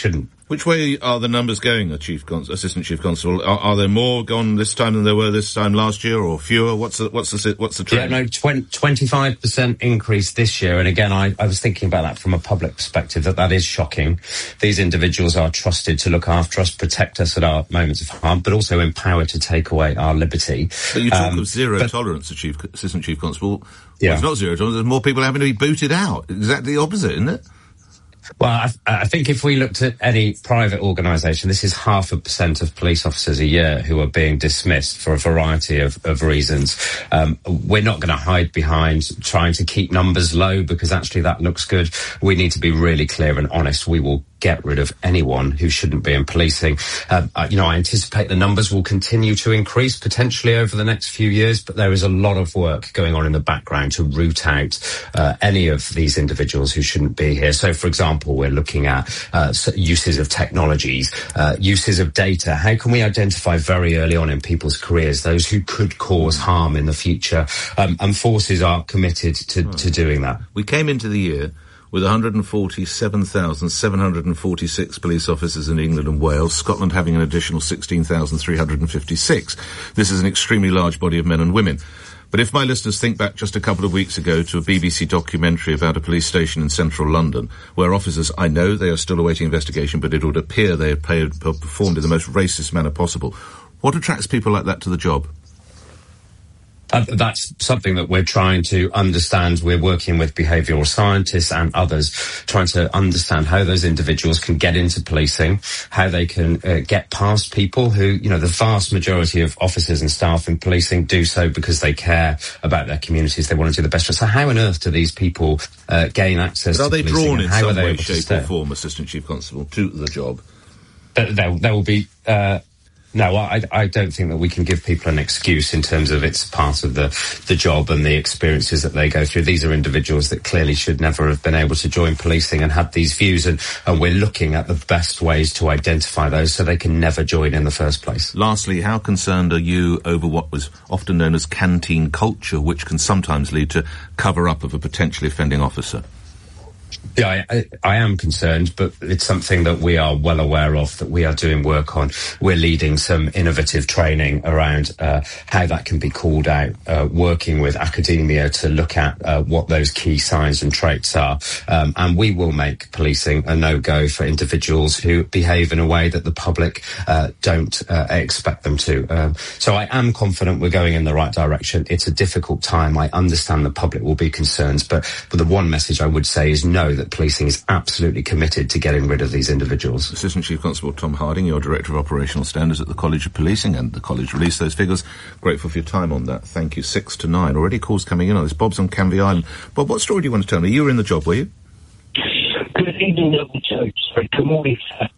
Which way are the numbers going, Assistant Chief Constable? Are there more gone this time than there were this time last year, or fewer? What's the trend? Yeah, no, 25% increase this year. And again, I was thinking about that from a public perspective, that is shocking. These individuals are trusted to look after us, protect us at our moments of harm, but also empowered to take away our liberty. But you talk of zero tolerance, Assistant Chief Constable. Yeah. Well, it's not zero tolerance. There's more people having to be booted out. Exactly the opposite, isn't it? Well, I think if we looked at any private organisation, this is 0.5% of police officers a year who are being dismissed for a variety of reasons. We're not going to hide behind trying to keep numbers low because actually that looks good. We need to be really clear and honest. We will get rid of anyone who shouldn't be in policing. I anticipate the numbers will continue to increase potentially over the next few years, but there is a lot of work going on in the background to root out any of these individuals who shouldn't be here. So, for example, we're looking at uses of technologies, uses of data. How can we identify very early on in people's careers those who could cause harm in the future? And forces are committed to doing that. We came into the year with 147,746 police officers in England and Wales, Scotland having an additional 16,356. This is an extremely large body of men and women. But if my listeners think back just a couple of weeks ago to a BBC documentary about a police station in central London, where officers, I know they are still awaiting investigation, but it would appear they have performed in the most racist manner possible. What attracts people like that to the job? That's something that we're trying to understand. We're working with behavioural scientists and others, trying to understand how those individuals can get into policing, how they can get past people who, the vast majority of officers and staff in policing do so because they care about their communities. They want to do the best. So how on earth do these people gain access to policing? Are they drawn in some way, shape or form, Assistant Chief Constable, to the job? There will be... No, I don't think that we can give people an excuse in terms of it's part of the job and the experiences that they go through. These are individuals that clearly should never have been able to join policing and had these views, and we're looking at the best ways to identify those so they can never join in the first place. Lastly, how concerned are you over what was often known as canteen culture, which can sometimes lead to cover-up of a potentially offending officer? Yeah, I am concerned, but it's something that we are well aware of, that we are doing work on. We're leading some innovative training around how that can be called out, working with academia to look at what those key signs and traits are. And we will make policing a no-go for individuals who behave in a way that the public don't expect them to. So I am confident we're going in the right direction. It's a difficult time. I understand the public will be concerned, but the one message I would say is know that policing is absolutely committed to getting rid of these individuals. Assistant Chief Constable Tom Harding, you're Director of Operational Standards at the College of Policing, and the College released those figures. Grateful for your time on that. Thank you. 6 to 9. Already calls coming in on this. Bob's on Canvey Island. Bob, what story do you want to tell me? You were in the job, were you? Good evening, sorry, good morning, sir.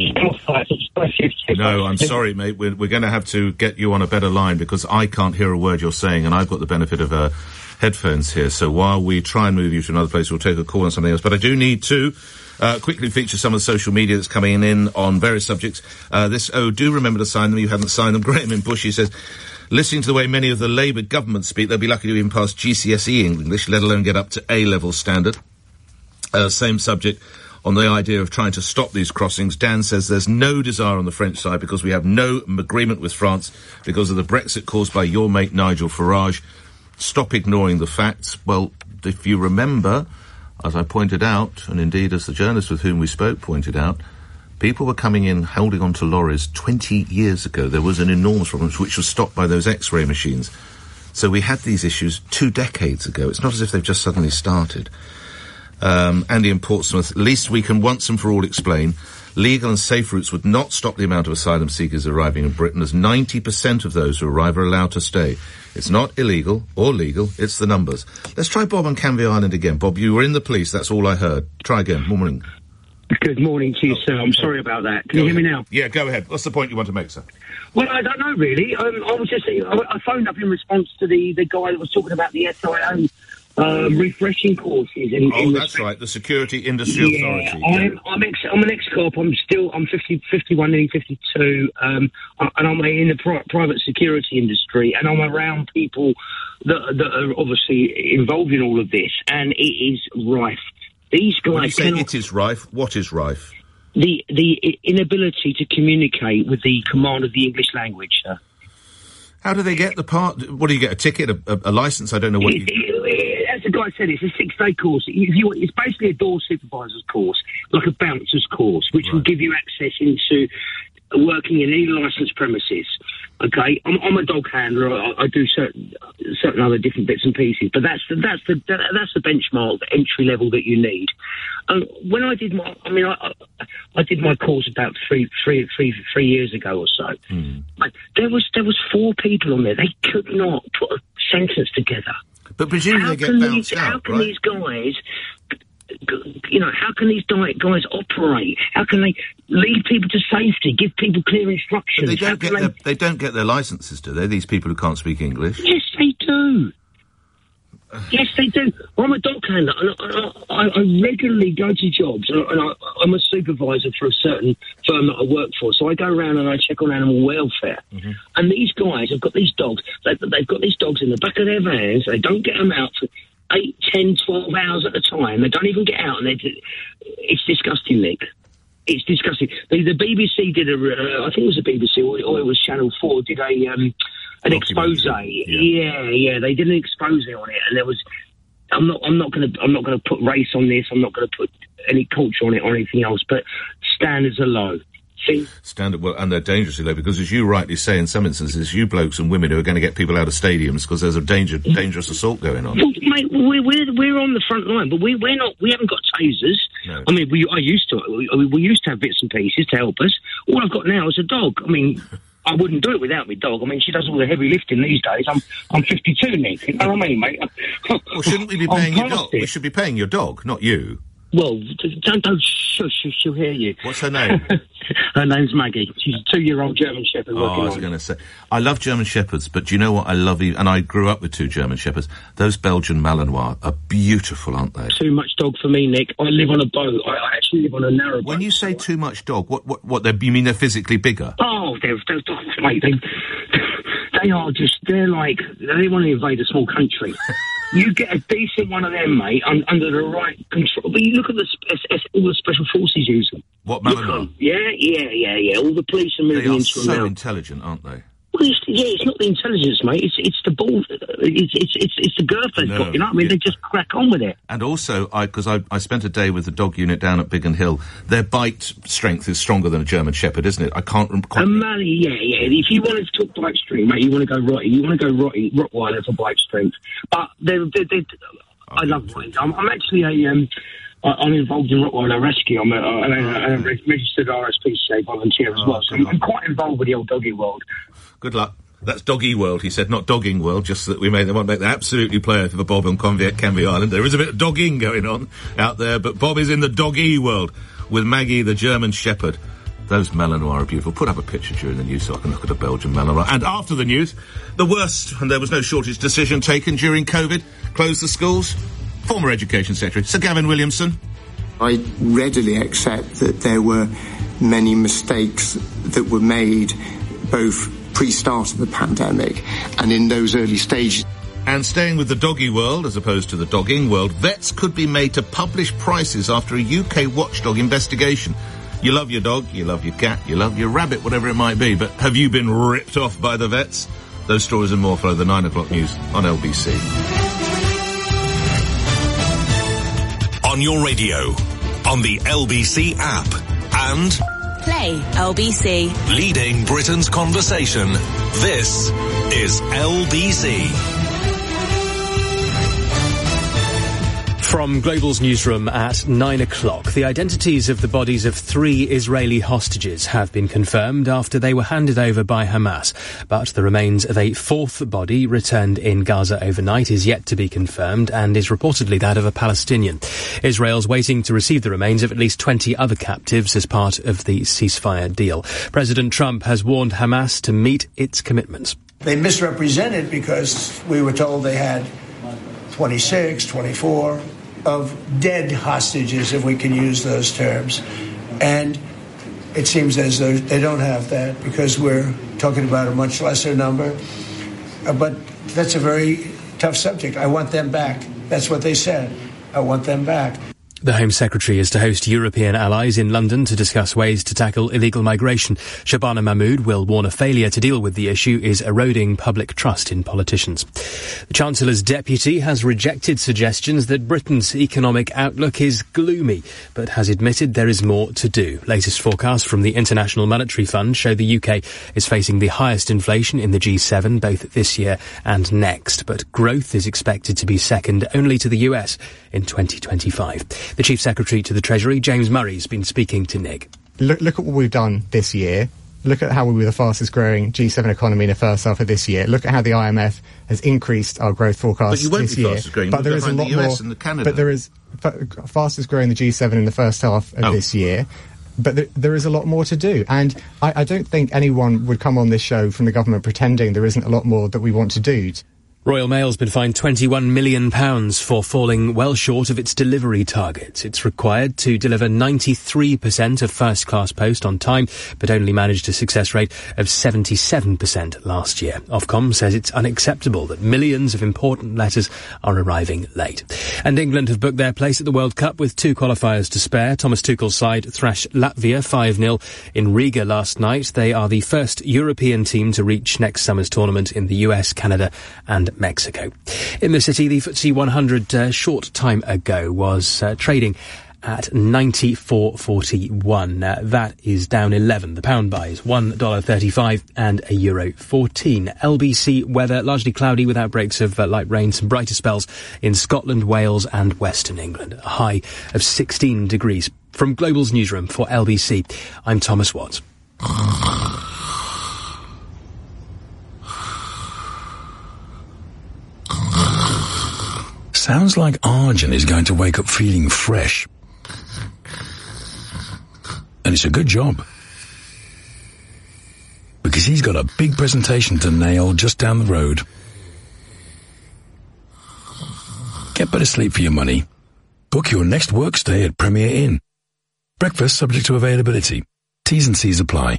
No, I'm sorry, mate. We're going to have to get you on a better line because I can't hear a word you're saying, and I've got the benefit of headphones here. So while we try and move you to another place, we'll take a call on something else. But I do need to quickly feature some of the social media that's coming in on various subjects. Do remember to sign them. You haven't signed them. Graham in Bushy says, listening to the way many of the Labour government speak, they'll be lucky to even pass GCSE English, let alone get up to A-level standard. Same subject. On the idea of trying to stop these crossings, Dan says there's no desire on the French side because we have no agreement with France because of the Brexit caused by your mate Nigel Farage. Stop ignoring the facts. Well, if you remember, as I pointed out, and indeed as the journalist with whom we spoke pointed out, people were coming in holding on to lorries 20 years ago. There was an enormous problem which was stopped by those X-ray machines. So we had these issues 2 decades ago. It's not as if they've just suddenly started. Andy in Portsmouth, at least we can once and for all explain legal and safe routes would not stop the amount of asylum seekers arriving in Britain, as 90% of those who arrive are allowed to stay. It's not illegal or legal, it's the numbers. Let's try Bob on Canvey Island again. Bob, you were in the police, that's all I heard. Try again. Morning. Good morning to you, sir. I'm sorry about that. Can you hear me now? Yeah, go ahead. What's the point you want to make, sir? Well, I don't know, really. I was just I phoned up in response to the guy that was talking about the SIO refreshing courses. That's right, the Security Industry Authority. I'm an ex-cop. I'm 51, nearly 52, and I'm in the private security industry, and I'm around people that are obviously involved in all of this, and it is rife. These guys. When you say it is rife, what is rife? the inability to communicate with the command of the English language, sir. How do they get the part? What do you get? A ticket, a license? I don't know what. As the guy said, it's a 6-day course. It's basically a door supervisor's course, like a bouncer's course, which will give you access into working in any licensed premises. Okay, I'm a dog handler. I do certain other different bits and pieces, but that's the benchmark, the entry level that you need. When I did I did my course about three years ago or so. But there was 4 people on there. They could not put a sentence together. But presumably they get bounced out, how can these guys? How can these guys operate? How can they lead people to safety, give people clear instructions? But they don't get their licences, do they? These people who can't speak English. Yes, they do. Yes, they do. I'm a dog handler, and I regularly go to jobs, and I'm a supervisor for a certain firm that I work for. So I go around and I check on animal welfare. Mm-hmm. And these guys have got these dogs. They've got these dogs in the back of their vans. They don't get them out for 8, 10, 12 hours at a time. They don't even get out, and it's disgusting, Nick. It's disgusting. The BBC did I think it was the BBC or it was Channel 4 did an expose. Yeah, they did an expose on it, and there was. I'm not going to put race on this. I'm not going to put any culture on it or anything else. But standards are low. And they're dangerously low, because as you rightly say, in some instances, you blokes and women who are going to get people out of stadiums because there's a dangerous assault going on. Well, mate, we're on the front line, but we're not. We haven't got tasers. No. I mean, we used to have bits and pieces to help us. All I've got now is a dog. I mean, I wouldn't do it without my dog. I mean, she does all the heavy lifting these days. I'm 52, Nick. You know what I mean, mate? Well, shouldn't we be paying your dog? We should be paying your dog, not you. Well, don't shush, she'll hear you. What's her name? Her name's Maggie. She's a 2-year-old German Shepherd. I was going to say, I love German Shepherds, but do you know what I love? And I grew up with 2 German Shepherds. Those Belgian Malinois are beautiful, aren't they? Too much dog for me, Nick. I live on a boat. I actually live on a narrow boat. When you say too much dog, what? You mean they're physically bigger? Oh, they're dogs, mate. They are just. They're like they want to invade a small country. You get a decent one of them, mate, under the right control. But you look at all the special forces use them. What, Malinois? Yeah. All the police are moving into them. They are so intelligent, aren't they? Well, it's not the intelligence, mate. It's the ball. It's the girth they've got. You know what I mean? They just crack on with it. And also, because I spent a day with the dog unit down at Biggin Hill. Their bite strength is stronger than a German Shepherd, isn't it? I can't quite. Yeah. If you wanted to talk bite strength, mate, you want to go Rottie. You want to go Rottweiler for bite strength. But I love Rottweilers. I'm actually I'm involved in Rottweiler rescue. I'm a registered RSPCA volunteer as well, so I'm quite involved with the old doggy world. Good luck. That's Doggy World, he said, not Dogging World, just so that they won't make that absolutely clear for Bob on Canvey Island. There is a bit of dogging going on out there, but Bob is in the Doggy World with Maggie, the German Shepherd. Those Malinois are beautiful. Put up a picture during the news so I can look at a Belgian Malinois. And after the news, the worst, and there was no shortage decision taken during COVID, close the schools. Former Education Secretary, Sir Gavin Williamson. I readily accept that there were many mistakes that were made, both pre-start of the pandemic and in those early stages. And staying with the doggy world, as opposed to the dogging world, vets could be made to publish prices after a UK watchdog investigation. You love your dog, you love your cat, you love your rabbit, whatever it might be, but have you been ripped off by the vets? Those stories and more follow the 9 o'clock news on LBC. On your radio, on the LBC app, and Play LBC. Leading Britain's conversation. This is LBC. From Global's newsroom at 9 o'clock, the identities of the bodies of 3 Israeli hostages have been confirmed after they were handed over by Hamas. But the remains of a 4th body returned in Gaza overnight is yet to be confirmed and is reportedly that of a Palestinian. Israel's waiting to receive the remains of at least 20 other captives as part of the ceasefire deal. President Trump has warned Hamas to meet its commitments. They misrepresented because we were told they had 26, 24 of dead hostages, if we can use those terms. And it seems as though they don't have that because we're talking about a much lesser number. But that's a very tough subject. I want them back. That's what they said. I want them back. The Home Secretary is to host European allies in London to discuss ways to tackle illegal migration. Shabana Mahmood will warn a failure to deal with the issue is eroding public trust in politicians. The Chancellor's deputy has rejected suggestions that Britain's economic outlook is gloomy, but has admitted there is more to do. Latest forecasts from the International Monetary Fund show the UK is facing the highest inflation in the G7 both this year and next, but growth is expected to be second only to the US in 2025. The Chief Secretary to the Treasury, James Murray, has been speaking to Nick. Look at what we've done this year. Look at how we were the fastest growing G7 economy in the first half of this year. Look at how the IMF has increased our growth forecast this year. But there is a lot more. But there is fastest growing the G7 in the first half of this year. But there is a lot more to do. And I don't think anyone would come on this show from the government pretending there isn't a lot more that we want to do. Royal Mail's been fined £21 million for falling well short of its delivery target. It's required to deliver 93% of first-class post on time, but only managed a success rate of 77% last year. Ofcom says it's unacceptable that millions of important letters are arriving late. And England have booked their place at the World Cup with 2 qualifiers to spare. Thomas Tuchel's side thrashed Latvia 5-0 in Riga last night. They are the first European team to reach next summer's tournament in the US, Canada and Mexico. In the city, the FTSE 100 short time ago was trading at 94.41. That is down 11. The pound buy is $1.35 and €1.14. LBC weather, largely cloudy with outbreaks of light rain, some brighter spells in Scotland, Wales and Western England. A high of 16 degrees. From Global's newsroom for LBC, I'm Thomas Watts. Sounds like Arjun is going to wake up feeling fresh. And it's a good job. Because he's got a big presentation to nail just down the road. Get better sleep for your money. Book your next work stay at Premier Inn. Breakfast subject to availability. T's and C's apply.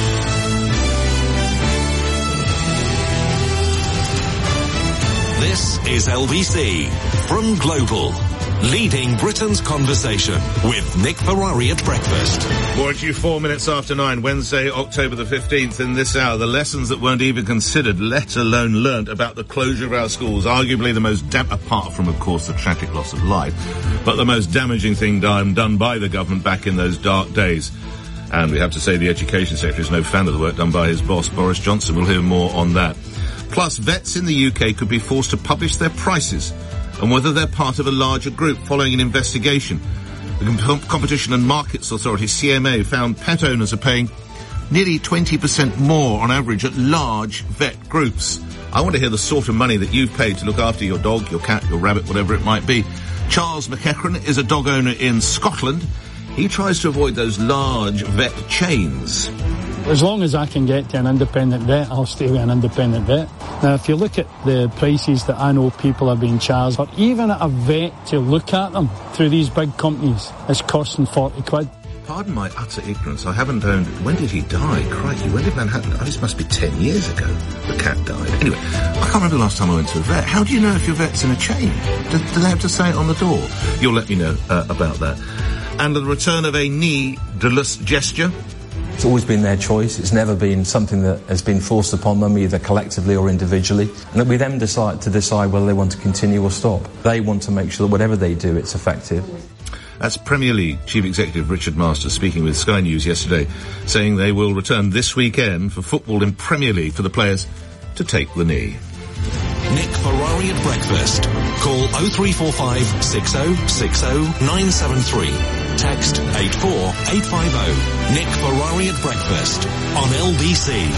This is LBC from Global, leading Britain's conversation with Nick Ferrari at breakfast. More at you 4 minutes after 9, Wednesday, October the 15th. In this hour, the lessons that weren't even considered, let alone learnt, about the closure of our schools. Arguably the most, apart from, of course, the tragic loss of life, but the most damaging thing done by the government back in those dark days. And we have to say the Education Secretary is no fan of the work done by his boss, Boris Johnson. We'll hear more on that. Plus, vets in the UK could be forced to publish their prices and whether they're part of a larger group following an investigation. The Competition and Markets Authority, CMA, found pet owners are paying nearly 20% more on average at large vet groups. I want to hear the sort of money that you've paid to look after your dog, your cat, your rabbit, whatever it might be. Charles McEachran is a dog owner in Scotland. He tries to avoid those large vet chains. As long as I can get to an independent vet, I'll stay with an independent vet. Now, if you look at the prices that I know people are being charged, or even at a vet to look at them through these big companies, it's costing 40 quid. Pardon my utter ignorance, I haven't owned... When did he die? Crikey, when did Manhattan... Oh, this must be 10 years ago the cat died. Anyway, I can't remember the last time I went to a vet. How do you know if your vet's in a chain? Do they have to say it on the door? You'll let me know about that. And the return of a needless gesture. It's always been their choice. It's never been something that has been forced upon them, either collectively or individually. And we then decide whether they want to continue or stop. They want to make sure that whatever they do, it's effective. That's Premier League Chief Executive Richard Masters speaking with Sky News yesterday, saying they will return this weekend for football in Premier League for the players to take the knee. Nick Ferrari at breakfast. Call 0345 6060 973. Text 84850. Nick Ferrari at breakfast on LBC.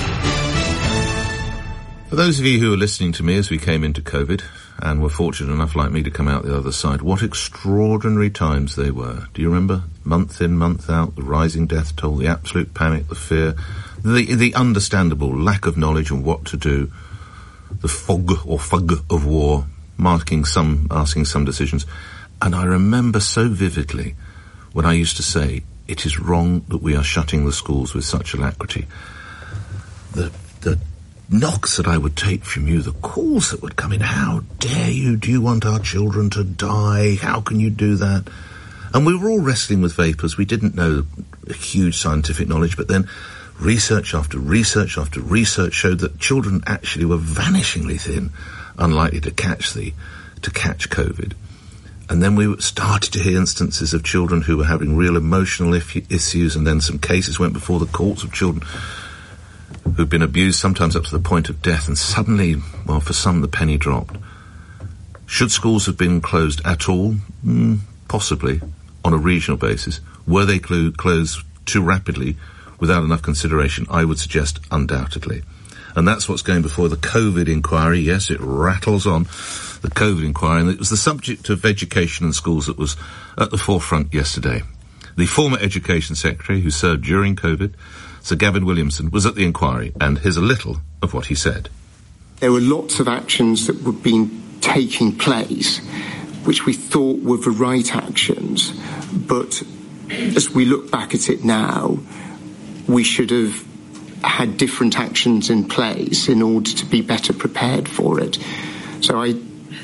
For those of you who are listening to me as we came into COVID and were fortunate enough like me to come out the other side, what extraordinary times they were. Do you remember? Month in, month out, the rising death toll, the absolute panic, the fear, the understandable lack of knowledge on what to do, the fog of war, asking some decisions. And I remember so vividly when I used to say, it is wrong that we are shutting the schools with such alacrity. The knocks that I would take from you, the calls that would come in, how dare you, do you want our children to die, how can you do that? And we were all wrestling with vapours. We didn't know a huge scientific knowledge, but then research after research after research showed that children actually were vanishingly thin, unlikely to catch COVID. And then we started to hear instances of children who were having real emotional issues, and then some cases went before the courts of children who've been abused, sometimes up to the point of death, and suddenly, well, for some, the penny dropped. Should schools have been closed at all? Possibly, on a regional basis. Were they closed too rapidly without enough consideration? I would suggest undoubtedly. And that's what's going before the COVID inquiry. Yes, it rattles on, the COVID inquiry, and it was the subject of education in schools that was at the forefront yesterday. The former Education Secretary, who served during COVID, Sir Gavin Williamson, was at the inquiry, and here's a little of what he said. There were lots of actions that were being taking place, which we thought were the right actions, but as we look back at it now, we should have had different actions in place in order to be better prepared for it. So I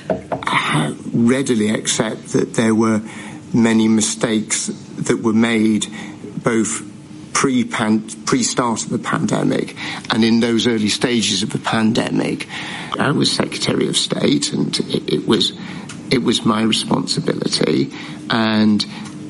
readily accept that there were many mistakes that were made both pre-start of the pandemic and in those early stages of the pandemic. I was Secretary of State, and it was my responsibility, and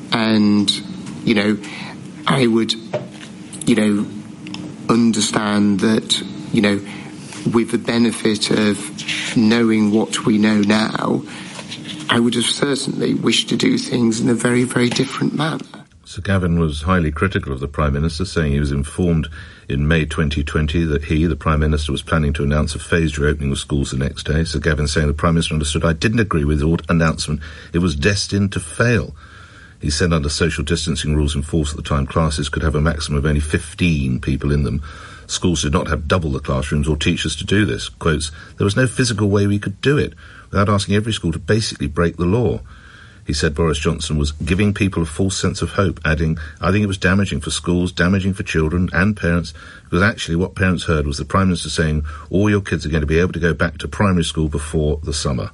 you know, I would, you know, understand that, you know, with the benefit of knowing what we know now, I would have certainly wished to do things in a very, very different manner. Sir Gavin was highly critical of the Prime Minister, saying he was informed in May 2020 that he, the Prime Minister, was planning to announce a phased reopening of schools the next day. Sir Gavin saying the Prime Minister understood, I didn't agree with the announcement. It was destined to fail. He said under social distancing rules in force at the time, classes could have a maximum of only 15 people in them. Schools did not have double the classrooms or teachers to do this. Quotes, there was no physical way we could do it without asking every school to basically break the law. He said Boris Johnson was giving people a false sense of hope, adding, I think it was damaging for schools, damaging for children and parents, because actually what parents heard was the Prime Minister saying all your kids are going to be able to go back to primary school before the summer.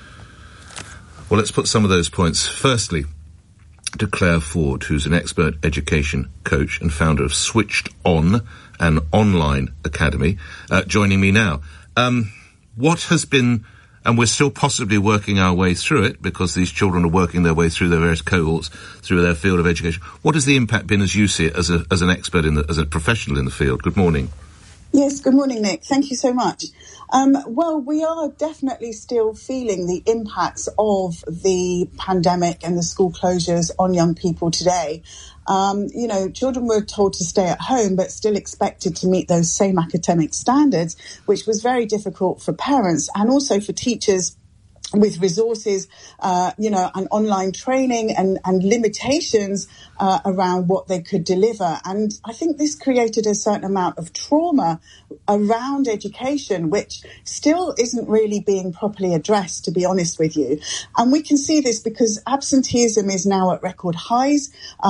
Well, let's put some of those points. Firstly, to Claire Ford, who's an expert education coach and founder of Switched On, an online academy, joining me now. What has been, and we're still possibly working our way through it because these children are working their way through their various cohorts, through their field of education. What has the impact been as you see it, as an expert, as a professional in the field? Good morning. Yes, good morning, Nick. Thank you so much. Well, we are definitely still feeling the impacts of the pandemic and the school closures on young people today. You know, children were told to stay at home, but still expected to meet those same academic standards, which was very difficult for parents and also for teachers with resources, you know, and online training and limitations around what they could deliver. And I think this created a certain amount of trauma around education, which still isn't really being properly addressed, to be honest with you. And we can see this because absenteeism is now at record highs.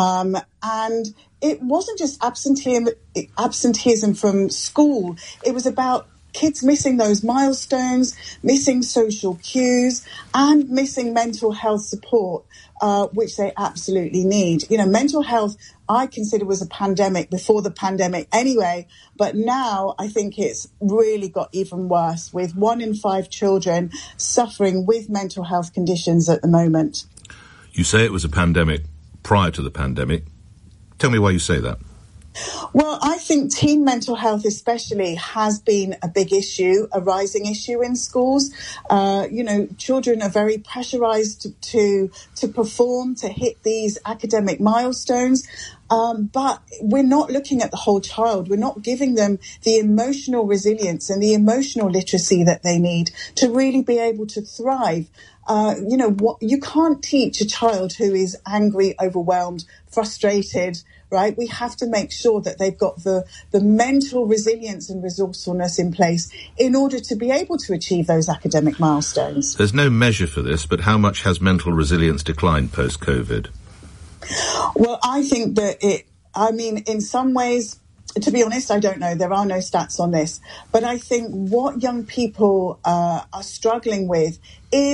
And it wasn't just absenteeism from school. It was about kids missing those milestones, missing social cues, and missing mental health support, which they absolutely need. You know, mental health, I consider, was a pandemic before the pandemic anyway, but now I think it's really got even worse, with 1 in 5 children suffering with mental health conditions at the moment. You say it was a pandemic prior to the pandemic. Tell me why you say that. Well, I think teen mental health especially has been a big issue, a rising issue in schools. You know, children are very pressurized to perform, to hit these academic milestones. But we're not looking at the whole child. We're not giving them the emotional resilience and the emotional literacy that they need to really be able to thrive. You know, you can't teach a child who is angry, overwhelmed, frustrated, right? We have to make sure that they've got the mental resilience and resourcefulness in place in order to be able to achieve those academic milestones. There's no measure for this, but how much has mental resilience declined post-COVID? Well, I think that in some ways, to be honest, I don't know. There are no stats on this. But I think what young people are struggling with is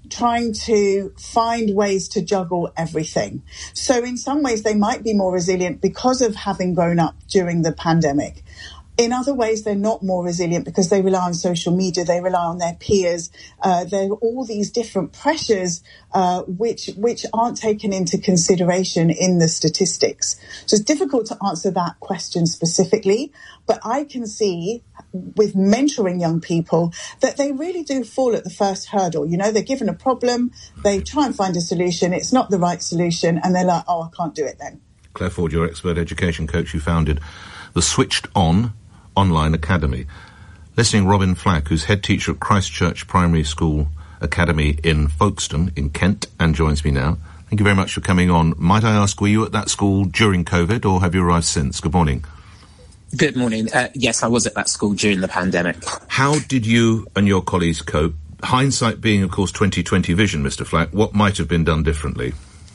trying to find ways to juggle everything. So in some ways, they might be more resilient because of having grown up during the pandemic. In other ways, they're not more resilient because they rely on social media, they rely on their peers. There are all these different pressures which aren't taken into consideration in the statistics. So it's difficult to answer that question specifically, but I can see with mentoring young people that they really do fall at the first hurdle. You know, they're given a problem, they try and find a solution, it's not the right solution, and they're like, oh, I can't do it then. Claire Ford, your expert education coach, you founded the Switched On Online Academy. Listening Robin Flack, who's head teacher at Christchurch Primary School Academy in Folkestone in Kent, and joins me now. Thank you very much for coming on. Might I ask, were you at that school during COVID, or have you arrived since? Good morning. Good morning. Yes, I was at that school during the pandemic. How did you and your colleagues cope? Hindsight being, of course, 2020 vision, Mr. Flack. What might have been done differently?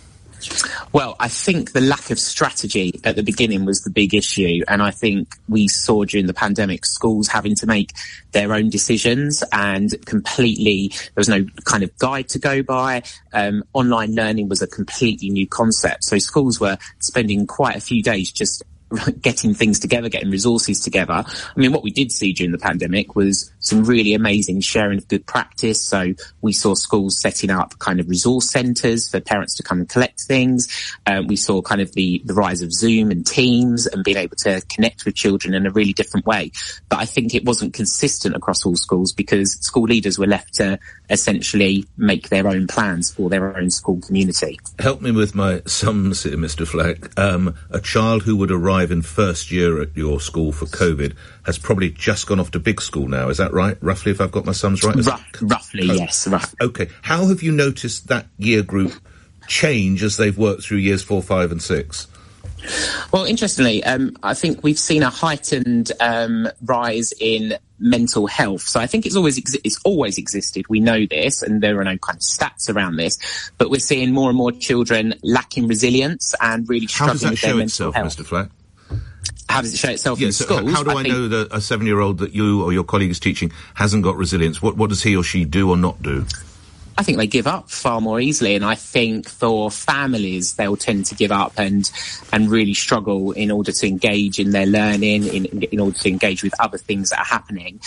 Well, I think the lack of strategy at the beginning was the big issue, and I think we saw during the pandemic schools having to make their own decisions, and completely there was no kind of guide to go by. Online learning was a completely new concept, so schools were spending quite a few days just getting things together, getting resources together. I mean, what we did see during the pandemic was some really amazing sharing of good practice. So we saw schools setting up kind of resource centres for parents to come and collect things. We saw kind of the rise of Zoom and Teams and being able to connect with children in a really different way. But I think it wasn't consistent across all schools because school leaders were left to essentially make their own plans for their own school community. Help me with my sums here, Mr. Flack. A child who would arrive in first year at your school for COVID has probably just gone off to big school now. Is that right? Roughly, if I've got my sums right? Roughly, yes. Okay. How have you noticed that year group change as they've worked through years 4, 5 and 6? Well, interestingly, I think we've seen a heightened rise in mental health. So I think it's always existed. We know this, and there are no kind of stats around this. But we're seeing more and more children lacking resilience and really struggling with their mental health. How does that show itself, Mr. Flack? How does it show itself in schools? How do I know that a 7-year-old that you or your colleague is teaching hasn't got resilience? What does he or she do or not do? I think they give up far more easily, and I think for families they'll tend to give up and really struggle in order to engage in their learning, in order to engage with other things that are happening,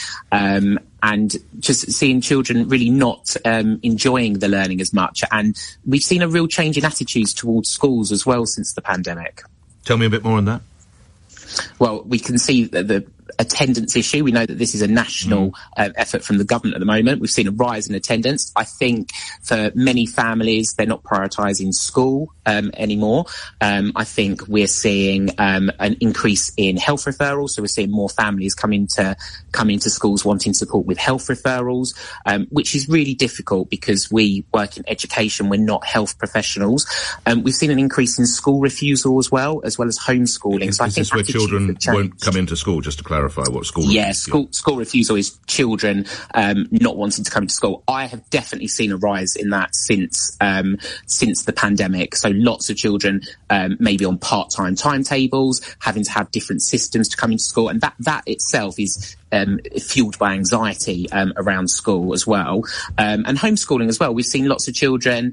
and just seeing children really not enjoying the learning as much. And we've seen a real change in attitudes towards schools as well since the pandemic. Tell me a bit more on that. Well, we can see that the attendance issue. We know that this is a national effort from the government at the moment. We've seen a rise in attendance. I think for many families, they're not prioritising school anymore. I think we're seeing an increase in health referrals. So we're seeing more families come into schools wanting support with health referrals, which is really difficult because we work in education. We're not health professionals. We've seen an increase in school refusal as well as homeschooling. So I think this where children won't come into school, just to clarify what school school refusal is children not wanting to come to school. I have definitely seen a rise in that since the pandemic. So lots of children maybe on part-time timetables, having to have different systems to come into school, and that itself is fueled by anxiety around school as well, and homeschooling as well. We've seen lots of children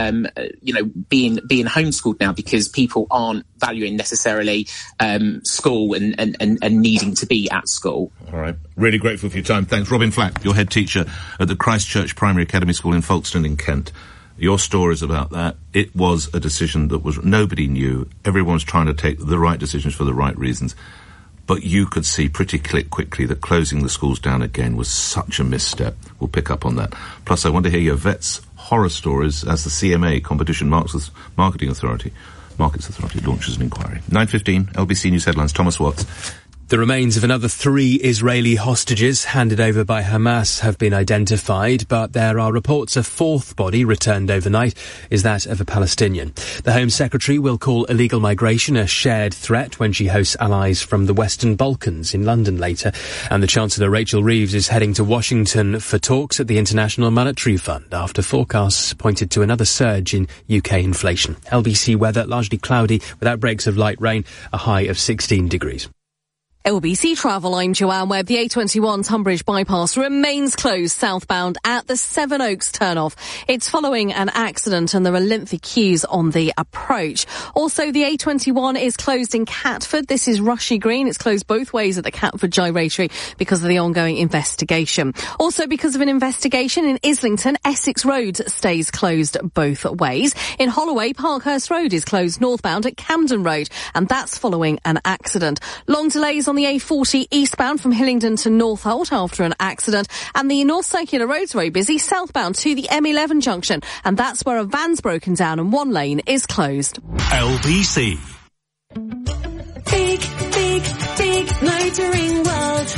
being homeschooled now because people aren't valuing necessarily school and needing to be at school. All right, really grateful for your time. Thanks. Robin Flack, your head teacher at the Christchurch Primary Academy School in Folkestone in Kent. Your stories about that. It was a decision that nobody knew. Everyone's trying to take the right decisions for the right reasons. But you could see pretty quickly that closing the schools down again was such a misstep. We'll pick up on that. Plus, I want to hear your vets' horror stories as the CMA, Competition Markets Authority, launches an inquiry. 9:15, LBC News Headlines. Thomas Watts. The remains of another 3 Israeli hostages handed over by Hamas have been identified, but there are reports a 4th body returned overnight is that of a Palestinian. The Home Secretary will call illegal migration a shared threat when she hosts allies from the Western Balkans in London later. And the Chancellor Rachel Reeves is heading to Washington for talks at the International Monetary Fund after forecasts pointed to another surge in UK inflation. LBC weather largely cloudy with outbreaks of light rain, a high of 16 degrees. LBC Travel, I'm Joanne Webb. The A21 Tunbridge bypass remains closed southbound at the Sevenoaks turnoff. It's following an accident and there are lengthy queues on the approach. Also, the A21 is closed in Catford. This is Rushy Green. It's closed both ways at the Catford Gyratory because of the ongoing investigation. Also, because of an investigation in Islington, Essex Road stays closed both ways. In Holloway, Parkhurst Road is closed northbound at Camden Road, and that's following an accident. Long delays on the A40 eastbound from Hillingdon to Northolt after an accident, and the North Circular Road's very busy southbound to the M11 junction, and that's where a van's broken down and one lane is closed. LBC. Big, big, big motoring world.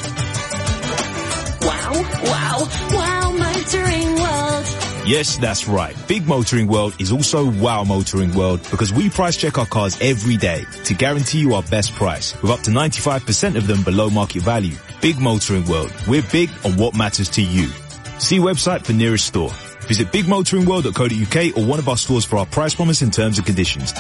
Wow, motoring world. Yes, that's right. Big Motoring World is also Wow Motoring World because we price check our cars every day to guarantee you our best price with up to 95% of them below market value. Big Motoring World. We're big on what matters to you. See website for nearest store. Visit bigmotoringworld.co.uk or one of our stores for our price promise and terms and conditions.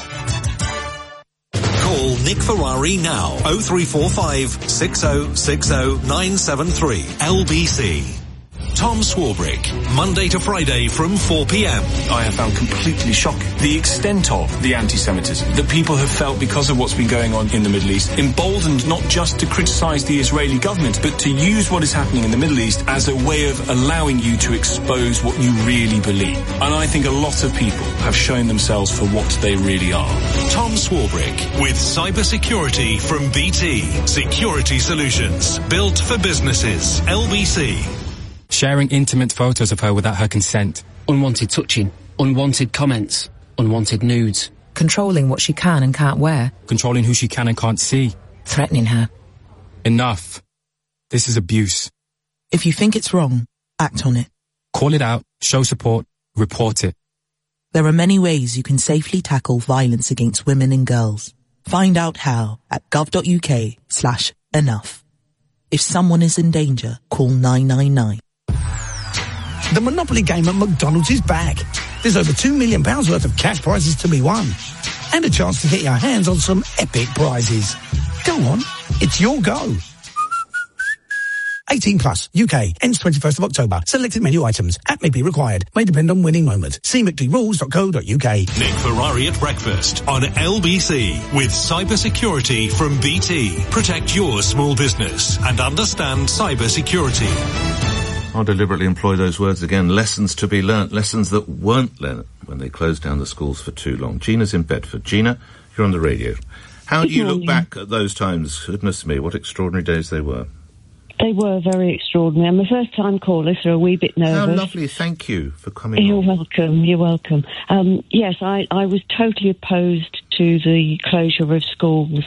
Call Nick Ferrari now. 0345 6060 973 LBC. Tom Swarbrick, Monday to Friday from 4 p.m. I have found completely shocking the extent of the anti-Semitism that people have felt because of what's been going on in the Middle East, emboldened not just to criticise the Israeli government, but to use what is happening in the Middle East as a way of allowing you to expose what you really believe. And I think a lot of people have shown themselves for what they really are. Tom Swarbrick with cybersecurity from BT. Security solutions built for businesses. LBC. Sharing intimate photos of her without her consent. Unwanted touching. Unwanted comments. Unwanted nudes. Controlling what she can and can't wear. Controlling who she can and can't see. Threatening her. Enough. This is abuse. If you think it's wrong, act on it. Call it out, show support, report it. There are many ways you can safely tackle violence against women and girls. Find out how at gov.uk/enough. If someone is in danger, call 999. The Monopoly game at McDonald's is back. There's over £2 million worth of cash prizes to be won. And a chance to get your hands on some epic prizes. Go on, it's your go. 18 plus, UK, ends 21st of October. Selected menu items. App may be required. May depend on winning moment. See mcdrules.co.uk. Nick Ferrari at breakfast on LBC with cybersecurity from BT. Protect your small business and understand cybersecurity. I'll deliberately employ those words again. Lessons to be learnt. Lessons that weren't learnt when they closed down the schools for too long. Gina's in Bedford. Gina, you're on the radio. How do you look back at those times? Goodness me, what extraordinary days they were. They were very extraordinary. I'm a first-time caller, so a wee bit nervous. How lovely. Thank you for coming You're on. welcome. You're welcome. Yes, I was totally opposed to the closure of schools,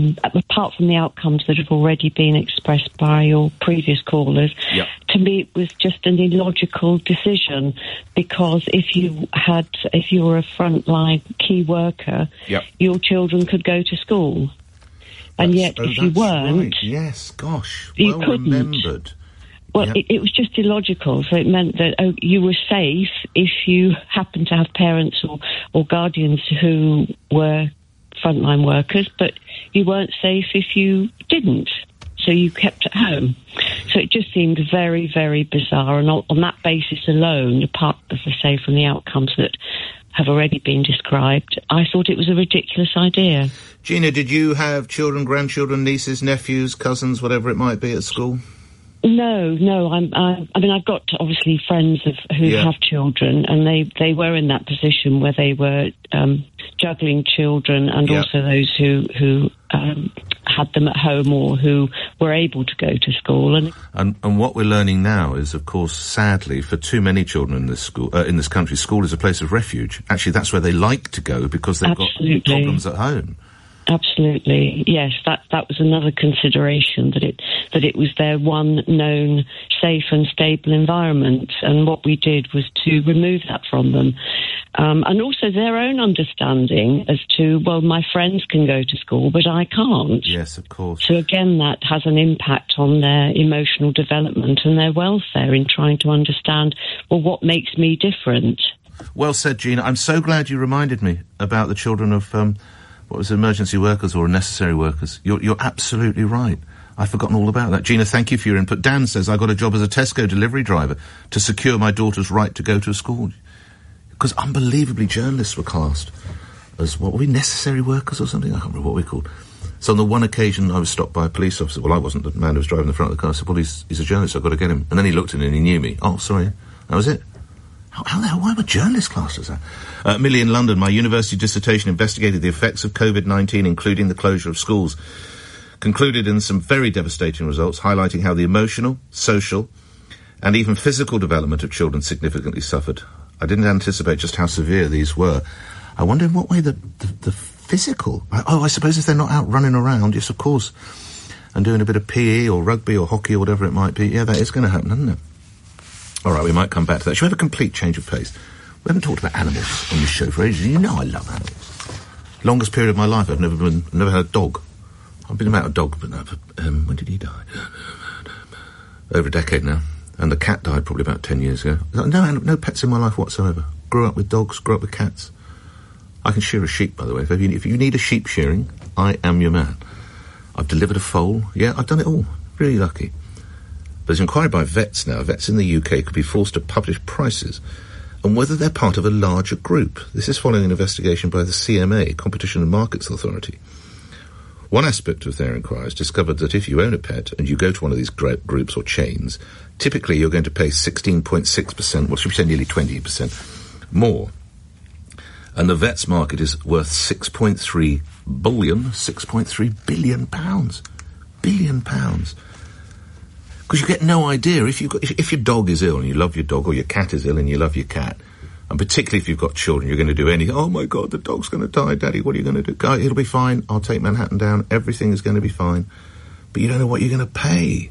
apart from the outcomes that have already been expressed by your previous callers. Yep. To me, it was just an illogical decision, because if you were a frontline key worker, Yep. your children could go to school. And yet, if you weren't... Right. Yes, gosh. You well couldn't. remembered. Well, Yep. it was just illogical. So it meant that you were safe if you happened to have parents or guardians who were frontline workers, but you weren't safe if you didn't. So you kept at home. So it just seemed very, very bizarre. And on that basis alone, apart, as I say, from the outcomes that have already been described, I thought it was a ridiculous idea. Gina, did you have children, grandchildren, nieces, nephews, cousins, whatever it might be at school? No. I mean, I've got obviously friends who have children, and they were in that position where they were juggling children, and also those who had them at home or who were able to go to school. And what we're learning now is, of course, sadly, for too many children in this country, school is a place of refuge. Actually, that's where they like to go because they've got problems at home. Absolutely, yes. That was another consideration, that it was their one known safe and stable environment, and what we did was to remove that from them, and also their own understanding as to, well, my friends can go to school, but I can't. Yes, of course. So again, that has an impact on their emotional development and their welfare in trying to understand, well, what makes me different. Well said, Gina. I'm so glad you reminded me about the children of What was it, emergency workers or necessary workers? You're absolutely right. I've forgotten all about that. Gina, thank you for your input. Dan says, I got a job as a Tesco delivery driver to secure my daughter's right to go to a school. Because unbelievably journalists were classed as, what were we, necessary workers or something? I can't remember what we called. So on the one occasion I was stopped by a police officer. Well, I wasn't the man who was driving the front of the car. I said, well, he's a journalist, I've got to get him. And then he looked at me and he knew me. Oh, sorry. That was it. How the hell, why were journalists classed as that? Millie in London, my university dissertation investigated the effects of COVID-19, including the closure of schools. Concluded in some very devastating results, highlighting how the emotional, social, and even physical development of children significantly suffered. I didn't anticipate just how severe these were. I wonder in what way the physical... Oh, I suppose if they're not out running around, yes, of course, and doing a bit of PE or rugby or hockey or whatever it might be, yeah, that is going to happen, isn't it? All right, we might come back to that. Should we have a complete change of pace? We haven't talked about animals on this show for ages. You know I love animals. Longest period of my life, I've never had a dog. I've been about a dog, but no, when did he die? Over a decade now. And the cat died probably about 10 years ago. No pets in my life whatsoever. Grew up with dogs, grew up with cats. I can shear a sheep, by the way. If you need a sheep shearing, I am your man. I've delivered a foal. Yeah, I've done it all. Really lucky. There's inquiry by vets now. Vets in the UK could be forced to publish prices and whether they're part of a larger group. This is following an investigation by the CMA, Competition and Markets Authority. One aspect of their inquiries discovered that if you own a pet and you go to one of these groups or chains, typically you're going to pay 16.6%, well, should we say nearly 20% more. And the vets market is worth 6.3 billion pounds. Billion pounds. Because you get no idea. If your dog is ill and you love your dog, or your cat is ill and you love your cat, and particularly if you've got children, you're going to do anything. Oh, my God, the dog's going to die, Daddy. What are you going to do? Guy, it'll be fine. I'll take Manhattan down. Everything is going to be fine. But you don't know what you're going to pay.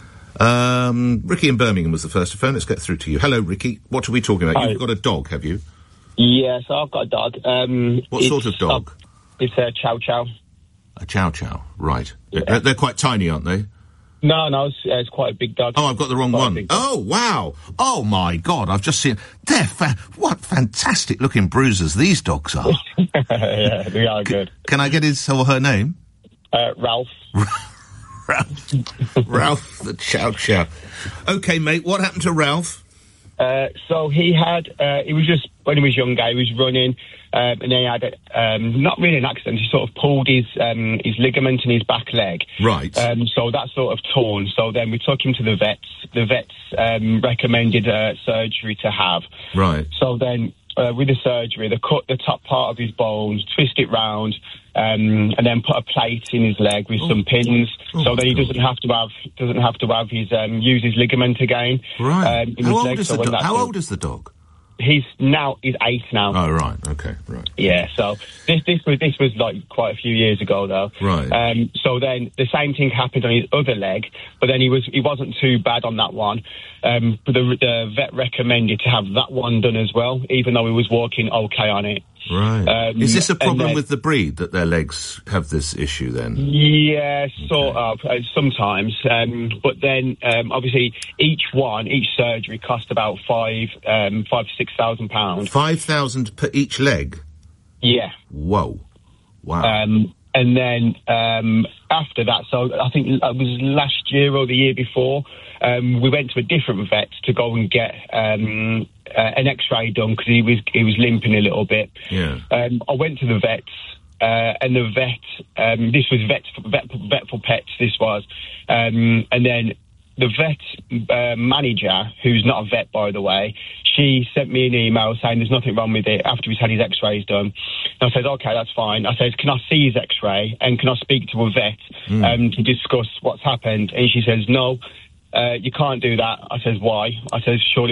Ricky in Birmingham was the first to phone. Let's get through to you. Hello, Ricky. What are we talking about? Hi. You've got a dog, have you? Yes, I've got a dog. What sort of dog? It's a Chow Chow. A Chow Chow, right. Yeah. They're quite tiny, aren't they? No, it's quite a big dog. Oh, I've got the wrong one. Oh, wow. Oh, my God, I've just seen... What fantastic-looking bruisers these dogs are. Yeah, they are good. Can I get his or her name? Ralph. Ralph the Chow Chow. OK, mate, what happened to Ralph? So he was just, when he was younger, he was running, and then he had, not really an accident, he sort of pulled his ligament in his back leg. Right. So that's sort of torn. So then we took him to the vets. The vets recommended surgery to have. Right. So then, with the surgery, they cut the top part of his bones, twist it round, and then put a plate in his leg with some pins, so then he doesn't have to have his use his ligament again. Right. How old is the dog? He's 8 now. Oh, right. Okay. Right. Yeah. So this was like quite a few years ago, though. Right. So then the same thing happened on his other leg, but then he wasn't too bad on that one. But the vet recommended to have that one done as well, even though he was walking okay on it. Right. Is this a problem with the breed, that their legs have this issue then? Yeah, sort of, sometimes. But then, obviously, each surgery cost about £5,000 to £6,000. £5,000 per each leg? Yeah. Whoa. Wow. And then, after that, so I think it was last year or the year before, we went to a different vet to go and get an X-ray done because he was limping a little bit. Yeah. I went to the vets, and the vet, this was vet for pets. This was, and then the vet manager, who's not a vet by the way, she sent me an email saying there's nothing wrong with it after he's had his X-rays done. And I said, okay, that's fine. I said, can I see his X-ray and can I speak to a vet to discuss what's happened? And she says, no. You can't do that. I says, why? I says, surely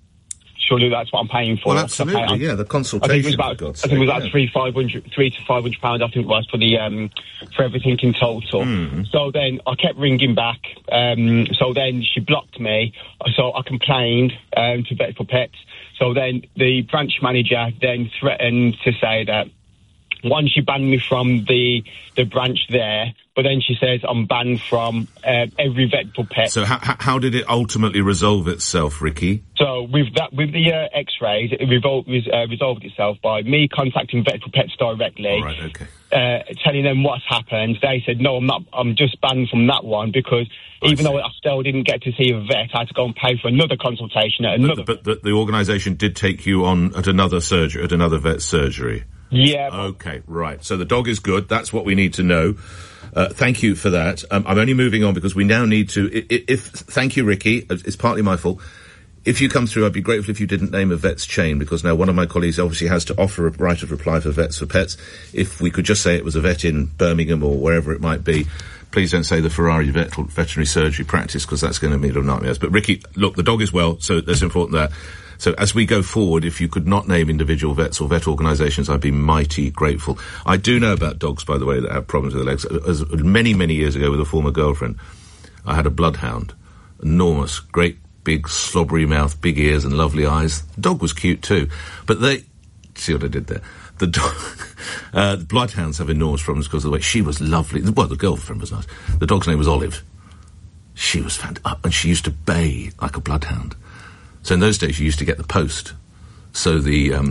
that's what I'm paying for. Well, absolutely, yeah, the consultation. I think it was about £300 to £500, I think it was, for everything in total. So then I kept ringing back. So then she blocked me. So I complained to Vet for Pets. So then the branch manager then threatened to say that one, she banned me from the branch there, but then she says I'm banned from every vet for pets. So how did it ultimately resolve itself, Ricky? So with the X-rays, it resolved itself by me contacting Vet for Pets directly. All right, okay. Telling them what's happened. They said, no, I'm not. I'm just banned from that one because even though I still didn't get to see a vet, I had to go and pay for another consultation at another. But the organisation did take you on at another vet surgery. Yeah. Okay, right. So the dog is good. That's what we need to know. Thank you for that. I'm only moving on because we now need to... Thank you, Ricky. It's partly my fault. If you come through, I'd be grateful if you didn't name a vet's chain, because now one of my colleagues obviously has to offer a right of reply for Vets for Pets. If we could just say it was a vet in Birmingham or wherever it might be, please don't say the Ferrari veterinary surgery practice, because that's going to be a nightmare. But Ricky, look, the dog is well, so that's important there. So as we go forward, if you could not name individual vets or vet organisations, I'd be mighty grateful. I do know about dogs, by the way, that have problems with their legs. As many, many years ago with a former girlfriend, I had a bloodhound. Enormous, great, big, slobbery mouth, big ears and lovely eyes. The dog was cute too. But see what I did there? The bloodhounds have enormous problems because of the way she was lovely. Well, the girlfriend was nice. The dog's name was Olive. She was fantastic. And she used to bay like a bloodhound. So in those days, you used to get the post. So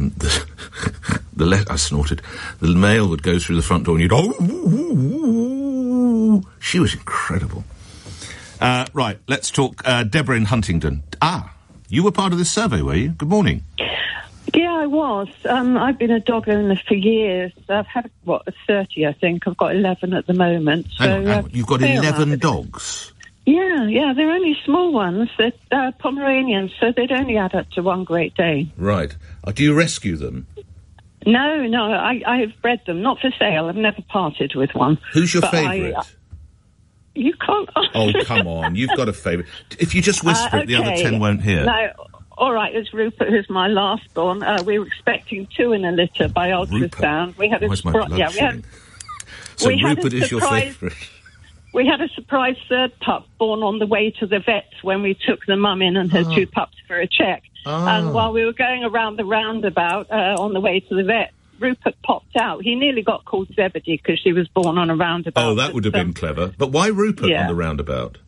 I snorted. The mail would go through the front door, and you'd she was incredible. Right, let's talk. Deborah in Huntingdon. You were part of this survey, were you? Good morning. Yeah, I was. I've been a dog owner for years. I've had 30, I think. I've got 11 at the moment. Hang on. You've got 11 dogs. Yeah, they're only small ones. They're Pomeranians, so they'd only add up to one Great Dane. Right. Do you rescue them? No, I have bred them, not for sale. I've never parted with one. Who's your favourite? You can't... Oh, come on, you've got a favourite. If you just whisper it, the other 10 won't hear. No, all right, it's Rupert, who's my last born. We were expecting 2 in a litter by ultrasound. We had a Rupert is your favourite. We had a surprise third pup born on the way to the vet when we took the mum in and her 2 pups for a check. And while we were going around the roundabout on the way to the vet, Rupert popped out. He nearly got called Zebedee because she was born on a roundabout. Oh, that would have been clever. But why Rupert on the roundabout?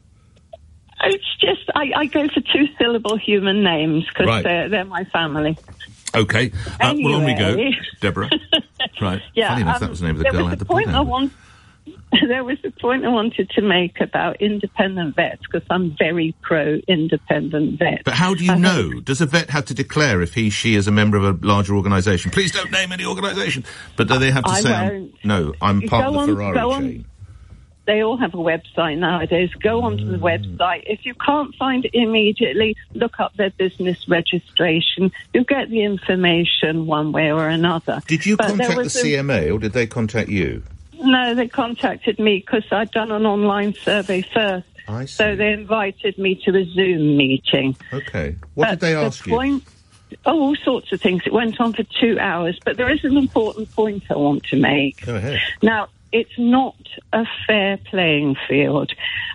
It's just, I go for 2-syllable human names because they're my family. Okay. Well, on we go. Deborah. Right. Yeah, funny enough, that was the name of the girl I had the bloodhound. There was a point I wanted to make about independent vets, because I'm very pro-independent vet. But how do you know? Does a vet have to declare if she is a member of a larger organisation? Please don't name any organisation. But do they have to say, I'm part of the Ferrari chain? They all have a website nowadays. Go onto the website. If you can't find it immediately, look up their business registration. You'll get the information one way or another. Did you contact the CMA, or did they contact you? No, they contacted me because I'd done an online survey first. I see. So they invited me to a Zoom meeting. Okay. What did they ask you? All sorts of things. It went on for 2 hours. But there is an important point I want to make. Go ahead. Now, it's not a fair playing field.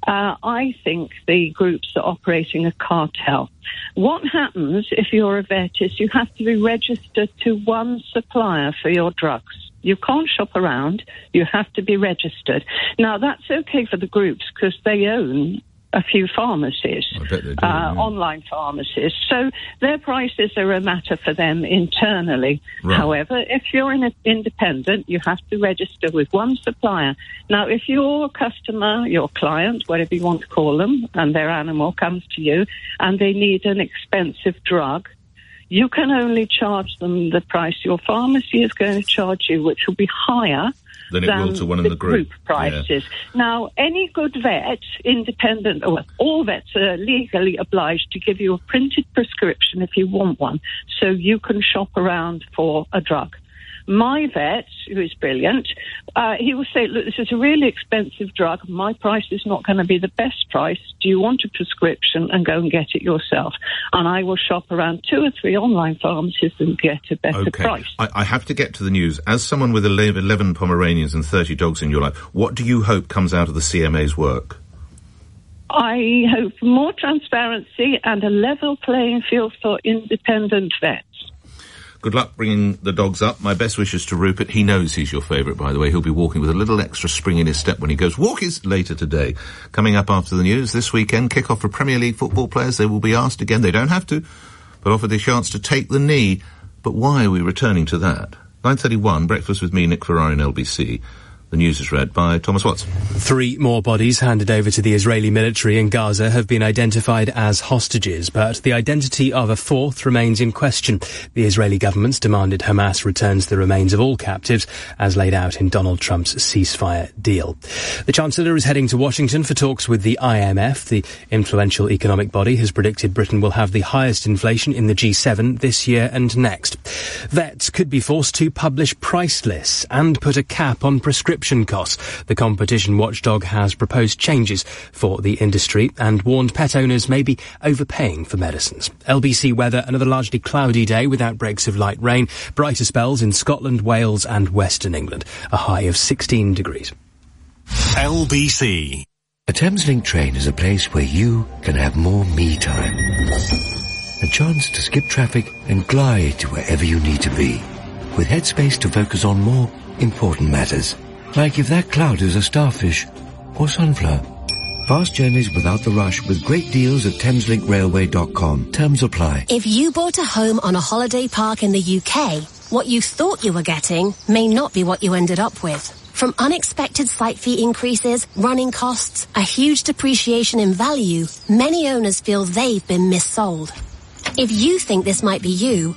I think the groups are operating a cartel. What happens if you're a vet is you have to be registered to one supplier for your drugs. You can't shop around. You have to be registered. Now, that's okay for the groups because they own a few pharmacies, I bet they do, online pharmacies. So their prices are a matter for them internally. Right. However, if you're independent, you have to register with one supplier. Now, if your customer, your client, whatever you want to call them, and their animal comes to you and they need an expensive drug, you can only charge them the price your pharmacy is going to charge you, which will be higher than it will to one in the group prices. Yeah. Now, any good vet, independent, or all vets are legally obliged to give you a printed prescription if you want one, so you can shop around for a drug. My vet, who is brilliant, he will say, look, this is a really expensive drug. My price is not going to be the best price. Do you want a prescription? And go and get it yourself. And I will shop around 2 or 3 online pharmacies and get a better price. I have to get to the news. As someone with 11 Pomeranians and 30 dogs in your life, what do you hope comes out of the CMA's work? I hope more transparency and a level playing field for independent vets. Good luck bringing the dogs up. My best wishes to Rupert. He knows he's your favourite, by the way. He'll be walking with a little extra spring in his step when he goes walkies later today. Coming up after the news, this weekend, kick-off for Premier League football players. They will be asked again, they don't have to, but offered the chance to take the knee. But why are we returning to that? 9:31, breakfast with me, Nick Ferrari, in LBC. The news is read by Thomas Watts. 3 more bodies handed over to the Israeli military in Gaza have been identified as hostages, but the identity of a 4th remains in question. The Israeli government's demanded Hamas returns the remains of all captives, as laid out in Donald Trump's ceasefire deal. The Chancellor is heading to Washington for talks with the IMF. The influential economic body has predicted Britain will have the highest inflation in the G7 this year and next. Vets could be forced to publish price lists and put a cap on prescription costs. The competition watchdog has proposed changes for the industry and warned pet owners may be overpaying for medicines. LBC weather, another largely cloudy day with outbreaks of light rain, brighter spells in Scotland, Wales and Western England. A high of 16 degrees. LBC. A Thameslink train is a place where you can have more me time. A chance to skip traffic and glide to wherever you need to be, with headspace to focus on more important matters. Like if that cloud is a starfish or sunflower. Fast journeys without the rush with great deals at ThameSlinkRailway.com. Terms apply. If you bought a home on a holiday park in the UK, what you thought you were getting may not be what you ended up with. From unexpected site fee increases, running costs, a huge depreciation in value, many owners feel they've been missold. If you think this might be you,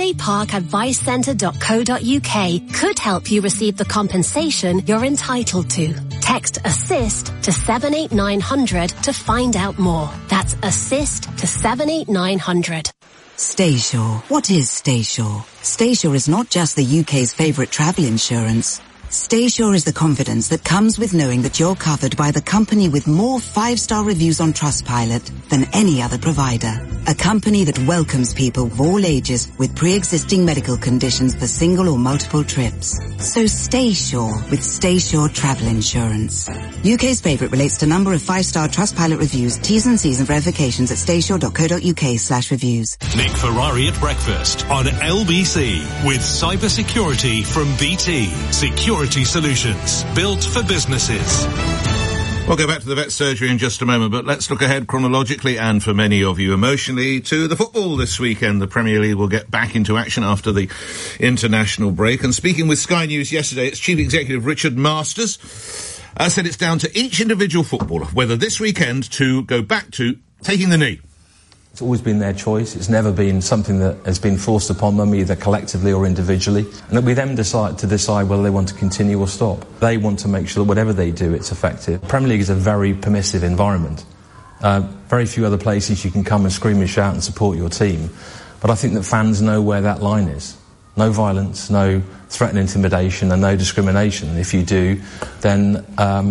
holidayparkadvicecentre.co.uk could help you receive the compensation you're entitled to. Text ASSIST to 78900 to find out more. That's ASSIST to 78900. StaySure. What is StaySure? StaySure is not just the UK's favourite travel insurance. StaySure is the confidence that comes with knowing that you're covered by the company with more 5-star reviews on Trustpilot than any other provider. A company that welcomes people of all ages with pre-existing medical conditions for single or multiple trips. So StaySure with StaySure Travel Insurance. UK's favourite relates to number of 5-star Trustpilot reviews, T's and C's and verifications at staysure.co.uk/reviews. Nick Ferrari at breakfast on LBC with cybersecurity from BT. Security solutions built for businesses. We'll go back to the vet surgery in just a moment, but let's look ahead chronologically and for many of you emotionally to the football this weekend. The Premier League will get back into action after the international break. And speaking with Sky News yesterday, its Chief Executive Richard Masters said it's down to each individual footballer whether this weekend to go back to taking the knee. It's always been their choice. It's never been something that has been forced upon them, either collectively or individually. And that we then decide whether they want to continue or stop. They want to make sure that whatever they do, it's effective. Premier League is a very permissive environment. Very few other places you can come and scream and shout and support your team. But I think that fans know where that line is. No violence, no threat and intimidation, and no discrimination. If you do, then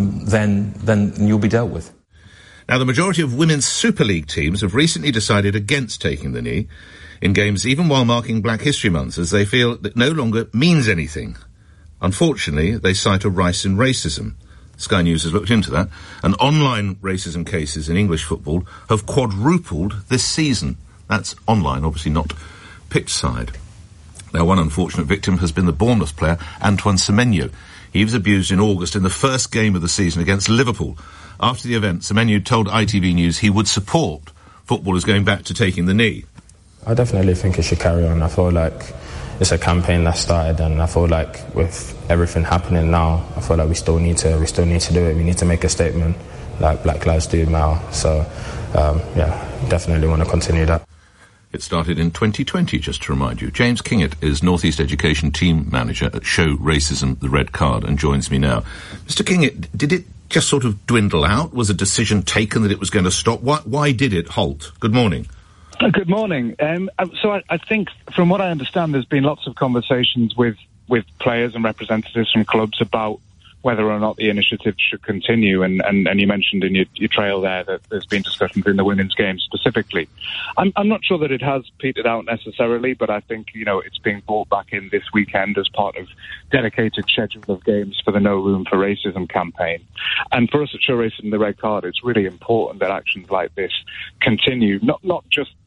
you'll be dealt with. Now, the majority of women's Super League teams have recently decided against taking the knee in games even while marking Black History Month, as they feel that no longer means anything. Unfortunately, they cite a rise in racism. Sky News has looked into that, and online racism cases in English football have quadrupled this season. That's online, obviously not pitch side. Now, one unfortunate victim has been the Bournemouth player, Antoine Semenyo. He was abused in August in the first game of the season against Liverpool. After the event, Semenyo told ITV News he would support footballers going back to taking the knee. I definitely think it should carry on. I feel like it's a campaign that started, and I feel like with everything happening now, I feel like we still need to do it. We need to make a statement like Black Lives Do Matter. So, definitely want to continue that. It started in 2020, just to remind you. James Kingett is North East Education Team Manager at Show Racism the Red Card and joins me now. Mr. Kingett, did it just sort of dwindle out? Was a decision taken that it was going to stop? Why did it halt? Good morning. Good morning. So I think, from what I understand, there's been lots of conversations with players and representatives from clubs about whether or not the initiative should continue. And you mentioned in your trail there that there's been discussions in the women's game specifically. I'm not sure that it has petered out necessarily, but I think, it's being brought back in this weekend as part of dedicated schedule of games for the No Room for Racism campaign. And for us at Show Racism the Red Card, it's really important that actions like this continue, not just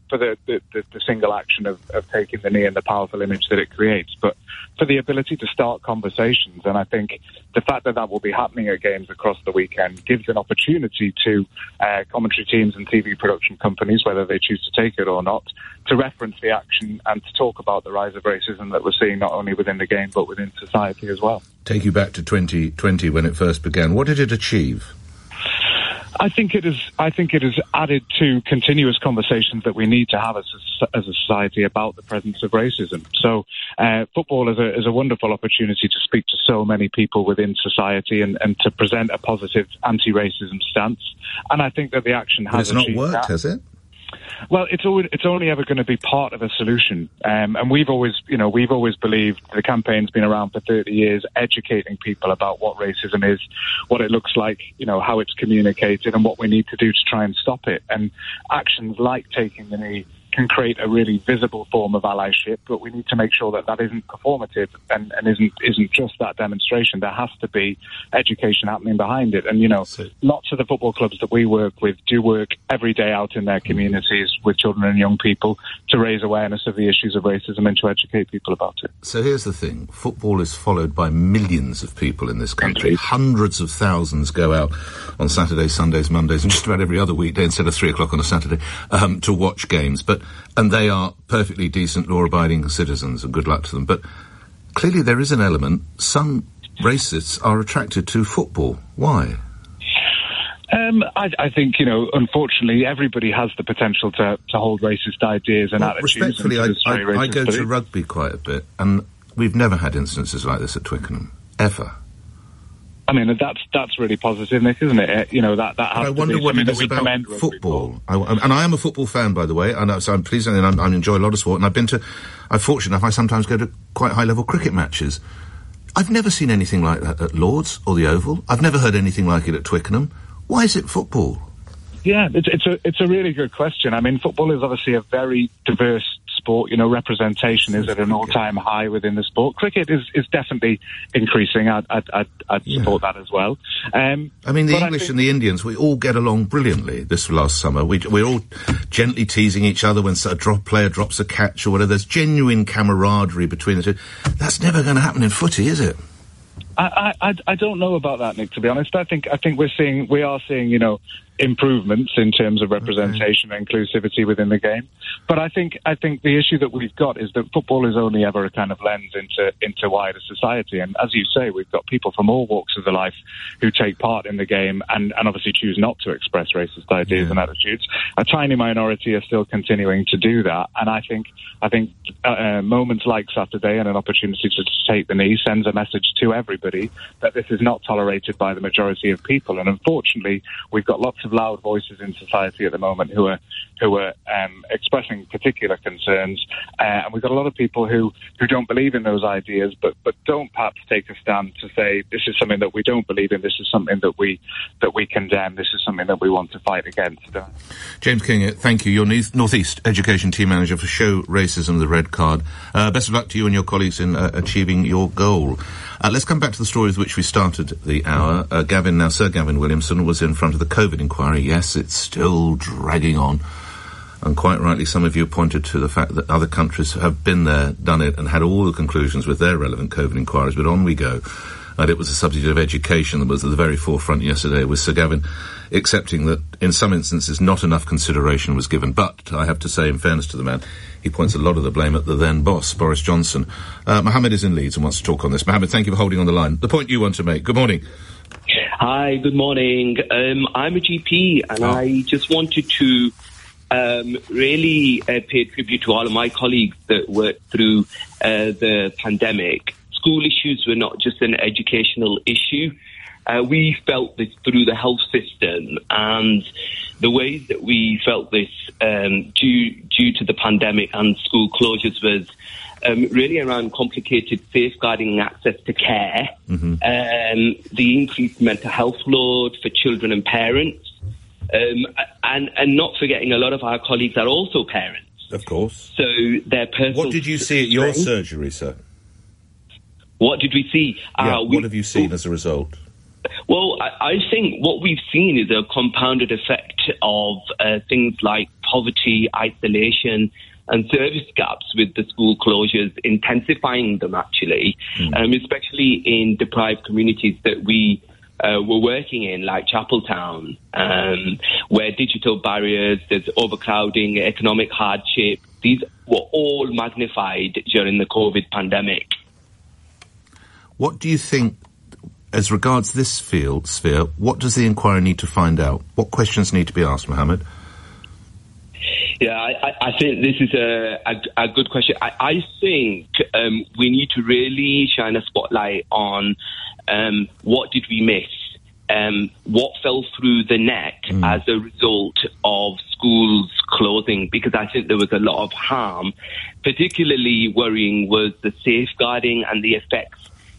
for the single action of taking the knee and the powerful image that it creates, but for the ability to start conversations. And I think the fact that will be happening at games across the weekend gives an opportunity to commentary teams and TV production companies, whether they choose to take it or not, to reference the action and to talk about the rise of racism that we're seeing not only within the game but within society as well. Take you back to 2020 when it first began. What did it achieve? I think it has added to continuous conversations that we need to have as a society about the presence of racism. So football is a wonderful opportunity to speak to so many people within society and to present a positive anti-racism stance. And I think that the action has achieved that. It's not worked, has it? Well, it's only ever going to be part of a solution, and we've always believed the campaign's been around for 30 years, educating people about what racism is, what it looks like, how it's communicated, and what we need to do to try and stop it. And actions like taking the knee can create a really visible form of allyship, but we need to make sure that isn't performative and isn't just that demonstration. There has to be education happening behind it. And, lots of the football clubs that we work with do work every day out in their communities with children and young people to raise awareness of the issues of racism and to educate people about it. So here's the thing. Football is followed by millions of people in this country. Hundreds of thousands go out on Saturdays, Sundays, Mondays, and just about every other weekday instead of 3 o'clock on a Saturday to watch games. And they are perfectly decent, law-abiding citizens, and good luck to them. But clearly there is an element. Some racists are attracted to football. Why? I think, unfortunately, everybody has the potential to hold racist ideas and attitudes. Respectfully, I go to rugby quite a bit, and we've never had instances like this at Twickenham, ever. I mean, that's really positive, Nick, isn't it? That has I wonder what it is about football. And I am a football fan, by the way, and so I'm pleased, and I enjoy a lot of sport, and I'm fortunate enough, I sometimes go to quite high-level cricket matches. I've never seen anything like that at Lord's or the Oval. I've never heard anything like it at Twickenham. Why is it football? Yeah, it's a really good question. I mean, football is obviously a very diverse sport. Representation is at an all-time high within the sport. Cricket is definitely increasing. I'd support that as well. I mean, the English and the Indians, we all get along brilliantly this last summer. We're all gently teasing each other when a player drops a catch or whatever. There's genuine camaraderie between the two. That's never going to happen in footy, is it? I don't know about that, Nick, to be honest. I think we are seeing, improvements in terms of representation and inclusivity within the game. But I think the issue that we've got is that football is only ever a kind of lens into wider society. And as you say, we've got people from all walks of the life who take part in the game and obviously choose not to express racist ideas and attitudes. A tiny minority are still continuing to do that. And I think moments like Saturday and an opportunity to take the knee sends a message to everybody that this is not tolerated by the majority of people. And unfortunately, we've got lots of loud voices in society at the moment who are expressing particular concerns, and we've got a lot of people who don't believe in those ideas, but don't perhaps take a stand to say this is something that we don't believe in, this is something that we condemn, this is something that we want to fight against. James King, thank you. You're North East Education Team Manager for Show Racism the Red Card. Best of luck to you and your colleagues in achieving your goal. Let's come back to the story with which we started the hour. Sir Gavin Williamson was in front of the COVID inquiry. Yes, it's still dragging on. And quite rightly, some of you pointed to the fact that other countries have been there, done it, and had all the conclusions with their relevant COVID inquiries. But on we go. And it was a subject of education that was at the very forefront yesterday, with Sir Gavin accepting that in some instances not enough consideration was given. But I have to say, in fairness to the man, he points a lot of the blame at the then boss, Boris Johnson. Mohammed is in Leeds and wants to talk on this. Mohammed, thank you for holding on the line. The point you want to make. Good morning. Hi, good morning. I'm a GP, and I just wanted to really pay tribute to all of my colleagues that worked through the pandemic. School issues were not just an educational issue. We felt this through the health system, and the ways that we felt this due to the pandemic and school closures was really around complicated safeguarding access to care, the increased mental health load for children and parents, and not forgetting a lot of our colleagues are also parents. Of course. So their personal... What did you see at your surgery, sir? What did we see? What have you seen as a result? Well, I think what we've seen is a compounded effect of things like poverty, isolation, and service gaps with the school closures, intensifying them actually, especially in deprived communities that we were working in, like Chapeltown, where digital barriers, there's overcrowding, economic hardship. These were all magnified during the COVID pandemic. What do you think, as regards this sphere, what does the inquiry need to find out? What questions need to be asked, Mohammed? Yeah, I think this is a good question. I think we need to really shine a spotlight on what did we miss, what fell through the net as a result of schools closing, because I think there was a lot of harm. Particularly worrying was the safeguarding and the effects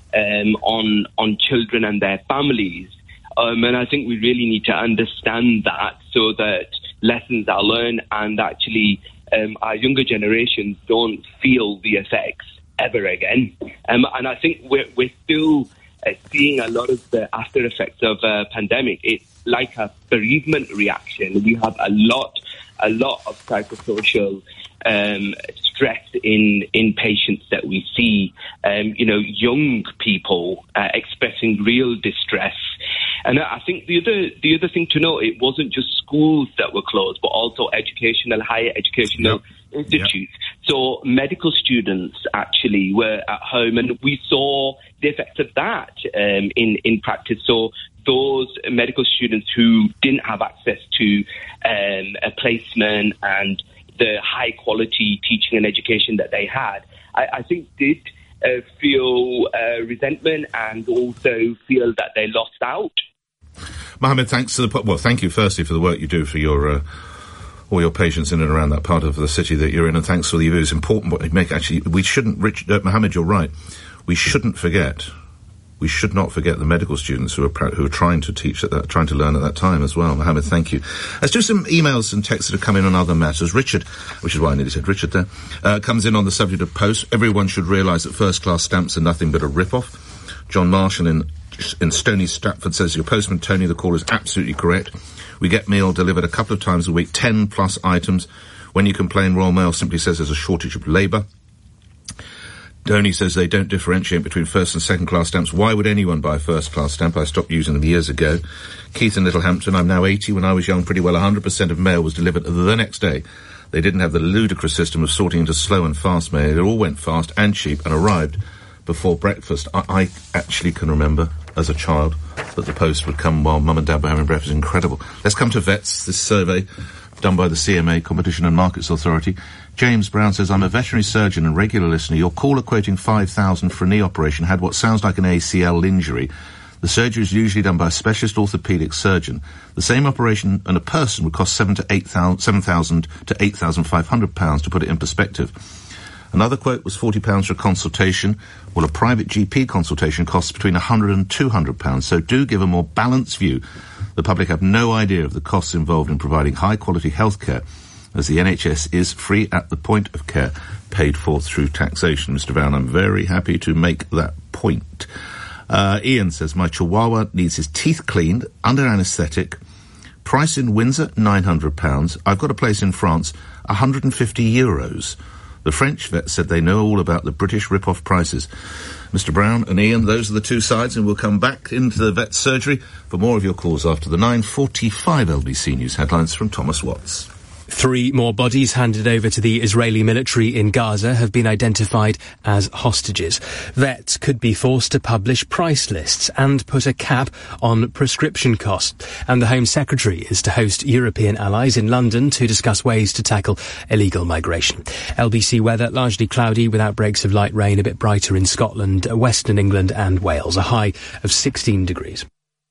on children and their families. And I think we really need to understand that so that lessons are learned and actually our younger generations don't feel the effects ever again. And I think we're still seeing a lot of the after effects of a pandemic. It's like a bereavement reaction. We have a lot of psychosocial stress in patients that we see. Young people expressing real distress. And I think the other thing to note, it wasn't just schools that were closed, but also higher educational institutes. So medical students actually were at home, and we saw the effects of that in practice. So those medical students who didn't have access to a placement and the high quality teaching and education that they had, I think did feel resentment and also feel that they lost out. Mohammed, thanks to thank you firstly for the work you do for your all your patients in and around that part of the city that you're in, and thanks for the views. Important what you make. Actually, we shouldn't, Mohammed, you're right. We should not forget the medical students who are trying to teach at that, trying to learn at that time as well. Mohammed, thank you. Let's do some emails and texts that have come in on other matters. Richard, which is why I nearly said Richard there, comes in on the subject of post. Everyone should realise that first-class stamps are nothing but a rip-off. John Marshall in Stony Stratford says, your postman, Tony, the call is absolutely correct. We get mail delivered a couple of times a week, 10 plus items. When you complain, Royal Mail simply says there's a shortage of labour. Tony says they don't differentiate between first and second class stamps. Why would anyone buy a first class stamp? I stopped using them years ago. Keith in Littlehampton, I'm now 80. When I was young, pretty well 100% of mail was delivered the next day. They didn't have the ludicrous system of sorting into slow and fast mail. It all went fast and cheap and arrived before breakfast. I actually can remember as a child that the post would come while Mum and Dad were having breakfast. Incredible. Let's come to vets. This survey done by the CMA, Competition and Markets Authority. James Brown says, I'm a veterinary surgeon and regular listener. Your caller quoting $5,000 for a knee operation had what sounds like an ACL injury. The surgery is usually done by a specialist orthopaedic surgeon. The same operation on a person would cost £7,000 to £8,500, to put it in perspective. Another quote was £40 for a consultation. Well, a private GP consultation costs between £100 and £200, so do give a more balanced view. The public have no idea of the costs involved in providing high-quality health care, as the NHS is free at the point of care, paid for through taxation. Mr. Brown, I'm very happy to make that point. Ian says, my Chihuahua needs his teeth cleaned, under anaesthetic. Price in Windsor, £900. I've got a place in France, €150. The French vet said they know all about the British rip-off prices. Mr. Brown and Ian, those are the two sides, and we'll come back into the vet surgery for more of your calls after the 9:45 LBC News headlines from Thomas Watts. 3 more bodies handed over to the Israeli military in Gaza have been identified as hostages. Vets could be forced to publish price lists and put a cap on prescription costs. And the Home Secretary is to host European allies in London to discuss ways to tackle illegal migration. LBC weather, largely cloudy with outbreaks of light rain, a bit brighter in Scotland, Western England and Wales, a high of 16 degrees.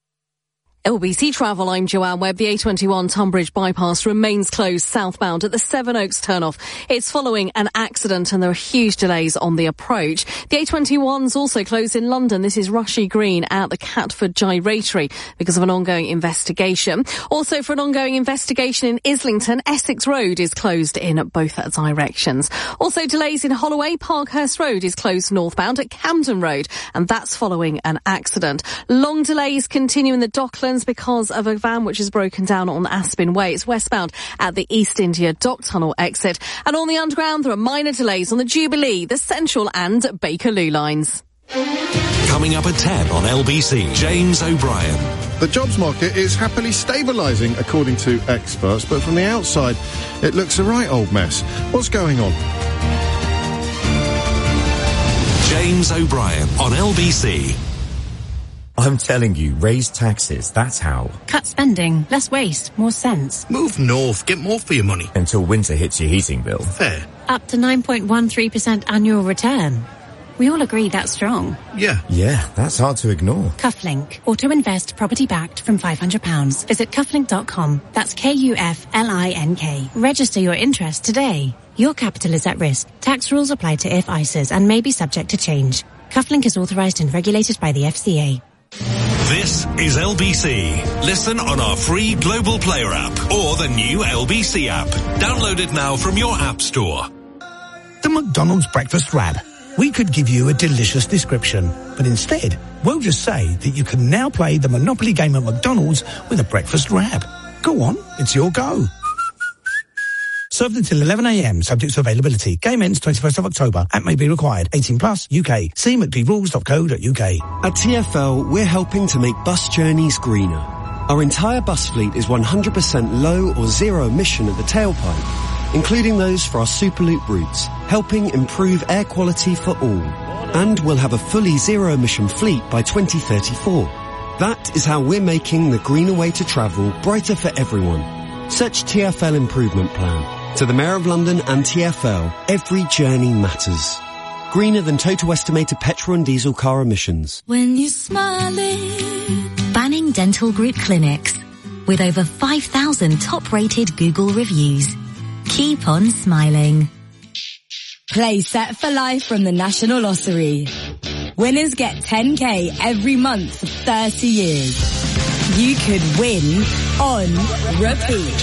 LBC Travel, I'm Joanne Webb. The A21 Tunbridge bypass remains closed southbound at the Sevenoaks turnoff. It's following an accident and there are huge delays on the approach. The A21's also closed in London. This is Rushy Green at the Catford Gyratory because of an ongoing investigation. Also for an ongoing investigation in Islington, Essex Road is closed in both directions. Also delays in Holloway. Parkhurst Road is closed northbound at Camden Road, and that's following an accident. Long delays continue in the Docklands problems because of a van which is broken down on Aspen Way. It's westbound at the East India Dock Tunnel exit. And on the Underground, there are minor delays on the Jubilee, the Central and Bakerloo lines. Coming up at 10 on LBC, James O'Brien. The jobs market is happily stabilising, according to experts, but from the outside, it looks a right old mess. What's going on? James O'Brien on LBC. I'm telling you, raise taxes, that's how. Cut spending, less waste, more sense. Move north, get more for your money. Until winter hits your heating bill. Fair. Up to 9.13% annual return. We all agree that's strong. Yeah. Yeah, that's hard to ignore. Cufflink. Auto-invest property backed from £500. Visit cufflink.com. That's Kuflink. Register your interest today. Your capital is at risk. Tax rules apply to IF ISAs and may be subject to change. Cufflink is authorised and regulated by the FCA. This is LBC. Listen on our free Global Player app or the new LBC app. Download it now from your app store. The McDonald's breakfast wrap. We could give you a delicious description, but instead, we'll just say that you can now play the Monopoly game at McDonald's with a breakfast wrap. Go on, it's your go. Served until 11 a.m, subject to availability. Game ends 21st of October. App may be required. 18 plus, UK. See mcdrules.co.uk. At TfL, we're helping to make bus journeys greener. Our entire bus fleet is 100% low or zero emission at the tailpipe, including those for our Superloop routes, helping improve air quality for all. And we'll have a fully zero-emission fleet by 2034. That is how we're making the greener way to travel brighter for everyone. Search TfL Improvement Plan. To the Mayor of London and TfL, every journey matters. Greener than total estimated petrol and diesel car emissions. When you're smiling. Banning Dental Group clinics. With over 5,000 top-rated Google reviews. Keep on smiling. Play Set for Life from the National Lottery. Winners get 10k every month for 30 years. You could win on repeat.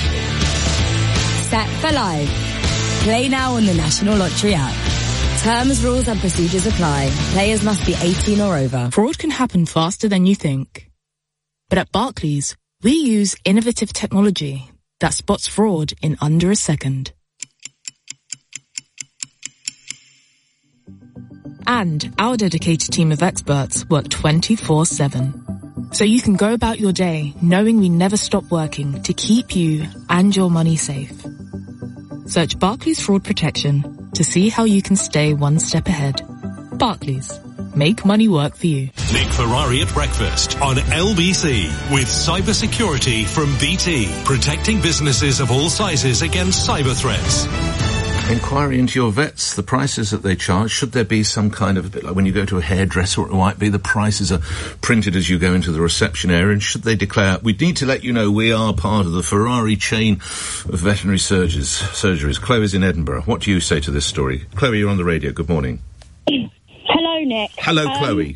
Set for Life. Play now on the National Lottery app. Terms, rules and procedures apply. Players must be 18 or over. Fraud can happen faster than you think. But at Barclays, we use innovative technology that spots fraud in under a second. And our dedicated team of experts work 24/7. So you can go about your day knowing we never stop working to keep you and your money safe. Search Barclays Fraud Protection to see how you can stay one step ahead. Barclays. Make money work for you. Nick Ferrari at breakfast on LBC with cybersecurity from BT, protecting businesses of all sizes against cyber threats. Inquiry into your vets, the prices that they charge. Should there be some kind of, a bit like when you go to a hairdresser, or it might be the prices are printed as you go into the reception area, and should they declare, we need to let you know we are part of the Ferrari chain of veterinary surgeries. Chloe's in Edinburgh. What do you say to this story? Chloe, you're on the radio. Good morning. Hello, Nick. Hello, Chloe.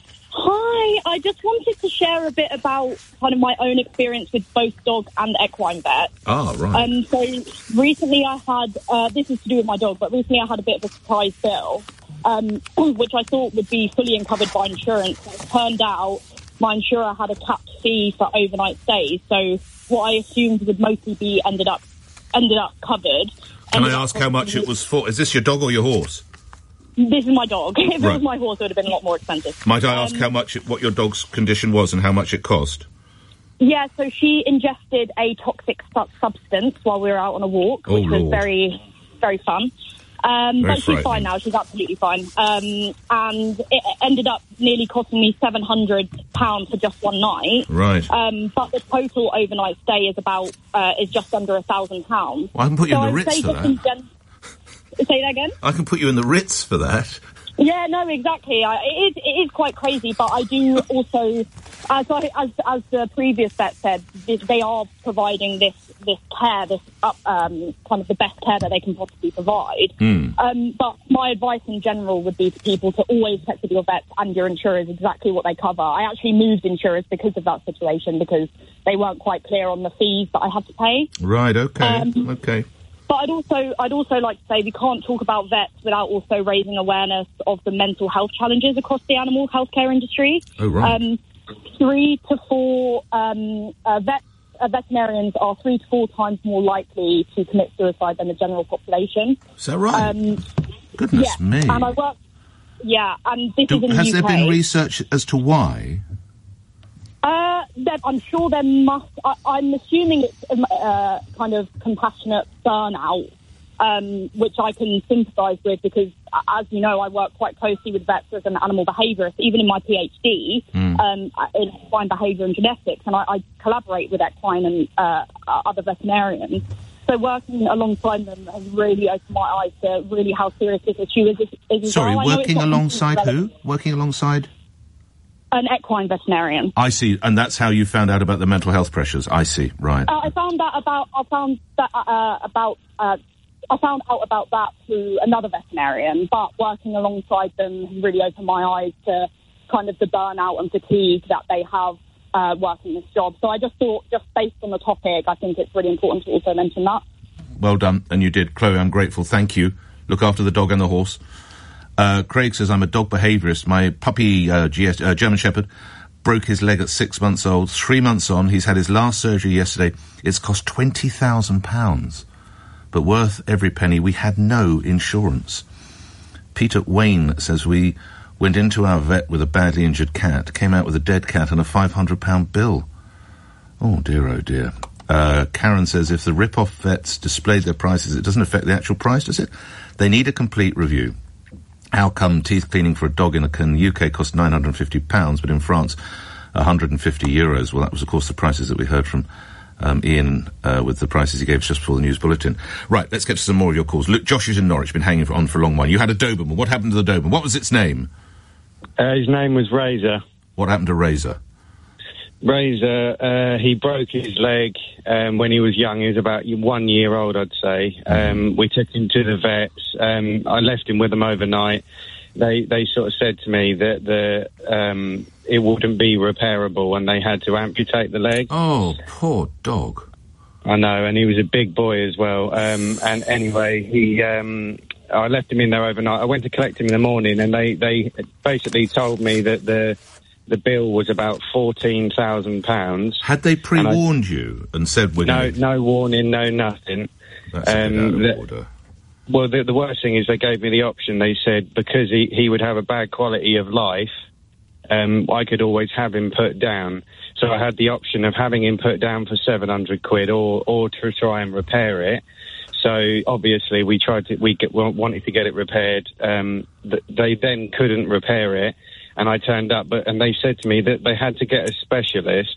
Hi, I just wanted to share a bit about kind of my own experience with both dog and equine vet. Ah, right. So recently I had, this is to do with my dog, but recently I had a bit of a surprise bill, which I thought would be fully covered by insurance. It turned out my insurer had a capped fee for overnight stays, so what I assumed would mostly be ended up covered. Can I ask how much it was for? Is this your dog or your horse? This is my dog. If it Right. was my horse, it would have been a lot more expensive. Might I ask what your dog's condition was and how much it cost? Yeah, so she ingested a toxic substance while we were out on a walk, Oh, which was Lord. very, very fun. But she's frightening. fine now. She's absolutely fine. And it ended up nearly costing me £700 for just one night. Right. But the total overnight stay is just under £1,000. Well, I can put you in the Ritz for that. Say that again? I can put you in the Ritz for that. Yeah, no, exactly. It is quite crazy, but I do also, as the previous vet said, they are providing this care, kind of the best care that they can possibly provide. But my advice in general would be for people to always check with your vets and your insurers exactly what they cover. I actually moved insurers because of that situation, because they weren't quite clear on the fees that I had to pay. Right, okay, okay. But I'd also like to say we can't talk about vets without also raising awareness of the mental health challenges across the animal healthcare industry. Oh, right. 3 to 4 veterinarians are 3 to 4 times more likely to commit suicide than the general population. Is that right? Goodness me. And I work. Yeah, and this is in the UK. Has there been research as to why? I'm sure there must. I'm assuming it's kind of compassionate burnout, which I can sympathise with because, as you know, I work quite closely with vets as an animal behaviourist, even in my PhD in equine behaviour and genetics, and I collaborate with equine and other veterinarians. So working alongside them has really opened my eyes to really how serious this issue is. Sorry, working alongside who? Working alongside? An equine veterinarian. I see, and that's how you found out about the mental health pressures. I see, right. I found out about that through another veterinarian, but working alongside them has really opened my eyes to kind of the burnout and fatigue that they have working this job. So I just thought, just based on the topic, I think it's really important to also mention that. Well done, and you did. Chloe, I'm grateful. Thank you. Look after the dog and the horse. Craig says, I'm a dog behaviourist. My puppy, German Shepherd, broke his leg at 6 months old. 3 months on, he's had his last surgery yesterday. It's cost £20,000, but worth every penny. We had no insurance. Peter Wayne says, we went into our vet with a badly injured cat, came out with a dead cat and a £500 bill. Oh dear. Karen says, if the rip-off vets displayed their prices, it doesn't affect the actual price, does it? They need a complete review. How come teeth cleaning for a dog in the UK costs £950, but in France, €150? Well, that was, of course, the prices that we heard from Ian with the prices he gave us just before the news bulletin. Right, let's get to some more of your calls. Look, Josh is in Norwich, been hanging on for a long while. You had a Doberman. What happened to the Doberman? What was its name? His name was Razor. What happened to Razor? Razor, he broke his leg when he was young. He was about 1 year old, I'd say. We took him to the vets. I left him with them overnight. They sort of said to me that it wouldn't be repairable and they had to amputate the leg. Oh, poor dog. I know, and he was a big boy as well. And anyway, I left him in there overnight. I went to collect him in the morning, and they basically told me that the bill was about £14,000. Had they pre-warned you and said... No warning, no nothing. That's a bit out of order. Well, the worst thing is they gave me the option. They said because he would have a bad quality of life, I could always have him put down. So I had the option of having him put down for £700 or to try and repair it. So obviously we wanted to get it repaired. They then couldn't repair it. And I turned up, and they said to me that they had to get a specialist,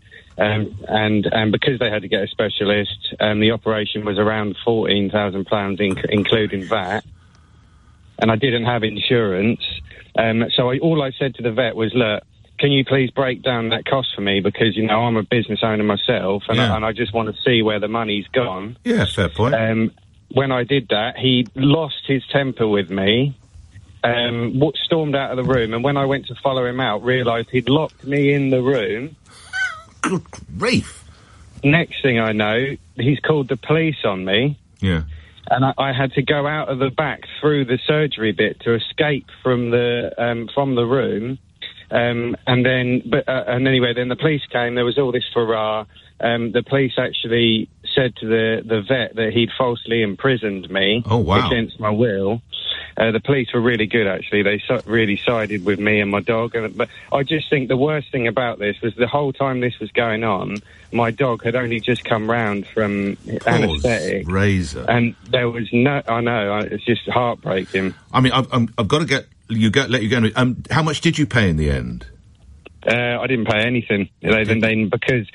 and because they had to get a specialist, the operation was around £14,000, including VAT, and I didn't have insurance. So all I said to the vet was, look, can you please break down that cost for me? Because, you know, I'm a business owner myself, and I just want to see where the money's gone. Yeah, fair point. When I did that, he lost his temper with me. Stormed out of the room, and when I went to follow him out, realised he'd locked me in the room. Good grief. Next thing I know, he's called the police on me. Yeah. And I had to go out of the back through the surgery bit to escape from the room. And anyway, then the police came. There was all this furore. The police actually said to the vet that he'd falsely imprisoned me against my will. The police were really good, actually. They really sided with me and my dog. But I just think the worst thing about this was the whole time this was going on, my dog had only just come round from anaesthetic. Razor. And there was I know, it's just heartbreaking. I mean, I've got to let you go. How much did you pay in the end? I didn't pay anything. Because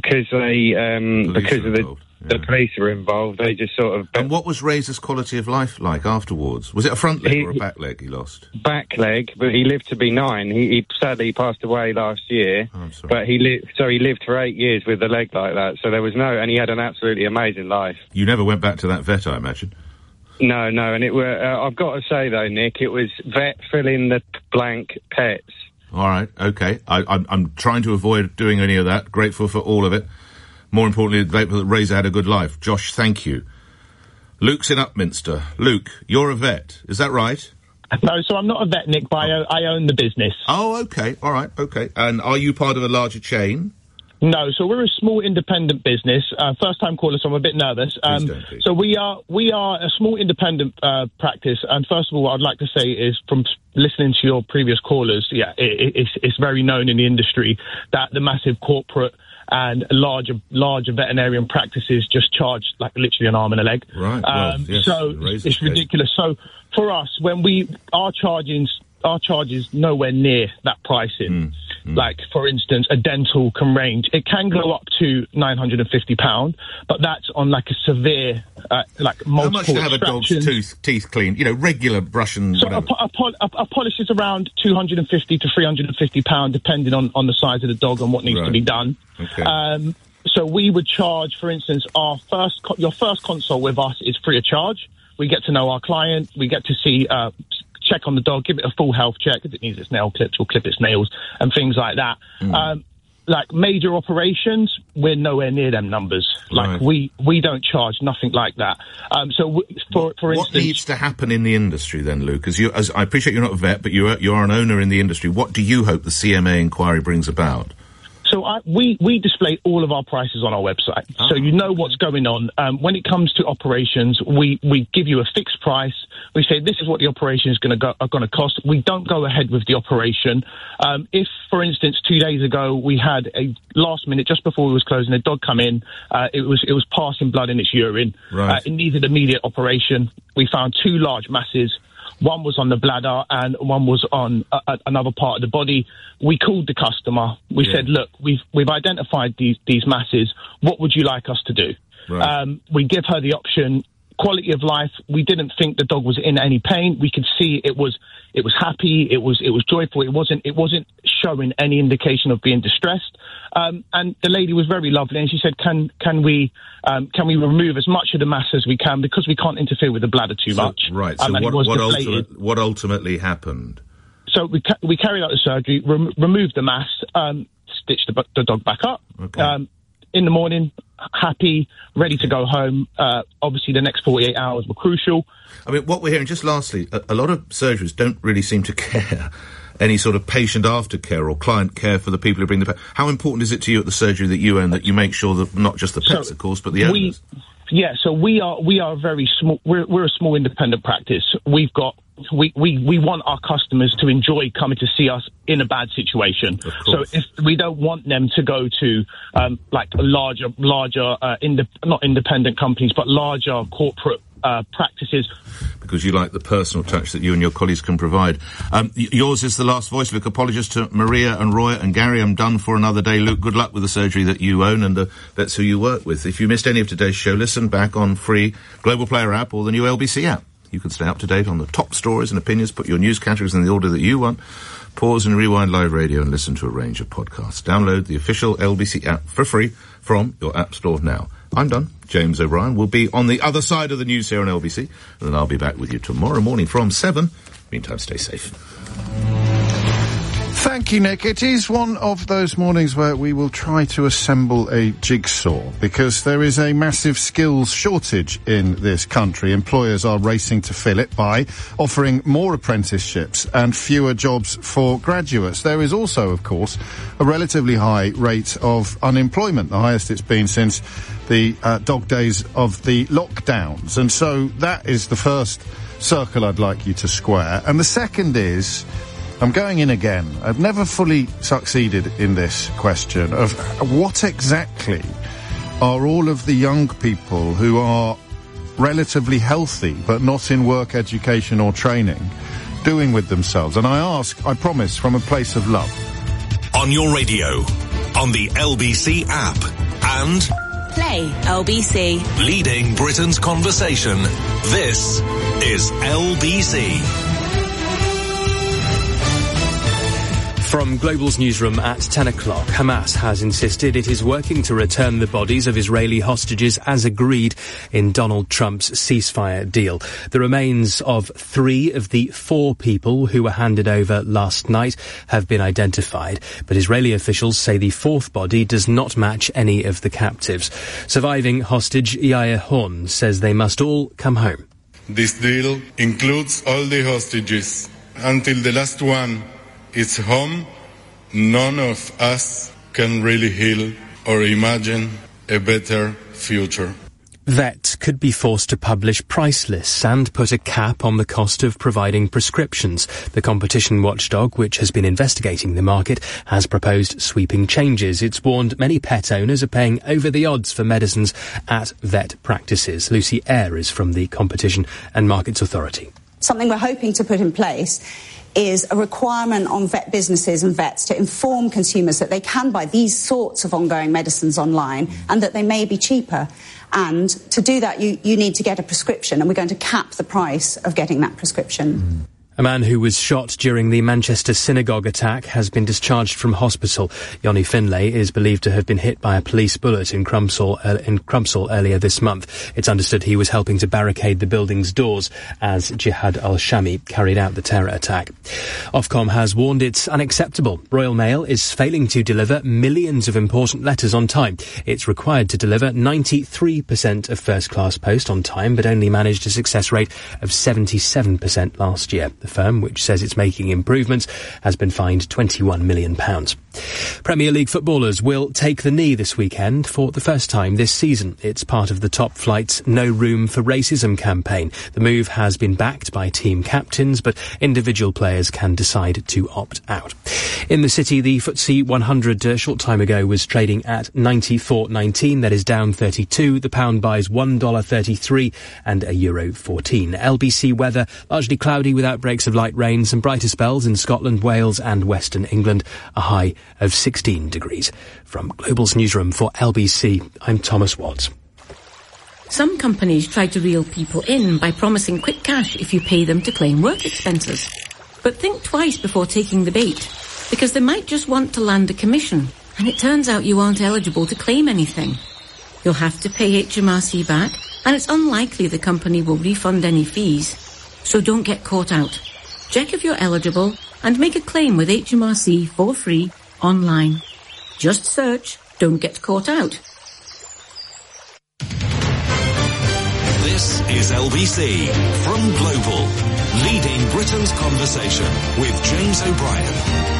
the police were involved, they just sort of... And what was Razor's quality of life like afterwards? Was it a front leg or a back leg he lost? Back leg, but he lived to be 9. He sadly passed away last year. Oh, I'm sorry. But he lived for 8 years with a leg like that. So there was and he had an absolutely amazing life. You never went back to that vet, I imagine? No, and it were. I've got to say though, Nick, it was vet fill in the blank pets. All right, okay. I'm trying to avoid doing any of that. Grateful for all of it. More importantly, that Razor had a good life. Josh, thank you. Luke's in Upminster. Luke, you're a vet, is that right? No, so I'm not a vet, Nick, but I own the business. Oh, okay. All right. Okay. And are you part of a larger chain? No, so we're a small independent business. First time caller, so I'm a bit nervous. Please. So we are a small independent practice. And first of all, what I'd like to say is, from listening to your previous callers, it's very known in the industry that the massive corporate and larger veterinarian practices just charge like literally an arm and a leg. Right. Well, yes, so it's ridiculous. So for us, when our charges nowhere near that pricing. Like, for instance, a dental can range. It can go up to £950, but that's on like a severe, like multiple. How much to have a dog's teeth cleaned? You know, regular brush and so whatever. a polish is around £250 to £350, depending on the size of the dog and what needs to be done. Okay. So we would charge, for instance, your first consult with us is free of charge. We get to know our client. We get to see. Check on the dog, give it a full health check. If it needs its nail clipped, we'll clip its nails and things like that. Like major operations, we're nowhere near them numbers. Like we don't charge nothing like that. For instance, what needs to happen in the industry then, Luke? As I appreciate you're not a vet, but you're an owner in the industry. What do you hope the CMA inquiry brings about? So we display all of our prices on our website, so you know what's going on. When it comes to operations, we give you a fixed price. We say this is what the operation is going to cost. We don't go ahead with the operation. If, for instance, 2 days ago we had a last minute, just before we was closing, a dog come in. It was passing blood in its urine. It needed immediate operation. We found 2 large masses. One was on the bladder and one was on another part of the body. We called the customer. We said, look, we've identified these masses. What would you like us to do? We give her the option. Quality of life. We didn't think the dog was in any pain. We could see it was happy. It was joyful. It wasn't showing any indication of being distressed. And the lady was very lovely, and she said, can we remove as much of the mass as we can, because we can't interfere with the bladder too much. Right. So what ultimately happened? So we carried out the surgery, removed the mass, stitched the dog back up. Okay. In the morning, happy, ready to go home. Obviously, the next 48 hours were crucial. I mean, what we're hearing, just lastly, a lot of surgeries don't really seem to care any sort of patient aftercare or client care for the people who bring the pet. How important is it to you at the surgery that you own that you make sure that not just the pets, of course, but the owners? So we are very small. We're a small independent practice. We want our customers to enjoy coming to see us in a bad situation. So if we don't want them to go to like larger not independent companies, but larger corporate practices. Because you like the personal touch that you and your colleagues can provide. Yours is the last voice. Luke, apologies to Maria and Roy and Gary. I'm done for another day. Luke, good luck with the surgery that you own and that's who you work with. If you missed any of today's show, listen back on free Global Player app or the new LBC app. You can stay up to date on the top stories and opinions, put your news categories in the order that you want, pause and rewind live radio and listen to a range of podcasts. Download the official LBC app for free from your app store now. I'm done. James O'Brien will be on the other side of the news here on LBC, and then I'll be back with you tomorrow morning from 7. Meantime, stay safe. Thank you, Nick. It is one of those mornings where we will try to assemble a jigsaw, because there is a massive skills shortage in this country. Employers are racing to fill it by offering more apprenticeships and fewer jobs for graduates. There is also, of course, a relatively high rate of unemployment, the highest it's been since the dog days of the lockdowns. And so that is the first circle I'd like you to square. And the second is, I'm going in again. I've never fully succeeded in this question of what exactly are all of the young people who are relatively healthy but not in work, education or training doing with themselves? And I ask, I promise, from a place of love. On your radio, on the LBC app, and Play LBC. Leading Britain's conversation. This is LBC. From Global's newsroom at 10 o'clock, Hamas has insisted it is working to return the bodies of Israeli hostages as agreed in Donald Trump's ceasefire deal. The remains of 3 of the 4 people who were handed over last night have been identified, but Israeli officials say the 4th body does not match any of the captives. Surviving hostage Yair Horn says they must all come home. This deal includes all the hostages. Until the last one is home, none of us can really heal or imagine a better future. Vets could be forced to publish price lists and put a cap on the cost of providing prescriptions. The competition watchdog, which has been investigating the market, has proposed sweeping changes. It's warned many pet owners are paying over the odds for medicines at vet practices. Lucy Eyre is from the Competition and Markets Authority. Something we're hoping to put in place is a requirement on vet businesses and vets to inform consumers that they can buy these sorts of ongoing medicines online and that they may be cheaper. And to do that, you need to get a prescription, and we're going to cap the price of getting that prescription. A man who was shot during the Manchester synagogue attack has been discharged from hospital. Yoni Finlay is believed to have been hit by a police bullet in Crumpsall earlier this month. It's understood he was helping to barricade the building's doors as Jihad al-Shami carried out the terror attack. Ofcom has warned it's unacceptable. Royal Mail is failing to deliver millions of important letters on time. It's required to deliver 93% of first-class post on time, but only managed a success rate of 77% last year. The firm, which says it's making improvements, has been fined £21 million. Premier League footballers will take the knee this weekend for the first time this season. It's part of the top flight's No Room for Racism campaign. The move has been backed by team captains, but individual players can decide to opt out. In the city, the FTSE 100 a short time ago was trading at 94.19. That is down 32. The pound buys $1.33 and €1.14. LBC weather, largely cloudy with outbreaks of light rain, some brighter spells in Scotland, Wales and Western England, a high of 16 degrees. From Global's newsroom for LBC, I'm Thomas Watts. Some companies try to reel people in by promising quick cash if you pay them to claim work expenses. But think twice before taking the bait, because they might just want to land a commission, and it turns out you aren't eligible to claim anything. You'll have to pay HMRC back, and it's unlikely the company will refund any fees. So don't get caught out. Check if you're eligible and make a claim with HMRC for free online. Just search Don't Get Caught Out. This is LBC from Global, leading Britain's conversation with James O'Brien.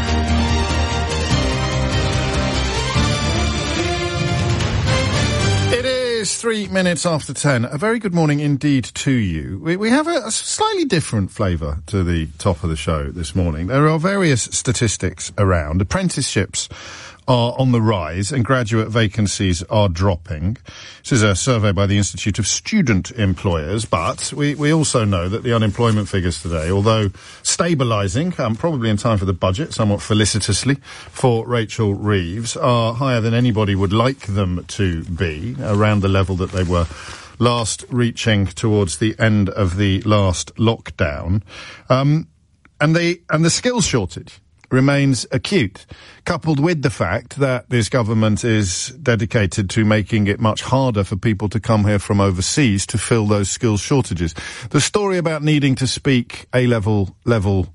It is 3 minutes after 10. A very good morning indeed to you. We have a slightly different flavour to the top of the show this morning. There are various statistics around. Apprenticeships are on the rise and graduate vacancies are dropping. This is a survey by the Institute of Student Employers, but we also know that the unemployment figures today, although stabilising, probably in time for the budget, somewhat felicitously for Rachel Reeves, are higher than anybody would like them to be, around the level that they were last reaching towards the end of the last lockdown. And the skills shortage remains acute, coupled with the fact that this government is dedicated to making it much harder for people to come here from overseas to fill those skills shortages. The story about needing to speak A-level level,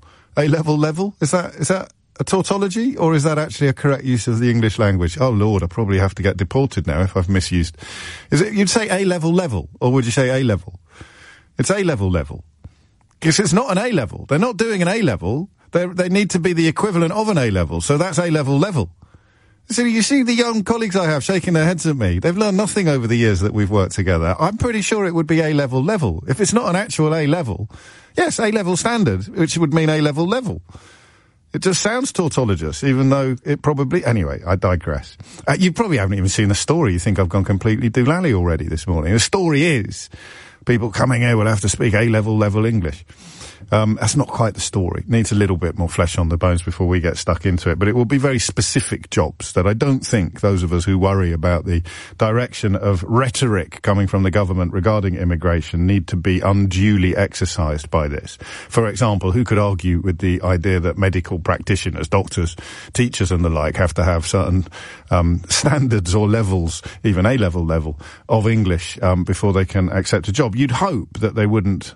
is that a tautology, or is that actually a correct use of the English language? Oh Lord, I probably have to get deported now if I've misused. Is it, you'd say A-level level, or would you say A-level? It's A-level level. Because it's not an A-level. They're not doing an A-level. They need to be the equivalent of an A-level, so that's A-level level. So you see the young colleagues I have shaking their heads at me. They've learned nothing over the years that we've worked together. I'm pretty sure it would be A-level level. If it's not an actual A-level, yes, A-level standard, which would mean A-level level. It just sounds tautologous, even though it probably... Anyway, I digress. You probably haven't even seen the story. You think I've gone completely doolally already this morning. The story is, people coming here will have to speak A-level level English. That's not quite the story. It needs a little bit more flesh on the bones before we get stuck into it. But it will be very specific jobs that I don't think those of us who worry about the direction of rhetoric coming from the government regarding immigration need to be unduly exercised by this. For example, who could argue with the idea that medical practitioners, doctors, teachers and the like have to have certain standards or levels, even A-level level, of English before they can accept a job? You'd hope that they wouldn't...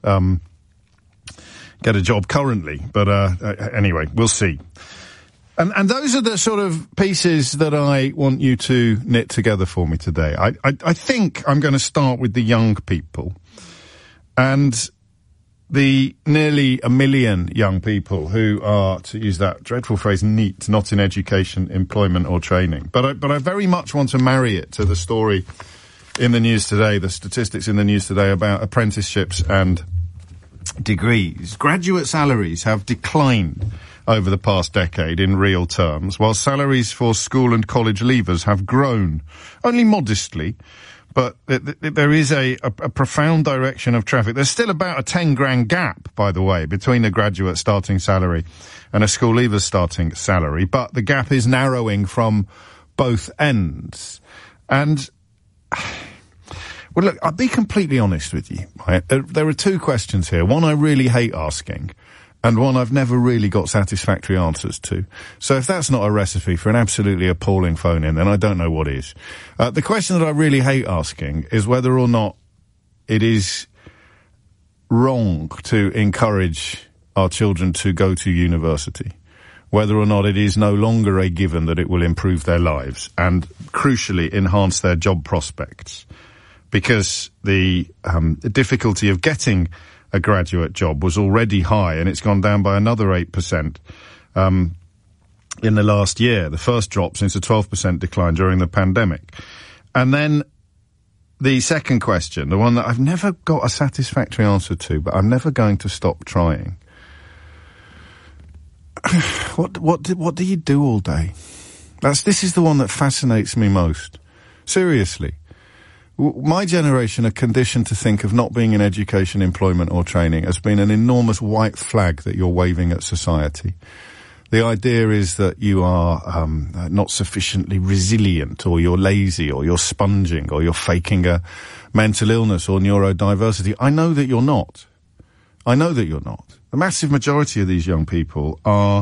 get a job currently, but anyway, we'll see. And those are the sort of pieces that I want you to knit together for me today. I think I'm going to start with the young people. And the nearly 1 million young people who are, to use that dreadful phrase, NEET, not in education, employment or training. But I very much want to marry it to the story in the news today, the statistics in the news today about apprenticeships and degrees. Graduate salaries have declined over the past decade in real terms, while salaries for school and college leavers have grown, only modestly. But there is a profound direction of traffic. There's still about a 10 grand gap, by the way, between a graduate starting salary and a school leaver's starting salary. But the gap is narrowing from both ends. And, well, look, I'll be completely honest with you. Right? There are two questions here. One I really hate asking, and one I've never really got satisfactory answers to. So if that's not a recipe for an absolutely appalling phone-in, then I don't know what is. The question that I really hate asking is whether or not it is wrong to encourage our children to go to university, whether or not it is no longer a given that it will improve their lives and, crucially, enhance their job prospects. Because the difficulty of getting a graduate job was already high, and it's gone down by another 8% in the last year, the first drop since a 12% decline during the pandemic. And then the second question, the one that I've never got a satisfactory answer to, but I'm never going to stop trying. What do you do all day? This is the one that fascinates me most. Seriously. My generation are conditioned to think of not being in education, employment or training as being an enormous white flag that you're waving at society. The idea is that you are not sufficiently resilient, or you're lazy, or you're sponging, or you're faking a mental illness or neurodiversity. I know that you're not. I know that you're not. The massive majority of these young people are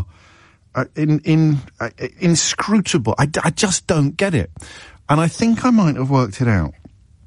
inscrutable. I just don't get it. And I think I might have worked it out.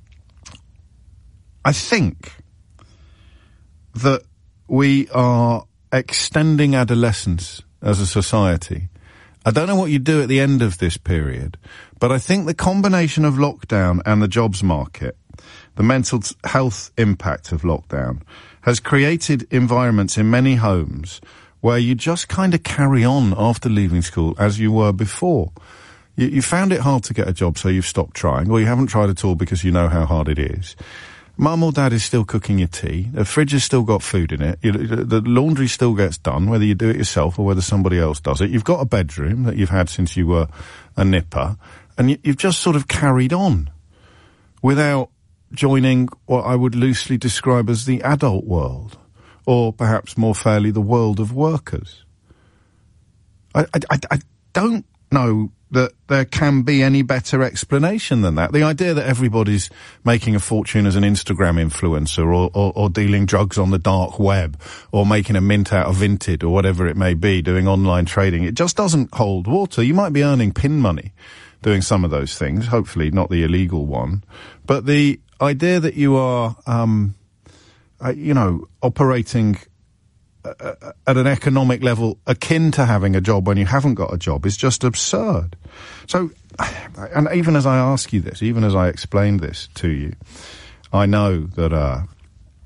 I think that we are extending adolescence as a society. I don't know what you do at the end of this period, but I think the combination of lockdown and the jobs market, the mental health impact of lockdown, has created environments in many homes where you just kind of carry on after leaving school as you were before. You found it hard to get a job, so you've stopped trying, or you haven't tried at all because you know how hard it is. Mum or dad is still cooking your tea. The fridge has still got food in it. The laundry still gets done, whether you do it yourself or whether somebody else does it. You've got a bedroom that you've had since you were a nipper, and you've just sort of carried on without joining what I would loosely describe as the adult world, or perhaps more fairly the world of workers. I don't know that there can be any better explanation than that. The idea that everybody's making a fortune as an Instagram influencer, or dealing drugs on the dark web, or making a mint out of Vinted, or whatever it may be, doing online trading, it just doesn't hold water. You might be earning pin money doing some of those things, hopefully not the illegal one, but the idea that you are, operating at an economic level akin to having a job when you haven't got a job is just absurd. So, and even as I ask you this, even as I explain this to you, I know that